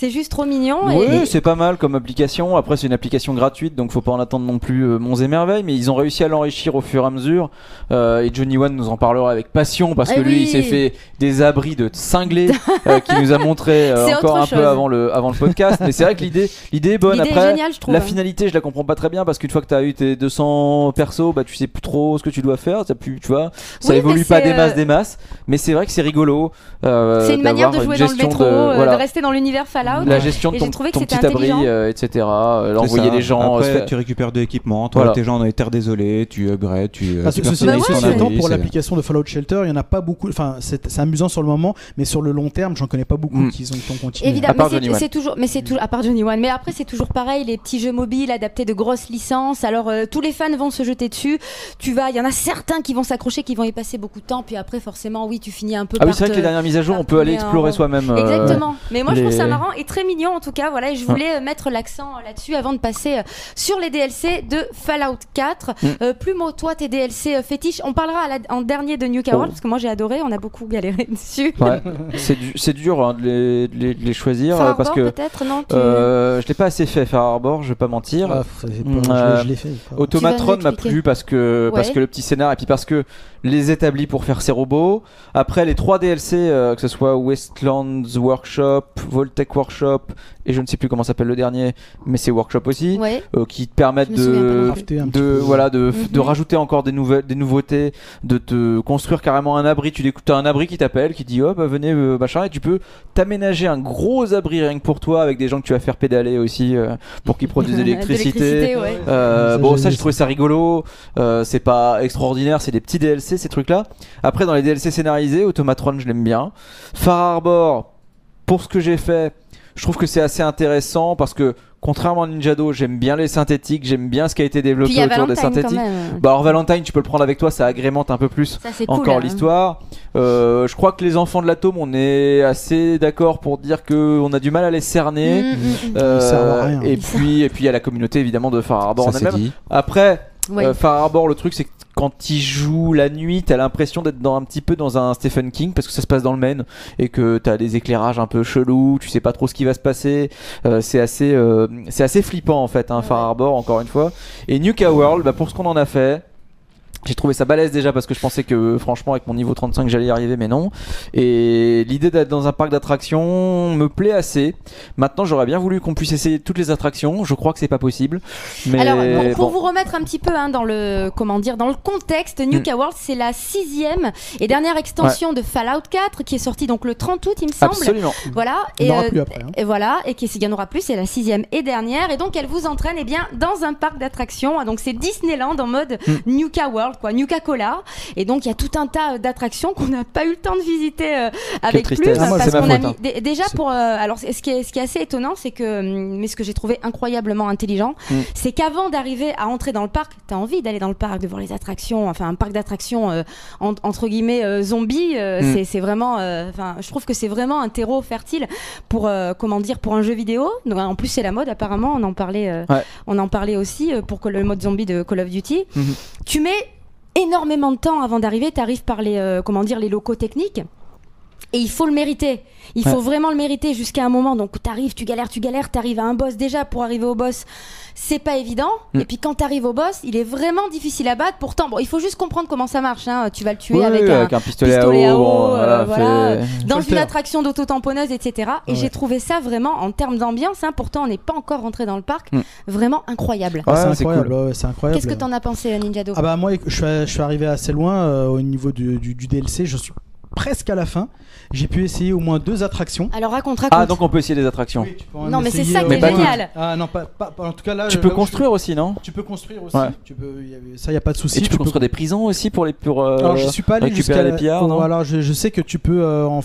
[SPEAKER 1] C'est juste trop mignon.
[SPEAKER 4] Oui, c'est pas mal comme application. Après, c'est une application gratuite, donc faut pas en attendre non plus monts et merveilles. Mais ils ont réussi à l'enrichir au fur et à mesure. Et Johnny One nous en parlera avec passion parce que lui, il s'est fait des abris de cinglés qu'il nous a montré encore un peu avant le podcast. Mais c'est vrai que l'idée est bonne.
[SPEAKER 1] L'idée
[SPEAKER 4] Après,
[SPEAKER 1] est géniale, je trouve.
[SPEAKER 4] la finalité, je la comprends pas très bien parce qu'une fois que tu as eu tes 200 persos, tu sais plus trop ce que tu dois faire. Tu vois, ça évolue pas des masses. Mais c'est vrai que c'est rigolo.
[SPEAKER 1] C'est une manière de jouer dans le métro, de rester dans l'univers Fallout.
[SPEAKER 4] La gestion de ton petit abri, etc. L'envoyer les gens.
[SPEAKER 3] Après, tu récupères de l'équipement. Toi, tes gens dans les terres désolées, tu upgrades,
[SPEAKER 2] ceci étant, pour l'application de Fallout Shelter, il y en a pas beaucoup. Enfin, c'est amusant sur le moment, mais sur le long terme, j'en connais pas beaucoup qui ont continué.
[SPEAKER 1] Évidemment, c'est toujours, à part Johnny One. Mais après, c'est toujours pareil, les petits jeux mobiles adaptés de grosses licences. Alors, tous les fans vont se jeter dessus. Il y en a certains qui vont s'accrocher, qui vont y passer beaucoup de temps. Puis après, forcément, oui, tu finis un peu.
[SPEAKER 4] Ah oui, c'est vrai que les dernières mises à jour, on peut aller explorer soi-même.
[SPEAKER 1] Exactement. Mais moi, je trouve ça marrant et très mignon en tout cas. Voilà, et je voulais mettre l'accent là-dessus avant de passer sur les DLC de Fallout 4. Plumeau, toi, tes DLC fétiches. On parlera en dernier de Nuka World parce que moi j'ai adoré. On a beaucoup galéré dessus.
[SPEAKER 4] Ouais. c'est dur de les choisir
[SPEAKER 1] Far
[SPEAKER 4] parce
[SPEAKER 1] Harbor,
[SPEAKER 4] que
[SPEAKER 1] peut-être, non,
[SPEAKER 4] je l'ai pas assez fait Far Harbor, je vais pas mentir.
[SPEAKER 2] Je l'ai fait.
[SPEAKER 4] Automatron m'a plu parce que le petit scénar et puis parce que les établis pour faire ses robots. Après les 3 DLC, que ce soit Westlands Workshop, Voltec Workshop et je ne sais plus comment s'appelle le dernier, mais c'est Workshop aussi, qui te permettent de rajouter encore des nouveautés, de te construire carrément un abri. Tu as un abri qui t'appelle, qui dit venez machin, et tu peux t'aménager un gros abri rien que pour toi avec des gens que tu vas faire pédaler aussi pour qu'ils produisent de l'électricité. Ça j'ai trouvé ça rigolo. C'est pas extraordinaire, c'est des petits DLC ces trucs là. Après dans les DLC scénarisés, Automatron je l'aime bien. Far Harbor, pour ce que j'ai fait, je trouve que c'est assez intéressant parce que contrairement à Ninjado, j'aime bien les synthétiques, j'aime bien ce qui a été développé autour des synthétiques. Alors Valentine, tu peux le prendre avec toi, ça agrémente un peu plus encore l'histoire. Je crois que les enfants de l'atome, on est assez d'accord pour dire qu'on a du mal à les cerner. Et puis il y a la communauté évidemment de Far Harbor en elle-même. Après, Far Harbor, le truc c'est que quand il joue la nuit, t'as l'impression d'être un petit peu dans un Stephen King parce que ça se passe dans le Maine et que t'as des éclairages un peu chelous, tu sais pas trop ce qui va se passer. C'est assez flippant en fait, Far Harbor encore une fois. Et Nuka World, pour ce qu'on en a fait, j'ai trouvé ça balèze déjà parce que je pensais que franchement avec mon niveau 35 j'allais y arriver, mais non. Et l'idée d'être dans un parc d'attractions me plaît assez. Maintenant j'aurais bien voulu qu'on puisse essayer toutes les attractions. Je crois que c'est pas possible. Mais
[SPEAKER 1] alors pour vous remettre un petit peu dans le contexte, Nuka World c'est la 6e et dernière extension de Fallout 4 qui est sortie donc le 30 août il me semble.
[SPEAKER 4] Absolument.
[SPEAKER 1] Voilà.
[SPEAKER 2] Il n'y en aura plus après.
[SPEAKER 1] Et voilà, et qu'il n'y en aura plus, c'est la 6e et dernière, et donc elle vous entraîne dans un parc d'attractions. Donc c'est Disneyland en mode Nuka World. Nuka Cola, et donc il y a tout un tas d'attractions qu'on n'a pas eu le temps de visiter avec plus parce qu'on a mis déjà alors ce qui est assez étonnant, c'est que mais ce que j'ai trouvé incroyablement intelligent, c'est qu'avant d'arriver à entrer dans le parc, t'as envie d'aller dans le parc, de voir les attractions, enfin un parc d'attractions entre guillemets zombies, c'est vraiment je trouve que c'est vraiment un terreau fertile pour pour un jeu vidéo. Donc, en plus c'est la mode apparemment, on en parlait aussi pour le mode zombie de Call of Duty. Tu mets énormément de temps avant d'arriver, t'arrives par les locaux techniques et il faut le mériter. Il faut vraiment le mériter jusqu'à un moment. Donc tu galères, t'arrives à un boss. Déjà pour arriver au boss, c'est pas évident. Et puis quand t'arrives au boss, il est vraiment difficile à battre. Pourtant, il faut juste comprendre comment ça marche. Tu vas le tuer avec un pistolet à eau, dans une attraction d'auto-tamponneuse, etc. Et j'ai trouvé ça vraiment en termes d'ambiance. Pourtant, on n'est pas encore rentré dans le parc. Vraiment incroyable.
[SPEAKER 2] C'est incroyable. Cool. C'est incroyable.
[SPEAKER 1] Qu'est-ce que t'en as pensé, Ninjado ?
[SPEAKER 2] Moi, je suis arrivé assez loin au niveau du DLC. Je suis presque à la fin. J'ai pu essayer au moins 2 attractions.
[SPEAKER 1] Alors raconte.
[SPEAKER 4] Ah, donc on peut essayer des attractions.
[SPEAKER 2] Oui,
[SPEAKER 1] non, mais c'est ça qui est génial.
[SPEAKER 2] Ah non, pas en tout cas là.
[SPEAKER 4] Tu peux construire aussi, non ?
[SPEAKER 2] Tu peux construire aussi. Ça y a pas de souci.
[SPEAKER 4] Et tu peux construire des prisons aussi pour
[SPEAKER 2] alors je suis pas allé
[SPEAKER 4] récupérer les pillards, non ?
[SPEAKER 2] Alors je sais que tu peux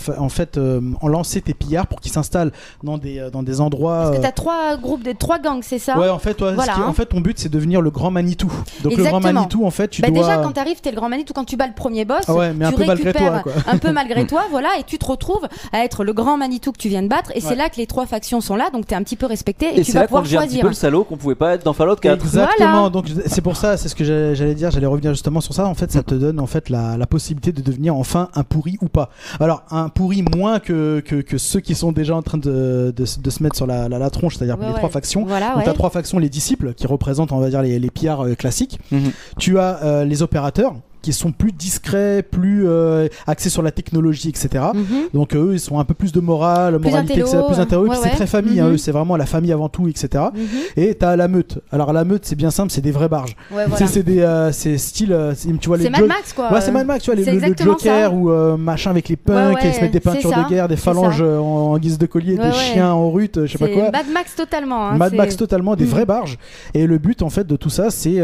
[SPEAKER 2] en lancer tes pillards pour qu'ils s'installent dans des endroits.
[SPEAKER 1] Parce que t'as 3 groupes de 3 gangs, c'est ça ?
[SPEAKER 2] Ouais, en fait, en fait ton but c'est de devenir le grand Manitou. Donc exactement. Le grand Manitou en fait, tu dois.
[SPEAKER 1] Déjà quand t'arrives, t'es le grand Manitou. Quand tu bats le premier boss,
[SPEAKER 2] mais un peu malgré toi, quoi.
[SPEAKER 1] un peu malgré toi, voilà, et tu te retrouves à être le grand Manitou que tu viens de battre, et c'est là que les 3 factions sont là, donc t'es un petit peu respecté, et tu vas pouvoir choisir.
[SPEAKER 4] C'est un petit peu le salaud qu'on pouvait pas être dans Fallout 4.
[SPEAKER 2] Exactement,
[SPEAKER 1] voilà.
[SPEAKER 2] donc c'est pour ça, c'est ce que j'allais dire, j'allais revenir justement sur ça. En fait, ça te donne en fait la possibilité de devenir enfin un pourri ou pas. Alors, un pourri moins que ceux qui sont déjà en train de se mettre sur la tronche, c'est-à-dire les 3 factions.
[SPEAKER 1] Voilà,
[SPEAKER 2] donc, t'as 3 factions, les disciples, qui représentent, on va dire, les pillards classiques. Tu as les opérateurs, qui sont plus discrets, plus axés sur la technologie, etc. Donc eux, ils sont un peu plus de morale, moralité, plus intello, c'est très famille, eux, c'est vraiment la famille avant tout, etc. Et t'as la meute. Alors la meute, c'est bien simple, c'est des vraies barges. C'est style, tu vois,
[SPEAKER 1] c'est Mad Max, quoi.
[SPEAKER 2] Ouais, c'est Mad Max, tu vois, le Joker ou machin avec les punks, et ils se mettent des peintures de guerre, des phalanges en guise de collier, des chiens en rut, je sais pas quoi.
[SPEAKER 1] Mad Max totalement.
[SPEAKER 2] Mad Max totalement, des vraies barges. Et le but, en fait, de tout ça, c'est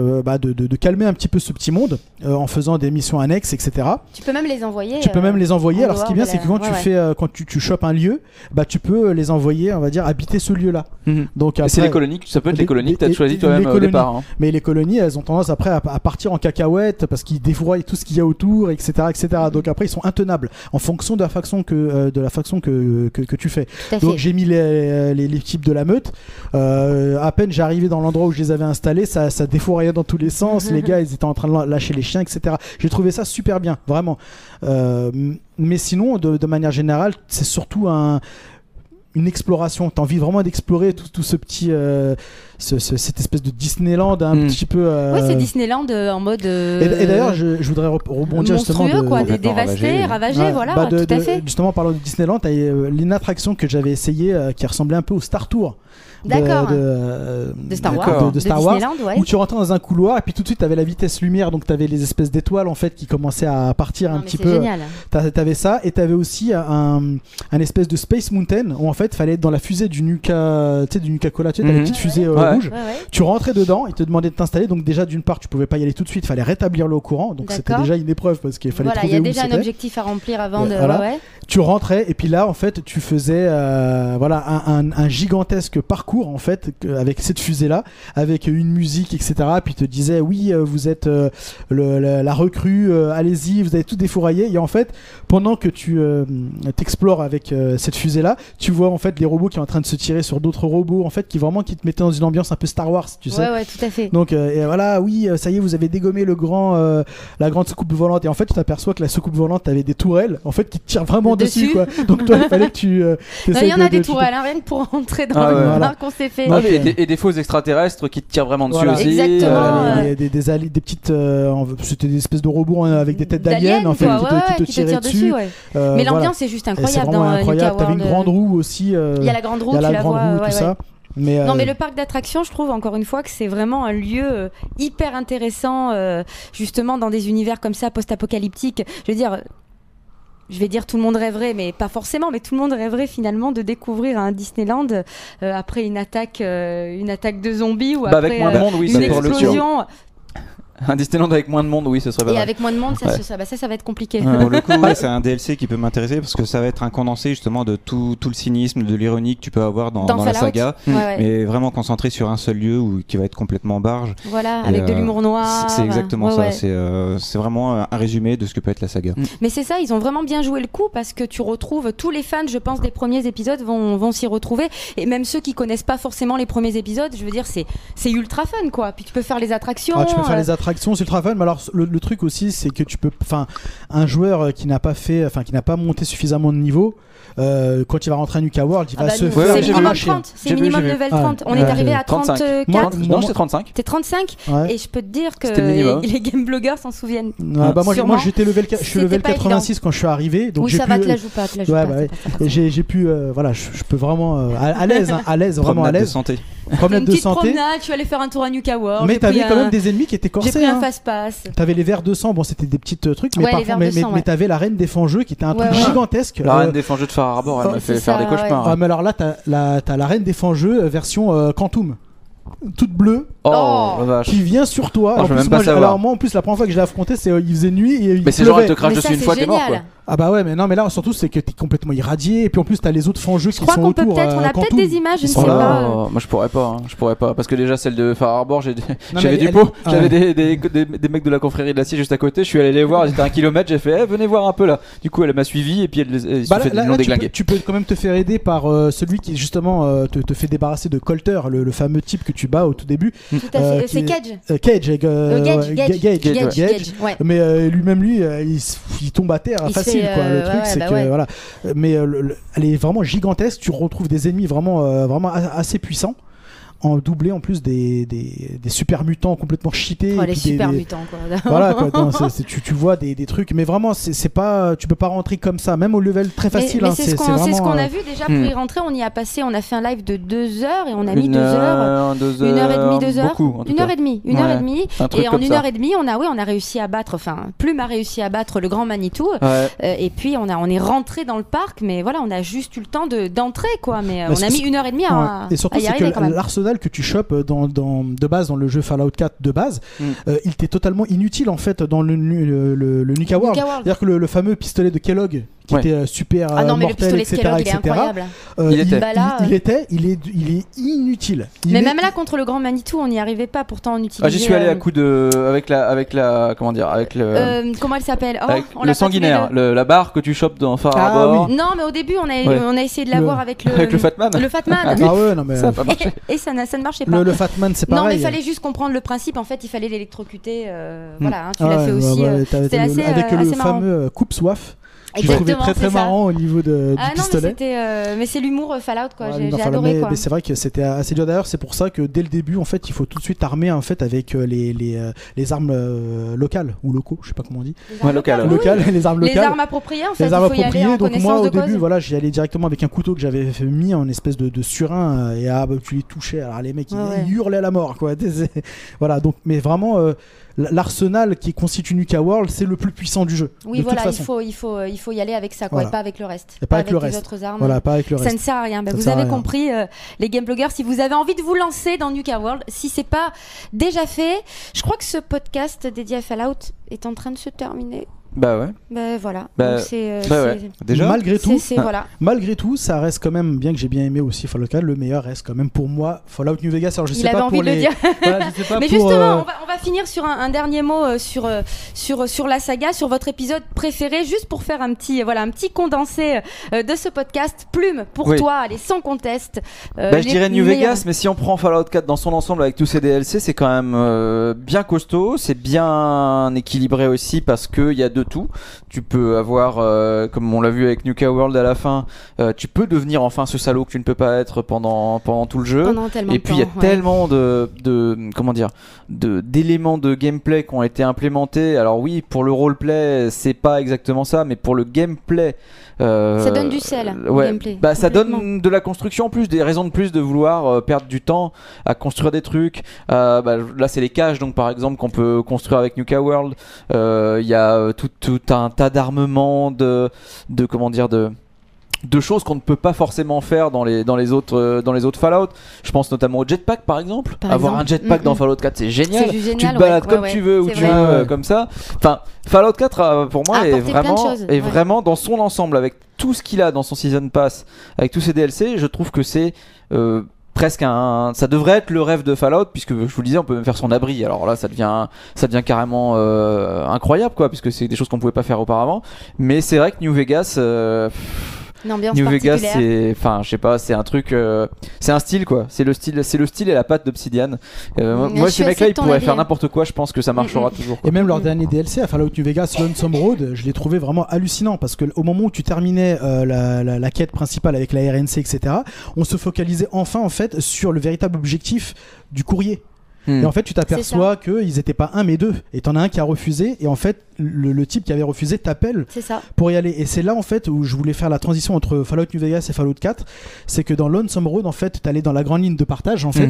[SPEAKER 2] de calmer un petit peu ce petit monde. En faisant des missions annexes, etc.
[SPEAKER 1] Tu peux même les envoyer.
[SPEAKER 2] Alors, ce qui est bien, c'est que quand tu chopes un lieu, tu peux les envoyer, on va dire, habiter ce lieu-là. Donc, après,
[SPEAKER 4] c'est les colonies, ça peut être les colonies que tu as choisi toi-même au départ. Hein.
[SPEAKER 2] Mais les colonies, elles ont tendance après à partir en cacahuète parce qu'ils dévoient tout ce qu'il y a autour, etc., etc. Donc après, ils sont intenables en fonction de la faction que tu fais. Donc j'ai mis les types de la meute. À peine j'ai arrivé dans l'endroit où je les avais installés, ça défouraillait dans tous les sens. Les gars, ils étaient en train de lâcher les chiens, etc. J'ai trouvé ça super bien, vraiment. Mais sinon, de manière générale, c'est surtout une exploration. T'as envie vraiment d'explorer tout ce petit, cette espèce de Disneyland un petit peu.
[SPEAKER 1] Ouais, c'est Disneyland en mode.
[SPEAKER 2] Et d'ailleurs, je voudrais rebondir justement.
[SPEAKER 1] Monstrueux, quoi, dévasté, ravagé, voilà, tout à fait.
[SPEAKER 2] Justement, parlant de Disneyland, t'as une attraction que j'avais essayée qui ressemblait un peu au Star Tour.
[SPEAKER 1] D'accord.
[SPEAKER 2] De
[SPEAKER 1] Star Wars,
[SPEAKER 2] de Star Wars,
[SPEAKER 1] ouais.
[SPEAKER 2] où tu rentrais dans un couloir et puis tout de suite t'avais la vitesse lumière, donc t'avais les espèces d'étoiles en fait qui commençaient à partir un petit peu.
[SPEAKER 1] Génial.
[SPEAKER 2] T'avais ça et t'avais aussi un espèce de Space Mountain où en fait fallait être dans la fusée du Nuka, tu sais, du Nuka Cola, tu sais, t'as les petites fusées rouges. Tu rentrais dedans, ils te demandaient de t'installer, donc déjà d'une part tu pouvais pas y aller tout de suite, fallait rétablir l'eau courant, donc c'était déjà une épreuve parce qu'il fallait trouver où c'était.
[SPEAKER 1] Il y a déjà un objectif à remplir avant de.
[SPEAKER 2] Tu rentrais et puis là en fait tu faisais un gigantesque parcours en fait avec cette fusée là, avec une musique, etc. Puis il te disait oui, vous êtes la recrue, allez-y, vous allez tout défourailler. Et en fait, pendant que tu t'explores avec cette fusée là, tu vois en fait les robots qui sont en train de se tirer sur d'autres robots, en fait, qui te mettaient dans une ambiance un peu Star Wars, tu sais.
[SPEAKER 1] Ouais, tout à fait.
[SPEAKER 2] Donc et voilà, oui, ça y est, vous avez dégommé la grande soucoupe volante. Et en fait, tu t'aperçois que la soucoupe volante avait des tourelles, en fait, qui te tirent vraiment dessus, quoi. Donc toi, il fallait que tu.
[SPEAKER 1] Il y en a des tourelles, rien que pour rentrer dans le parc qu'on s'est fait.
[SPEAKER 4] Et des faux extraterrestres qui te tirent vraiment dessus aussi.
[SPEAKER 1] Exactement.
[SPEAKER 2] Des petites, c'était des espèces de robots avec des têtes d'aliens en fait qui te tiraient dessus.
[SPEAKER 1] Mais l'ambiance est juste incroyable dans Nuka World.
[SPEAKER 2] T'avais une grande roue aussi.
[SPEAKER 1] Il y a la grande roue, tu la vois.
[SPEAKER 2] Tout ça.
[SPEAKER 1] Non, mais le parc d'attractions, je trouve encore une fois que c'est vraiment un lieu hyper intéressant, justement dans des univers comme ça post-apocalyptiques. Je vais dire tout le monde rêverait, mais pas forcément, mais tout le monde rêverait finalement de découvrir un Disneyland après une attaque de zombies ou après
[SPEAKER 4] avec moins de monde, oui,
[SPEAKER 1] une explosion.
[SPEAKER 4] Un Disneyland avec moins de monde, oui, ce serait pas mal.
[SPEAKER 1] Et avec moins de monde, ça va être compliqué.
[SPEAKER 3] Pour le coup, c'est un DLC qui peut m'intéresser parce que ça va être un condensé justement de tout le cynisme, de l'ironie que tu peux avoir dans la saga, mais vraiment concentré sur un seul lieu qui va être complètement barge.
[SPEAKER 1] Voilà, avec de l'humour noir.
[SPEAKER 3] C'est exactement ça. C'est vraiment un résumé de ce que peut être la saga.
[SPEAKER 1] Mais c'est ça, ils ont vraiment bien joué le coup parce que tu retrouves tous les fans, je pense, des premiers épisodes vont s'y retrouver, et même ceux qui connaissent pas forcément les premiers épisodes. Je veux dire, c'est ultra fun, quoi. Puis tu peux faire les attractions.
[SPEAKER 2] Tu peux faire les attractions, c'est ultra fun. Mais alors le truc aussi, c'est que un joueur qui n'a pas monté suffisamment de niveau, quand il va rentrer à Nuka World, il va se faire.
[SPEAKER 1] C'est minimum 30, c'est minimum level 30. On est arrivé à 34.
[SPEAKER 4] Non, c'est 35.
[SPEAKER 1] T'es 35 et je peux te dire que les game blogueurs s'en souviennent.
[SPEAKER 2] Moi j'étais je suis level 86 quand je suis arrivé, donc
[SPEAKER 1] oui, ça va, te la joue pas.
[SPEAKER 2] Et j'ai pu je peux vraiment à l'aise, vraiment à l'aise.
[SPEAKER 3] Promenade
[SPEAKER 2] de santé.
[SPEAKER 1] Promenade, tu allais faire un tour à Nuka World.
[SPEAKER 2] Mais t'avais quand même des ennemis qui étaient corsés.
[SPEAKER 1] J'ai pris un fast-pass.
[SPEAKER 2] T'avais les vers de sang, bon c'était des petits trucs, mais t'avais la reine des fangeux qui était un truc gigantesque.
[SPEAKER 4] La reine des fangeux de Far Harbor, elle me fait faire des cauchemars.
[SPEAKER 2] Mais alors là t'as la reine des fangeux version Quantum. toute bleue.
[SPEAKER 4] Oh, la vache.
[SPEAKER 2] Qui vient sur toi.
[SPEAKER 4] Oh,
[SPEAKER 2] En
[SPEAKER 4] je veux
[SPEAKER 2] plus,
[SPEAKER 4] même pas
[SPEAKER 2] moi,
[SPEAKER 4] savoir.
[SPEAKER 2] alors moi en plus la première fois que je l'ai affronté, c'est il faisait nuit et il
[SPEAKER 4] Mais c'est genre,
[SPEAKER 2] pleuvait.
[SPEAKER 4] elle te crache
[SPEAKER 1] Mais
[SPEAKER 4] dessus
[SPEAKER 1] ça,
[SPEAKER 4] une fois,
[SPEAKER 1] c'est
[SPEAKER 4] t'es mort quoi.
[SPEAKER 1] génial.
[SPEAKER 2] Ah bah ouais, mais non, mais là surtout c'est que t'es complètement irradié et puis en plus t'as les autres fangeux
[SPEAKER 1] Je
[SPEAKER 2] qui
[SPEAKER 1] crois
[SPEAKER 2] sont
[SPEAKER 1] qu'on peut
[SPEAKER 2] autour.
[SPEAKER 1] peut-être, on a peut-être
[SPEAKER 2] Quantum.
[SPEAKER 1] des images, je
[SPEAKER 2] Ils
[SPEAKER 1] ne
[SPEAKER 2] sont
[SPEAKER 1] sais
[SPEAKER 2] là.
[SPEAKER 1] pas.
[SPEAKER 4] Moi je pourrais pas, parce que déjà celle de Far Harbor,
[SPEAKER 2] Non,
[SPEAKER 4] j'avais
[SPEAKER 2] mais
[SPEAKER 4] du
[SPEAKER 2] elle-
[SPEAKER 4] pot,
[SPEAKER 2] elle-
[SPEAKER 4] j'avais des mecs de la confrérie de l'acier juste à côté, je suis allé les voir, ils étaient à 1 kilomètre, j'ai fait venez voir un peu là. Du coup elle m'a suivi et puis elle se
[SPEAKER 2] Bah
[SPEAKER 4] fait
[SPEAKER 2] là,
[SPEAKER 4] l'ont
[SPEAKER 2] tu, peux,
[SPEAKER 4] déglingué.
[SPEAKER 2] tu peux quand même te faire aider par celui qui justement te fait débarrasser de Colter, le fameux type que tu bats au tout début.
[SPEAKER 1] Tout à fait.
[SPEAKER 2] qui
[SPEAKER 1] C'est
[SPEAKER 2] est-
[SPEAKER 1] Cage.
[SPEAKER 2] Cage,
[SPEAKER 1] Gage. Ouais.
[SPEAKER 2] Mais il tombe à terre
[SPEAKER 1] Il se
[SPEAKER 2] facile
[SPEAKER 1] fait,
[SPEAKER 2] quoi. Le truc
[SPEAKER 1] ouais,
[SPEAKER 2] c'est
[SPEAKER 1] bah
[SPEAKER 2] que
[SPEAKER 1] ouais.
[SPEAKER 2] voilà. Mais elle est vraiment gigantesque. Tu retrouves des ennemis vraiment assez puissants. En doublé en plus des super mutants complètement cheatés.
[SPEAKER 1] Oh,
[SPEAKER 2] et
[SPEAKER 1] les
[SPEAKER 2] puis
[SPEAKER 1] super
[SPEAKER 2] des-
[SPEAKER 1] mutants quoi.
[SPEAKER 2] Voilà quoi, attends, tu vois des trucs, mais vraiment c'est pas, tu peux pas rentrer comme ça, même au level très facile.
[SPEAKER 1] Mais
[SPEAKER 2] hein,
[SPEAKER 1] c'est ce
[SPEAKER 2] vraiment,
[SPEAKER 1] qu'on a vu déjà pour y rentrer. On y a passé, on a fait un live de 2 heures et on a mis 2
[SPEAKER 4] 1
[SPEAKER 1] heures. 1h30, 2 heures.
[SPEAKER 4] Beaucoup, en tout
[SPEAKER 1] 1h30,
[SPEAKER 4] cas.
[SPEAKER 1] 1h30.
[SPEAKER 4] Un truc
[SPEAKER 1] Et en
[SPEAKER 4] comme ça.
[SPEAKER 1] 1h30, on a réussi à battre, enfin, Plume a réussi à battre le grand Manitou.
[SPEAKER 4] Ouais.
[SPEAKER 1] Et puis on est rentré dans le parc, mais voilà, on a juste eu le temps d'entrer quoi. Mais
[SPEAKER 2] Parce
[SPEAKER 1] on a
[SPEAKER 2] que
[SPEAKER 1] mis 1h30 à,
[SPEAKER 2] Et surtout
[SPEAKER 1] à y
[SPEAKER 2] c'est
[SPEAKER 1] arriver quand
[SPEAKER 2] que
[SPEAKER 1] même.
[SPEAKER 2] l'arsenal que tu chopes de base dans le jeu Fallout 4 de base, il t'est totalement inutile en fait dans le Nuka World. C'est-à-dire que le fameux pistolet de Kellogg qui était super
[SPEAKER 1] Ah non, mais le
[SPEAKER 2] mortel,
[SPEAKER 1] pistolet de
[SPEAKER 2] etc.,
[SPEAKER 1] Kellogg, il est
[SPEAKER 2] etc.,
[SPEAKER 1] incroyable.
[SPEAKER 2] il est inutile.
[SPEAKER 1] Mais même là contre le grand Manitou, on n'y arrivait pas. Pourtant, on utilisait.
[SPEAKER 4] J'y suis allé à coup de avec la comment dire avec le
[SPEAKER 1] comment elle s'appelle
[SPEAKER 4] avec
[SPEAKER 1] on
[SPEAKER 4] le
[SPEAKER 1] l'a pas
[SPEAKER 4] sanguinaire,
[SPEAKER 1] tous les deux.
[SPEAKER 4] la barre que tu chopes dans Far
[SPEAKER 2] Ah
[SPEAKER 4] Harbor.
[SPEAKER 2] oui.
[SPEAKER 1] Non, mais au début, on a essayé de l'avoir avec le
[SPEAKER 4] Fatman.
[SPEAKER 1] Le Fatman.
[SPEAKER 2] Ah ouais, non mais
[SPEAKER 4] Ça a pas marché.
[SPEAKER 1] Et ça ne marchait pas.
[SPEAKER 2] le Fatman c'est pareil.
[SPEAKER 1] Non, mais il fallait juste comprendre le principe. En fait, il fallait l'électrocuter. Voilà, hein, tu
[SPEAKER 2] Ah
[SPEAKER 1] l'as
[SPEAKER 2] ouais,
[SPEAKER 1] fait aussi. C'était assez
[SPEAKER 2] avec le
[SPEAKER 1] assez marrant.
[SPEAKER 2] fameux coupe-soif. Je l'ai trouvé
[SPEAKER 1] Exactement,
[SPEAKER 2] très très
[SPEAKER 1] c'est ça.
[SPEAKER 2] marrant au niveau du
[SPEAKER 1] Ah non,
[SPEAKER 2] pistolet.
[SPEAKER 1] mais c'est l'humour Fallout quoi.
[SPEAKER 2] Ouais,
[SPEAKER 1] J'ai adoré quoi.
[SPEAKER 2] mais c'est vrai que c'était assez dur d'ailleurs. C'est pour ça que dès le début, en fait, il faut tout de suite armer en fait avec les armes locales ou locaux, je sais pas comment on dit.
[SPEAKER 4] Ouais, local.
[SPEAKER 1] Oui.
[SPEAKER 2] Les armes locales.
[SPEAKER 1] Les armes appropriées en fait.
[SPEAKER 2] Les armes
[SPEAKER 1] Il faut y aller
[SPEAKER 2] appropriées.
[SPEAKER 1] en
[SPEAKER 2] Donc moi
[SPEAKER 1] connaissance
[SPEAKER 2] au
[SPEAKER 1] de
[SPEAKER 2] début,
[SPEAKER 1] cause.
[SPEAKER 2] voilà, j'y allais directement avec un couteau que j'avais mis en espèce de surin et tu les touchais. Alors les mecs ils hurlaient à la mort quoi. Voilà donc mais vraiment. L'arsenal qui constitue Nuka World, c'est le plus puissant du jeu.
[SPEAKER 1] Oui,
[SPEAKER 2] de
[SPEAKER 1] voilà,
[SPEAKER 2] toute façon.
[SPEAKER 1] il faut y aller avec ça, quoi,
[SPEAKER 2] Voilà.
[SPEAKER 1] et pas avec le reste.
[SPEAKER 2] Et pas avec le
[SPEAKER 1] les
[SPEAKER 2] reste.
[SPEAKER 1] autres armes.
[SPEAKER 2] Voilà, pas avec le
[SPEAKER 1] Ça
[SPEAKER 2] reste.
[SPEAKER 1] ne sert à rien.
[SPEAKER 2] Ça ne
[SPEAKER 1] Vous
[SPEAKER 2] sert à
[SPEAKER 1] avez
[SPEAKER 2] rien.
[SPEAKER 1] compris, les game blogueurs, si vous avez envie de vous lancer dans Nuka World, si c'est pas déjà fait, je crois que ce podcast dédié à Fallout est en train de se terminer.
[SPEAKER 4] Bah ouais.
[SPEAKER 1] Ben voilà.
[SPEAKER 4] Bah,
[SPEAKER 1] Donc c'est
[SPEAKER 4] ouais. Déjà
[SPEAKER 2] malgré tout,
[SPEAKER 1] voilà.
[SPEAKER 2] malgré tout, ça reste quand même, bien que j'ai bien aimé aussi Fallout 4, le meilleur reste quand même pour moi Fallout New Vegas. Alors je
[SPEAKER 1] Il
[SPEAKER 2] sais
[SPEAKER 1] avait
[SPEAKER 2] pas
[SPEAKER 1] envie
[SPEAKER 2] pour
[SPEAKER 1] de le
[SPEAKER 2] les.
[SPEAKER 1] dire.
[SPEAKER 2] Voilà, je sais pas
[SPEAKER 1] Mais
[SPEAKER 2] pour,
[SPEAKER 1] justement, on va finir sur un dernier mot sur la saga, sur votre épisode préféré, juste pour faire un petit condensé de ce podcast. Plume, pour toi, allez, sans conteste.
[SPEAKER 4] Je dirais New Vegas, mais si on prend Fallout 4 dans son ensemble avec tous ses DLC, c'est quand même bien costaud, c'est bien équilibré aussi parce qu'il y a de tout. Tu peux avoir, comme on l'a vu avec Nuka World à la fin, tu peux devenir enfin ce salaud que tu ne peux pas être pendant tout le jeu. Et puis il y a tellement d'éléments de gameplay qui ont été implémentés. Alors oui, pour le roleplay, c'est pas exactement ça, mais pour le gameplay,
[SPEAKER 1] ça donne du sel. Gameplay,
[SPEAKER 4] bah, ça donne de la construction en plus, des raisons de plus de vouloir perdre du temps à construire des trucs. Là, c'est les caches, donc par exemple qu'on peut construire avec Nuka World. Il y a tout un tas d'armements, de choses qu'on ne peut pas forcément faire dans les autres Fallout. Je pense notamment au jetpack par exemple. Avoir un jetpack dans Fallout 4 c'est génial.
[SPEAKER 1] C'est
[SPEAKER 4] Tu te balades comme tu veux, où tu veux, comme ça. Enfin, Fallout 4 pour moi est vraiment dans son ensemble avec tout ce qu'il a dans son Season Pass, avec tous ses DLC. Je trouve que c'est presque ça devrait être le rêve de Fallout, puisque je vous le disais, on peut même faire son abri. Alors là ça devient carrément incroyable quoi, puisque c'est des choses qu'on pouvait pas faire auparavant. Mais c'est vrai que New Vegas New Vegas, je sais pas, c'est un truc, c'est un style quoi. C'est le style et la patte d'Obsidian. Moi, ces mecs-là, ils pourraient faire n'importe quoi. Je pense que ça marchera toujours. Quoi.
[SPEAKER 2] Et même leur dernier DLC à Fallout New Vegas, Lonesome Road, je l'ai trouvé vraiment hallucinant parce que au moment où tu terminais la quête principale avec la RNC, etc., on se focalisait enfin en fait sur le véritable objectif du courrier. Et en fait, tu t'aperçois qu'ils n'étaient pas un mais deux. Et t'en as un qui a refusé. Et en fait, le type qui avait refusé t'appelle pour y aller. Et c'est là en fait où je voulais faire la transition entre Fallout New Vegas et Fallout 4. C'est que dans Lonesome Road, en fait, t'allais dans la grande ligne de partage en fait.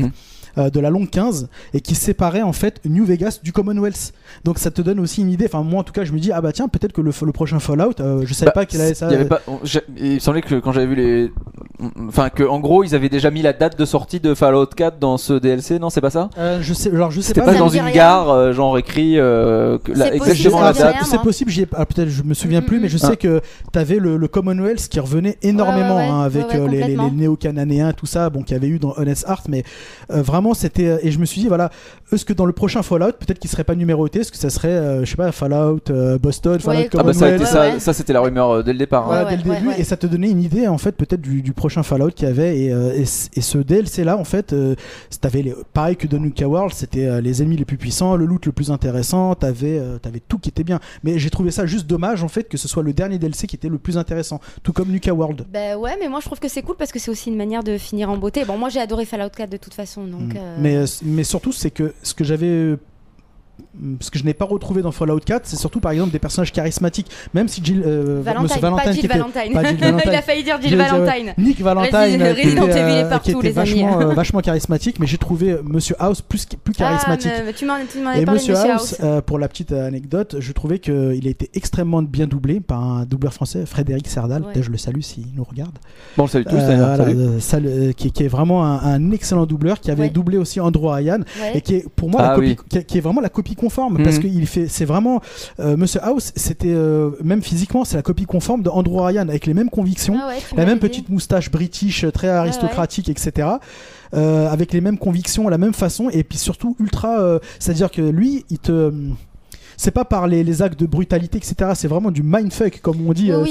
[SPEAKER 2] de la longue 15 et qui séparait en fait New Vegas du Commonwealth. Donc ça te donne aussi une idée. Enfin moi en tout cas je me dis ah bah tiens peut-être que le prochain Fallout, je savais pas qu'il avait ça.
[SPEAKER 4] Il semblait que quand j'avais vu que en gros ils avaient déjà mis la date de sortie de Fallout 4 dans ce DLC, non c'est pas ça?
[SPEAKER 2] Je sais pas.
[SPEAKER 4] C'était pas dans une gare genre écrit exactement la date.
[SPEAKER 2] C'est possible. Peut-être je me souviens plus, mais je sais que t'avais le Commonwealth qui revenait énormément avec les néo-cananéens tout ça, bon qu'il y avait eu dans Honest Heart, mais vraiment c'était et je me suis dit voilà, est-ce que dans le prochain Fallout peut-être qu'il serait pas numéroté, est-ce que ça serait je sais pas Fallout Boston, Fallout Commonwealth.
[SPEAKER 4] Ça c'était la rumeur dès le départ.
[SPEAKER 2] Dès le début et ça te donnait une idée en fait peut-être du prochain Fallout qu'il y avait et ce DLC là en fait t'avais pareil que dans Nuka World, c'était les ennemis les plus puissants, le loot le plus intéressant, t'avais tout qui était bien, mais j'ai trouvé ça juste dommage en fait que ce soit le dernier DLC qui était le plus intéressant, tout comme Nuka World.
[SPEAKER 1] Bah ouais, mais moi je trouve que c'est cool parce que c'est aussi une manière de finir en beauté. Bon, moi j'ai adoré Fallout 4 de toute façon, donc.
[SPEAKER 2] Mais surtout c'est que ce que je n'ai pas retrouvé dans Fallout 4, c'est surtout par exemple des personnages charismatiques, même si Jill Valentine
[SPEAKER 1] pas Jill Valentine. Il a failli dire Jill Valentine.
[SPEAKER 2] Nick Valentine
[SPEAKER 1] qui était
[SPEAKER 2] vachement charismatique, mais j'ai trouvé Monsieur House plus charismatique.
[SPEAKER 1] Tu m'en as
[SPEAKER 2] et
[SPEAKER 1] parlé,
[SPEAKER 2] Monsieur House, pour la petite anecdote, je trouvais qu'il a été extrêmement bien doublé par un doubleur français, Frédéric Serdal, je le salue s'il nous regarde.
[SPEAKER 4] Bon, salut tous d'ailleurs.
[SPEAKER 2] Qui est vraiment un excellent doubleur, qui avait doublé aussi Andrew Ryan, et qui est pour moi qui est vraiment la copie conforme, parce que c'est vraiment Monsieur House, c'était même physiquement c'est la copie conforme de Andrew Ryan, avec les mêmes convictions, la même petite moustache british très aristocratique, etc. Avec les mêmes convictions, la même façon, et puis surtout ultra c'est-à-dire que lui c'est pas par les actes de brutalité, etc. C'est vraiment du mindfuck, comme on dit.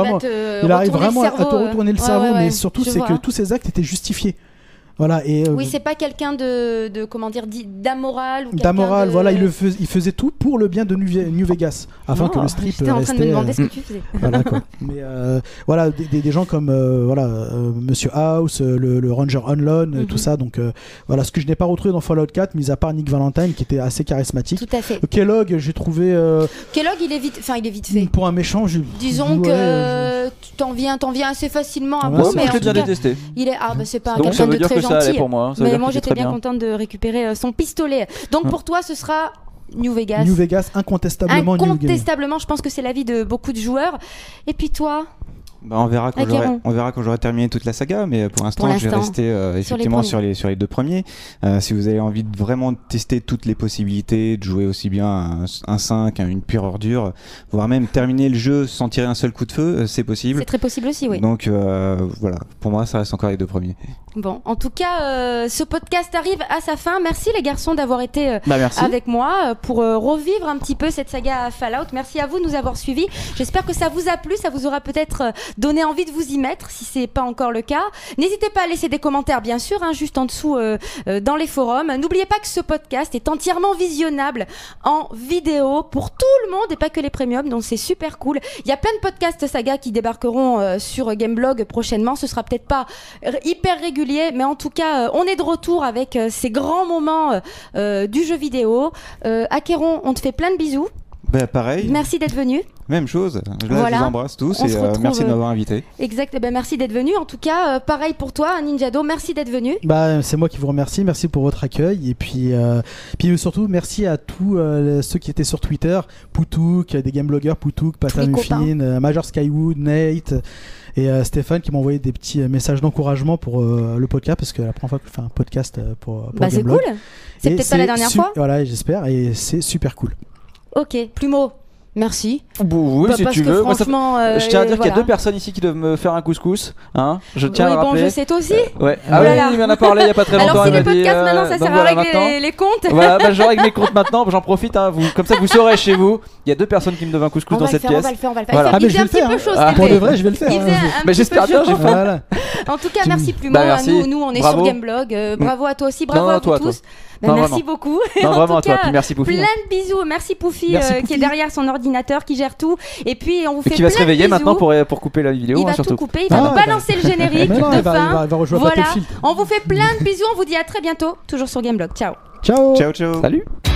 [SPEAKER 2] Il arrive vraiment à te retourner le cerveau, mais surtout c'est que tous ces actes étaient justifiés. Voilà,
[SPEAKER 1] oui, c'est pas quelqu'un de comment dire, d'amoral ou
[SPEAKER 2] d'amoral, voilà, il faisait tout pour le bien de New Vegas, afin que le strip
[SPEAKER 1] j'étais en train de me demander ce que tu faisais.
[SPEAKER 2] Voilà quoi. Mais voilà, des gens comme Monsieur House, le Ranger Unlone, tout ça. Donc voilà, ce que je n'ai pas retrouvé dans Fallout 4, mis à part Nick Valentine qui était assez charismatique.
[SPEAKER 1] Tout à fait.
[SPEAKER 2] Kellogg, j'ai trouvé.
[SPEAKER 1] Kellogg, il est vite fait.
[SPEAKER 2] Pour un méchant,
[SPEAKER 1] disons que t'en viens assez facilement à bout, mais
[SPEAKER 4] je l'ai bien détesté.
[SPEAKER 1] Il est c'est pas quelqu'un de très gentil.
[SPEAKER 4] Pour moi,
[SPEAKER 1] mais moi j'étais bien contente de récupérer son pistolet. Donc pour toi ce sera New Vegas.
[SPEAKER 2] New Vegas, incontestablement.
[SPEAKER 1] Incontestablement, je pense que c'est l'avis de beaucoup de joueurs. Et puis toi
[SPEAKER 3] on verra quand j'aurai terminé toute la saga, mais pour l'instant je vais rester effectivement sur les deux premiers. Si vous avez envie de vraiment tester toutes les possibilités, de jouer aussi bien un 5, une pure ordure, voire même terminer le jeu sans tirer un seul coup de feu, c'est possible.
[SPEAKER 1] C'est très possible aussi, oui.
[SPEAKER 3] Donc voilà, pour moi ça reste encore les deux premiers.
[SPEAKER 1] Bon, en tout cas, ce podcast arrive à sa fin. Merci les garçons d'avoir été avec moi pour revivre un petit peu cette saga Fallout. Merci à vous de nous avoir suivis. J'espère que ça vous a plu, ça vous aura peut-être donné envie de vous y mettre si c'est pas encore le cas. N'hésitez pas à laisser des commentaires bien sûr, juste en dessous dans les forums. N'oubliez pas que ce podcast est entièrement visionnable en vidéo pour tout le monde et pas que les premiums, donc c'est super cool. Il y a plein de podcasts saga qui débarqueront sur Gameblog prochainement. Ce sera peut-être pas hyper régulier, mais en tout cas on est de retour avec ces grands moments du jeu vidéo. Acquéron, on te fait plein de bisous.
[SPEAKER 3] Pareil.
[SPEAKER 1] Merci d'être venu.
[SPEAKER 3] Même chose. Je vous embrasse tous et merci de m'avoir invité.
[SPEAKER 1] Exact. Merci d'être venu. En tout cas, pareil pour toi, Ninjado. Merci d'être venu.
[SPEAKER 2] C'est moi qui vous remercie. Merci pour votre accueil et puis surtout merci à tous ceux qui étaient sur Twitter, Poutouk, des gamebloggers, Poutouk, Patamufin, Major Skywood, Nate et Stéphane qui m'ont envoyé des petits messages d'encouragement pour le podcast parce que la première fois que je fais un podcast pour
[SPEAKER 1] c'est cool. C'est peut-être pas la dernière fois.
[SPEAKER 2] Voilà, j'espère et c'est super cool.
[SPEAKER 1] Ok, Plumeau, merci.
[SPEAKER 4] Oui, si tu veux.
[SPEAKER 1] Franchement,
[SPEAKER 4] je tiens à dire qu'il y a deux personnes ici qui doivent me faire un couscous. Je tiens à rappeler.
[SPEAKER 1] Je sais, toi aussi.
[SPEAKER 4] Ouais. Il m'en a parlé il n'y a pas très longtemps.
[SPEAKER 1] Alors, si les podcasts maintenant, ça sert à régler les comptes.
[SPEAKER 4] Voilà, je règle mes comptes maintenant. J'en profite. Comme ça, vous saurez chez vous. Il y a deux personnes qui me doivent un couscous dans cette pièce.
[SPEAKER 1] On va le faire. Il faisait un petit peu chaud.
[SPEAKER 2] Pour de vrai, je vais le faire.
[SPEAKER 4] Mais j'espère bien, j'ai faim.
[SPEAKER 1] En tout cas, merci Plumeau. Nous, on est sur Gameblog. Bravo à toi aussi. Bravo à vous tous. Merci beaucoup.
[SPEAKER 4] Non, vraiment à toi. Puis merci Poufi.
[SPEAKER 1] Plein de bisous. Merci Poufi qui est derrière son ordinateur, qui gère tout. Et puis on vous fait
[SPEAKER 4] qui va se réveiller maintenant pour couper la vidéo.
[SPEAKER 1] Il va tout couper. Il va nous balancer le générique de fin.
[SPEAKER 2] Voilà.
[SPEAKER 1] On vous fait plein de bisous. On vous dit à très bientôt. Toujours sur Gameblog. Ciao.
[SPEAKER 2] Ciao.
[SPEAKER 3] Ciao.
[SPEAKER 4] Salut.